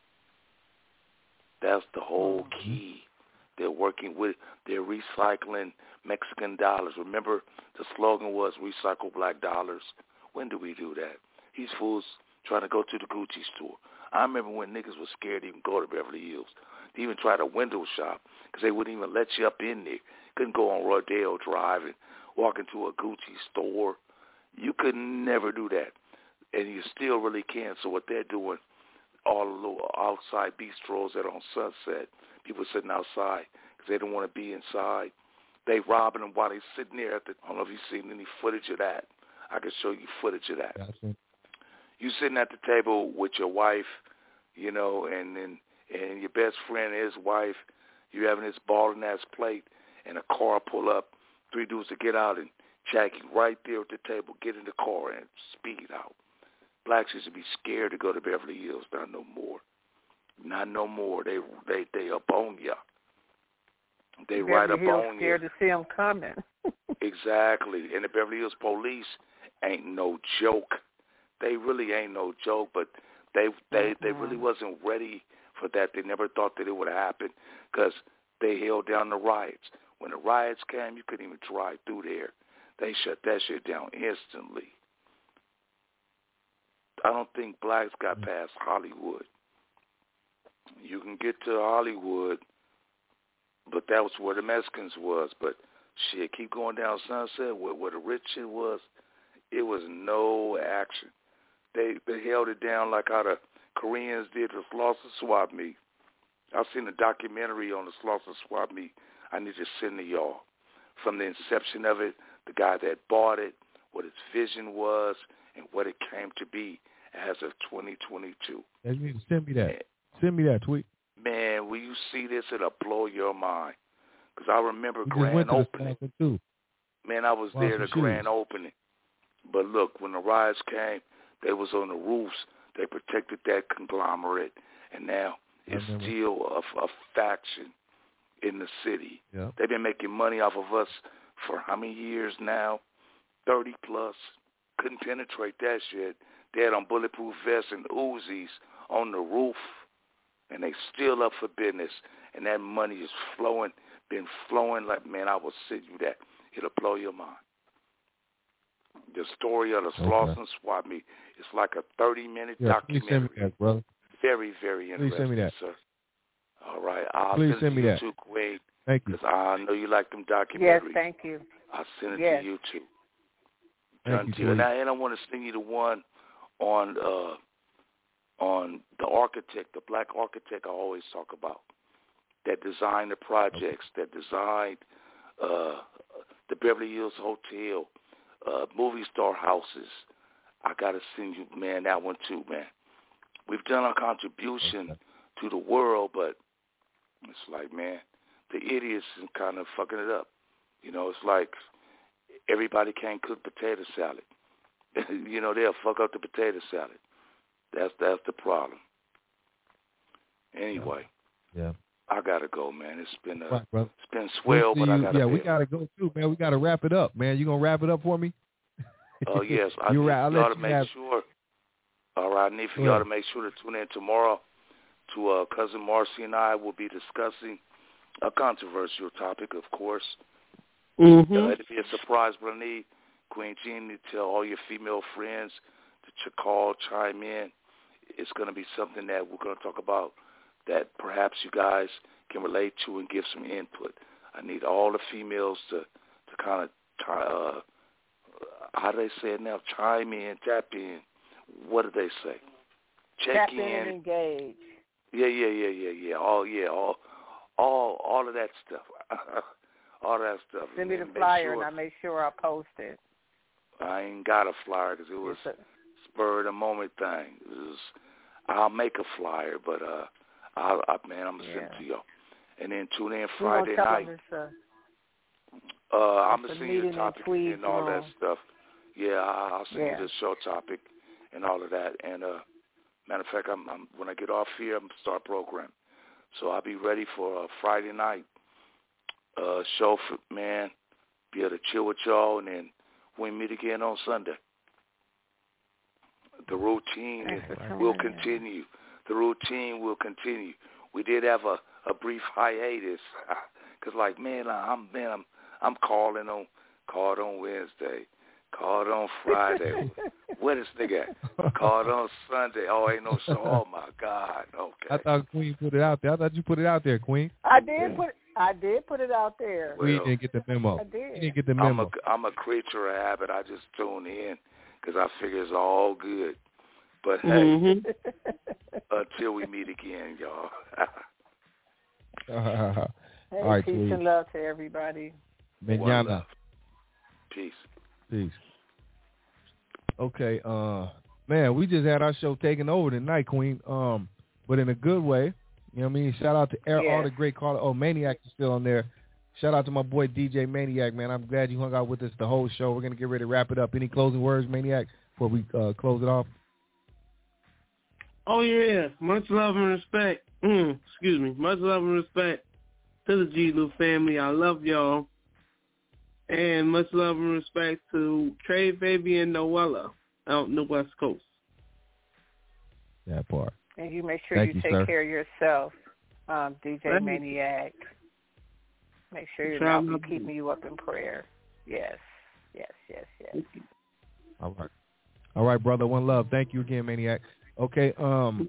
S13: That's the whole key. They're working with, they're recycling Mexican dollars. Remember, the slogan was recycle black dollars. When do we do that? These fools trying to go to the Gucci store. I remember when niggas was scared to even go to Beverly Hills. They even tried a window shop because they wouldn't even let you up in there. Couldn't go on Rodeo Drive and walk into a Gucci store. You could never do that. And you still really can. So what they're doing, all the little outside bistros that are on Sunset, people sitting outside because they don't want to be inside. They robbing them while they sitting there at the, I don't know if you've seen any footage of that. I can show you footage of that.
S3: Gotcha.
S13: You sitting at the table with your wife, you know, and and, and your best friend and his wife, you having this balling-ass plate, and a car pull up, three dudes to get out and jack you right there at the table, get in the car and speed out. Blacks used to be scared to go to Beverly Hills, not no more. Not no more. They they they up on ya. They
S1: Beverly
S13: right up
S1: Hills
S13: on
S1: scared
S13: you.
S1: to see them coming.
S13: Exactly. And the Beverly Hills police ain't no joke. They really ain't no joke, but they they they really wasn't ready for that. They never thought that it would happen because they held down the riots. When the riots came, you couldn't even drive through there. They shut that shit down instantly. I don't think blacks got past Hollywood. You can get to Hollywood, but that was where the Mexicans was. But shit, keep going down Sunset where, where the rich shit was. It was no action. They they held it down like how the Koreans did the Slauson Swap Meet. I've seen a documentary on the Slauson Swap Meet. I need to send to y'all. From the inception of it, the guy that bought it, what his vision was, and what it came to be as of twenty twenty-two.
S3: Send me that. Send me that tweet.
S13: Man, when you see this, it'll blow your mind. Because I remember
S3: we
S13: grand
S3: just went
S13: opening.
S3: To the too.
S13: Man, I was
S3: Wow,
S13: there at the
S3: shoes.
S13: grand opening. But look, when the riots came, they was on the roofs. They protected that conglomerate. And now it's still a, a faction in the city.
S3: Yeah.
S13: They've been making money off of us for how many years now? thirty plus. Couldn't penetrate that shit. They had on bulletproof vests and Uzis on the roof. And they still up for business. And that money is flowing, been flowing like, man, I will send you that. It'll blow your mind. The story of the
S3: okay.
S13: Slauson Swap Meet. It's like a thirty-minute
S3: yeah,
S13: documentary.
S3: Please send me that, brother.
S13: Very, very interesting,
S3: please send me that.
S13: sir. All right. I'll
S3: please
S13: send,
S3: send
S13: it
S3: me
S13: to
S3: that.
S13: you too, Queen.
S3: Thank you.
S13: Because I know you like them documentaries.
S1: Yes, thank you.
S13: I'll send it
S1: yes.
S13: to you, too.
S3: Thank you,
S13: to you. And, I, and I want to send you the one on uh, on the architect, the black architect I always talk about, that designed the projects, okay. that designed uh, the Beverly Hills Hotel, uh, movie star houses. I got to send you, man, that one too, man. We've done our contribution okay. to the world, but it's like, man, the idiots is kind of fucking it up. You know, it's like everybody can't cook potato salad. You know, they'll fuck up the potato salad. That's that's the problem. Anyway,
S3: yeah,
S13: I gotta go, man. It's been uh,
S3: right, brother.
S13: it's been swell,
S3: we'll
S13: but I
S3: you.
S13: gotta.
S3: Yeah,
S13: pay
S3: we
S13: it.
S3: gotta go too, man. We gotta wrap it up, man. You gonna wrap it up for me?
S13: Oh uh, yes, I
S3: you
S13: need
S3: right. I'll
S13: y'all
S3: let
S13: to
S3: you
S13: make
S3: have...
S13: sure. All right, I need for y'all to make sure to tune in tomorrow to uh, Cousin Marcy and I will be discussing a controversial topic, of course.
S8: Mm-hmm.
S13: Uh, it'll be a surprise, but I need Queen Jean to tell all your female friends to call, chime in. It's going to be something that we're going to talk about that perhaps you guys can relate to and give some input. I need all the females to, to kind of, uh, how do they say it now? Chime in, tap in. What do they say? Check
S1: tap
S13: in.
S1: in and engage.
S13: Yeah, yeah, yeah, yeah, yeah. All, yeah, all, all, all of that stuff. all that stuff.
S1: Send me the
S13: and
S1: flyer,
S13: sure,
S1: and I make sure I post it.
S13: I ain't got a flyer because it was
S1: a,
S13: spur of the moment thing. It was, I'll make a flyer, but uh, I'll, I, man, I'm gonna
S1: yeah.
S13: send it to y'all. And then tune in
S1: We
S13: Friday night.
S1: Uh,
S13: uh, I'm gonna send you the
S1: and
S13: topic and, and all that stuff. Yeah, I'll send
S1: yeah.
S13: you the show topic and all of that. And uh, matter of fact, I'm, I'm when I get off here, I'm gonna start programming. So I'll be ready for a Friday night uh, show for man. Be able to chill with y'all, and then we meet again on Sunday. The routine is, will continue. The routine will continue. We did have a, a brief hiatus because, like, man, I'm man, I'm I'm calling on called on Wednesday, called on Friday. Where this nigga at? Called on Sunday. Oh, ain't no show. Oh my God. Okay.
S3: I thought Queen put it out there. I thought you put it out there, Queen.
S1: I did put I did put it out there.
S3: We well, didn't get the memo.
S1: I did.
S3: You didn't get the memo.
S13: I'm a, I'm a creature of habit. I just tune in because I figure it's all good. But hey,
S8: mm-hmm.
S13: until we meet again, y'all.
S3: uh,
S1: hey,
S3: all right,
S1: peace
S3: sweet.
S1: and love to everybody.
S3: Mañana.
S13: Peace.
S3: Peace. Okay, uh, man, we just had our show taken over tonight, Queen. Um, but in a good way. You know what I mean? Shout out to Air,
S1: yeah.
S3: all the great callers. Oh, Maniac is still on there. Shout out to my boy D J Maniac, man. I'm glad you hung out with us the whole show. We're going to get ready to wrap it up. Any closing words, Maniac, before we uh, close it off?
S8: Oh, yeah. Much love and respect. Mm, excuse me. Much love and respect to the G. Lou family. I love y'all. And much love and respect to Trey, Fabian, Noella out in the West Coast.
S3: That part.
S1: And you make sure
S3: Thank
S1: you,
S3: you
S1: take
S3: sir.
S1: care of yourself, um, D J
S8: Thank
S1: Maniac. Make sure you're
S8: Try
S1: not keeping you up in prayer. Yes, yes, yes, yes.
S3: All right. All right, brother. One love. Thank you again, Maniac. Okay. Um.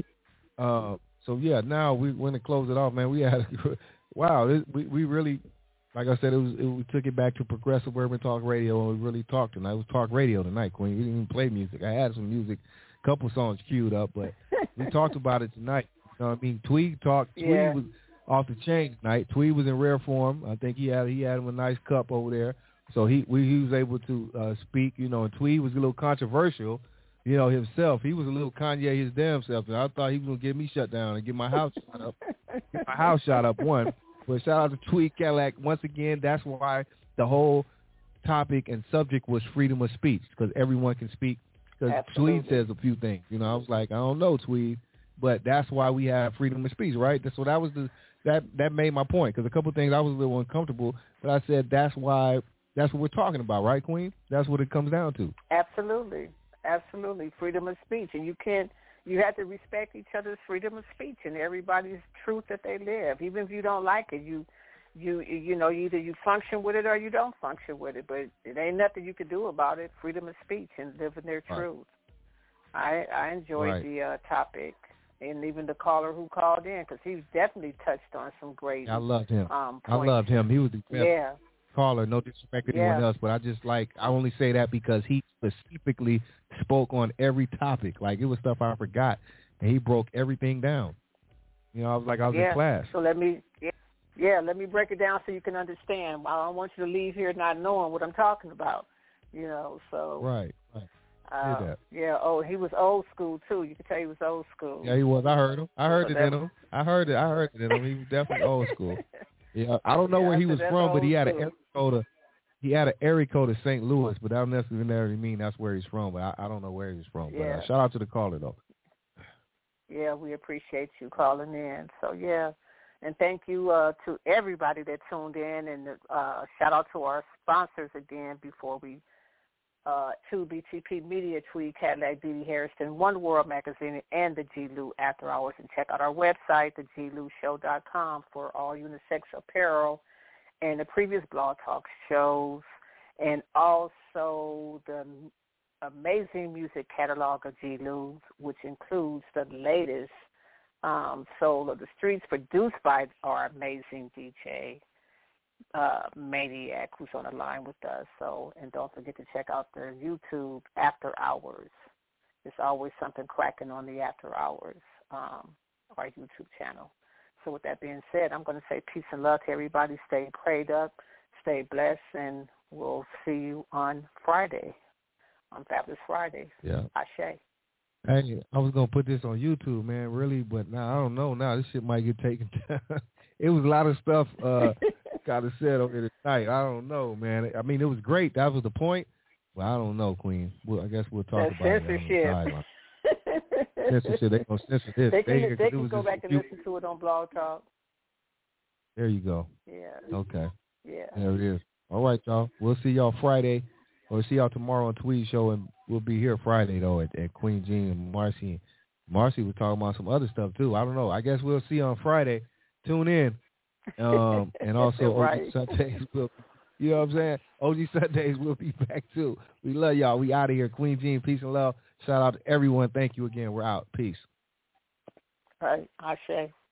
S3: Uh. So yeah, now we want to close it off, man. We had wow. This, we we really, like I said, it was it, we took it back to Progressive Urban Talk Radio, and we really talked tonight. It was talk radio tonight, Queen. We didn't even play music. I had some music, a couple songs queued up, but we talked about it tonight. You know what I mean? Tweed talked. Tweed
S1: yeah.
S3: was off the chain tonight. Tweed was in rare form. I think he had he had him a nice cup over there, so he we, he was able to uh, speak. You know, and Tweed was a little controversial. You know, himself, he was a little Kanye his damn self. And I thought he was going to get me shut down and get my house shot up. Get my house shot up, one. But shout out to Tweed Cadillac. Once again, that's why the whole topic and subject was freedom of speech, because everyone can speak. Because Tweed says a few things. You know, I was like, I don't know, Tweed. But that's why we have freedom of speech, right? So that was the that, that made my point. Because a couple of things I was a little uncomfortable. But I said that's why, that's what we're talking about, right, Queen? That's what it comes down to.
S1: Absolutely. Absolutely, freedom of speech, and you can't. You have to respect each other's freedom of speech and everybody's truth that they live. Even if you don't like it, you, you, you know, either you function with it or you don't function with it. But it ain't nothing you can do about it. Freedom of speech and living their
S3: right.
S1: truth. I I enjoyed
S3: right.
S1: the uh, topic, and even the caller who called in, because he definitely touched on some great.
S3: I loved him.
S1: Um,
S3: I loved him. He was the best.
S1: Yeah.
S3: Caller, no disrespect to anyone
S1: yeah.
S3: else, but I just like, I only say that because he specifically spoke on every topic. Like, it was stuff I forgot, and he broke everything down. You know, I was like, I was
S1: yeah.
S3: in class.
S1: So let me, yeah, yeah, let me break it down so you can understand. I don't want you to leave here not knowing what I'm talking about. You know, so
S3: right, right.
S1: Uh,
S3: that.
S1: Yeah. Oh, he was old school too. You could tell he was old school.
S3: Yeah, he was. I heard him. I heard
S1: so
S3: it in him. I heard it. I heard it in him. He was definitely old school. Yeah, I don't know
S1: yeah,
S3: where he
S1: so
S3: was from, but he had
S1: school.
S3: an area code of, he had an area code of Saint Louis, but that don't necessarily mean that's where he's from. But I, I don't know where he's from.
S1: Yeah.
S3: But uh, shout out to the caller though.
S1: Yeah, we appreciate you calling in. So yeah, and thank you uh, to everybody that tuned in, and uh, shout out to our sponsors again before we uh, two B T P Media, Tweed, Cadillac, Dee Dee Harrison, One World Magazine, and the G. Lou After Hours. And check out our website, the g lou show dot com, for all unisex apparel and the previous Blog Talk shows, and also the amazing music catalog of G. Lou's, which includes the latest um, Soul of the Streets, produced by our amazing D J, uh, Maniac, who's on the line with us. So, and don't forget to check out the YouTube After Hours. There's always something cracking on the After Hours, um, our YouTube channel. So with that being said, I'm going to say peace and love to everybody. Stay prayed up, stay blessed, and we'll see you on Friday, on Fabulous Fridays.
S3: Yeah.
S1: Ashe.
S3: Hey, I was going to put this on YouTube, man, really, but now I don't know. Now this shit might get taken down. It was a lot of stuff uh, got to said over here tonight. I don't know, man. I mean, it was great. That was the point. Well, I don't know, Queen. Well, I guess we'll talk
S1: That's
S3: about
S1: censorship.
S3: it on the sideline. Censorship. They gonna censor this.
S1: They can,
S3: they,
S1: they can
S3: was
S1: go
S3: just,
S1: back and
S3: you,
S1: listen to it on Blog Talk.
S3: There you go.
S1: Yeah.
S3: Okay.
S1: Yeah.
S3: There it is. All right, y'all. We'll see y'all Friday, or see y'all tomorrow on Tweed Show, and we'll be here Friday though at, at Queen Jean and Marcy. Marcy was talking about some other stuff too. I don't know. I guess we'll see on Friday. Tune in, um, and also
S1: right.
S3: O G Sundays will. You know what I'm saying? O G Sundays will be back too. We love y'all. We out of here. Queen Jean, peace and love. Shout out to everyone. Thank you again. We're out. Peace.
S1: All right. Ashe.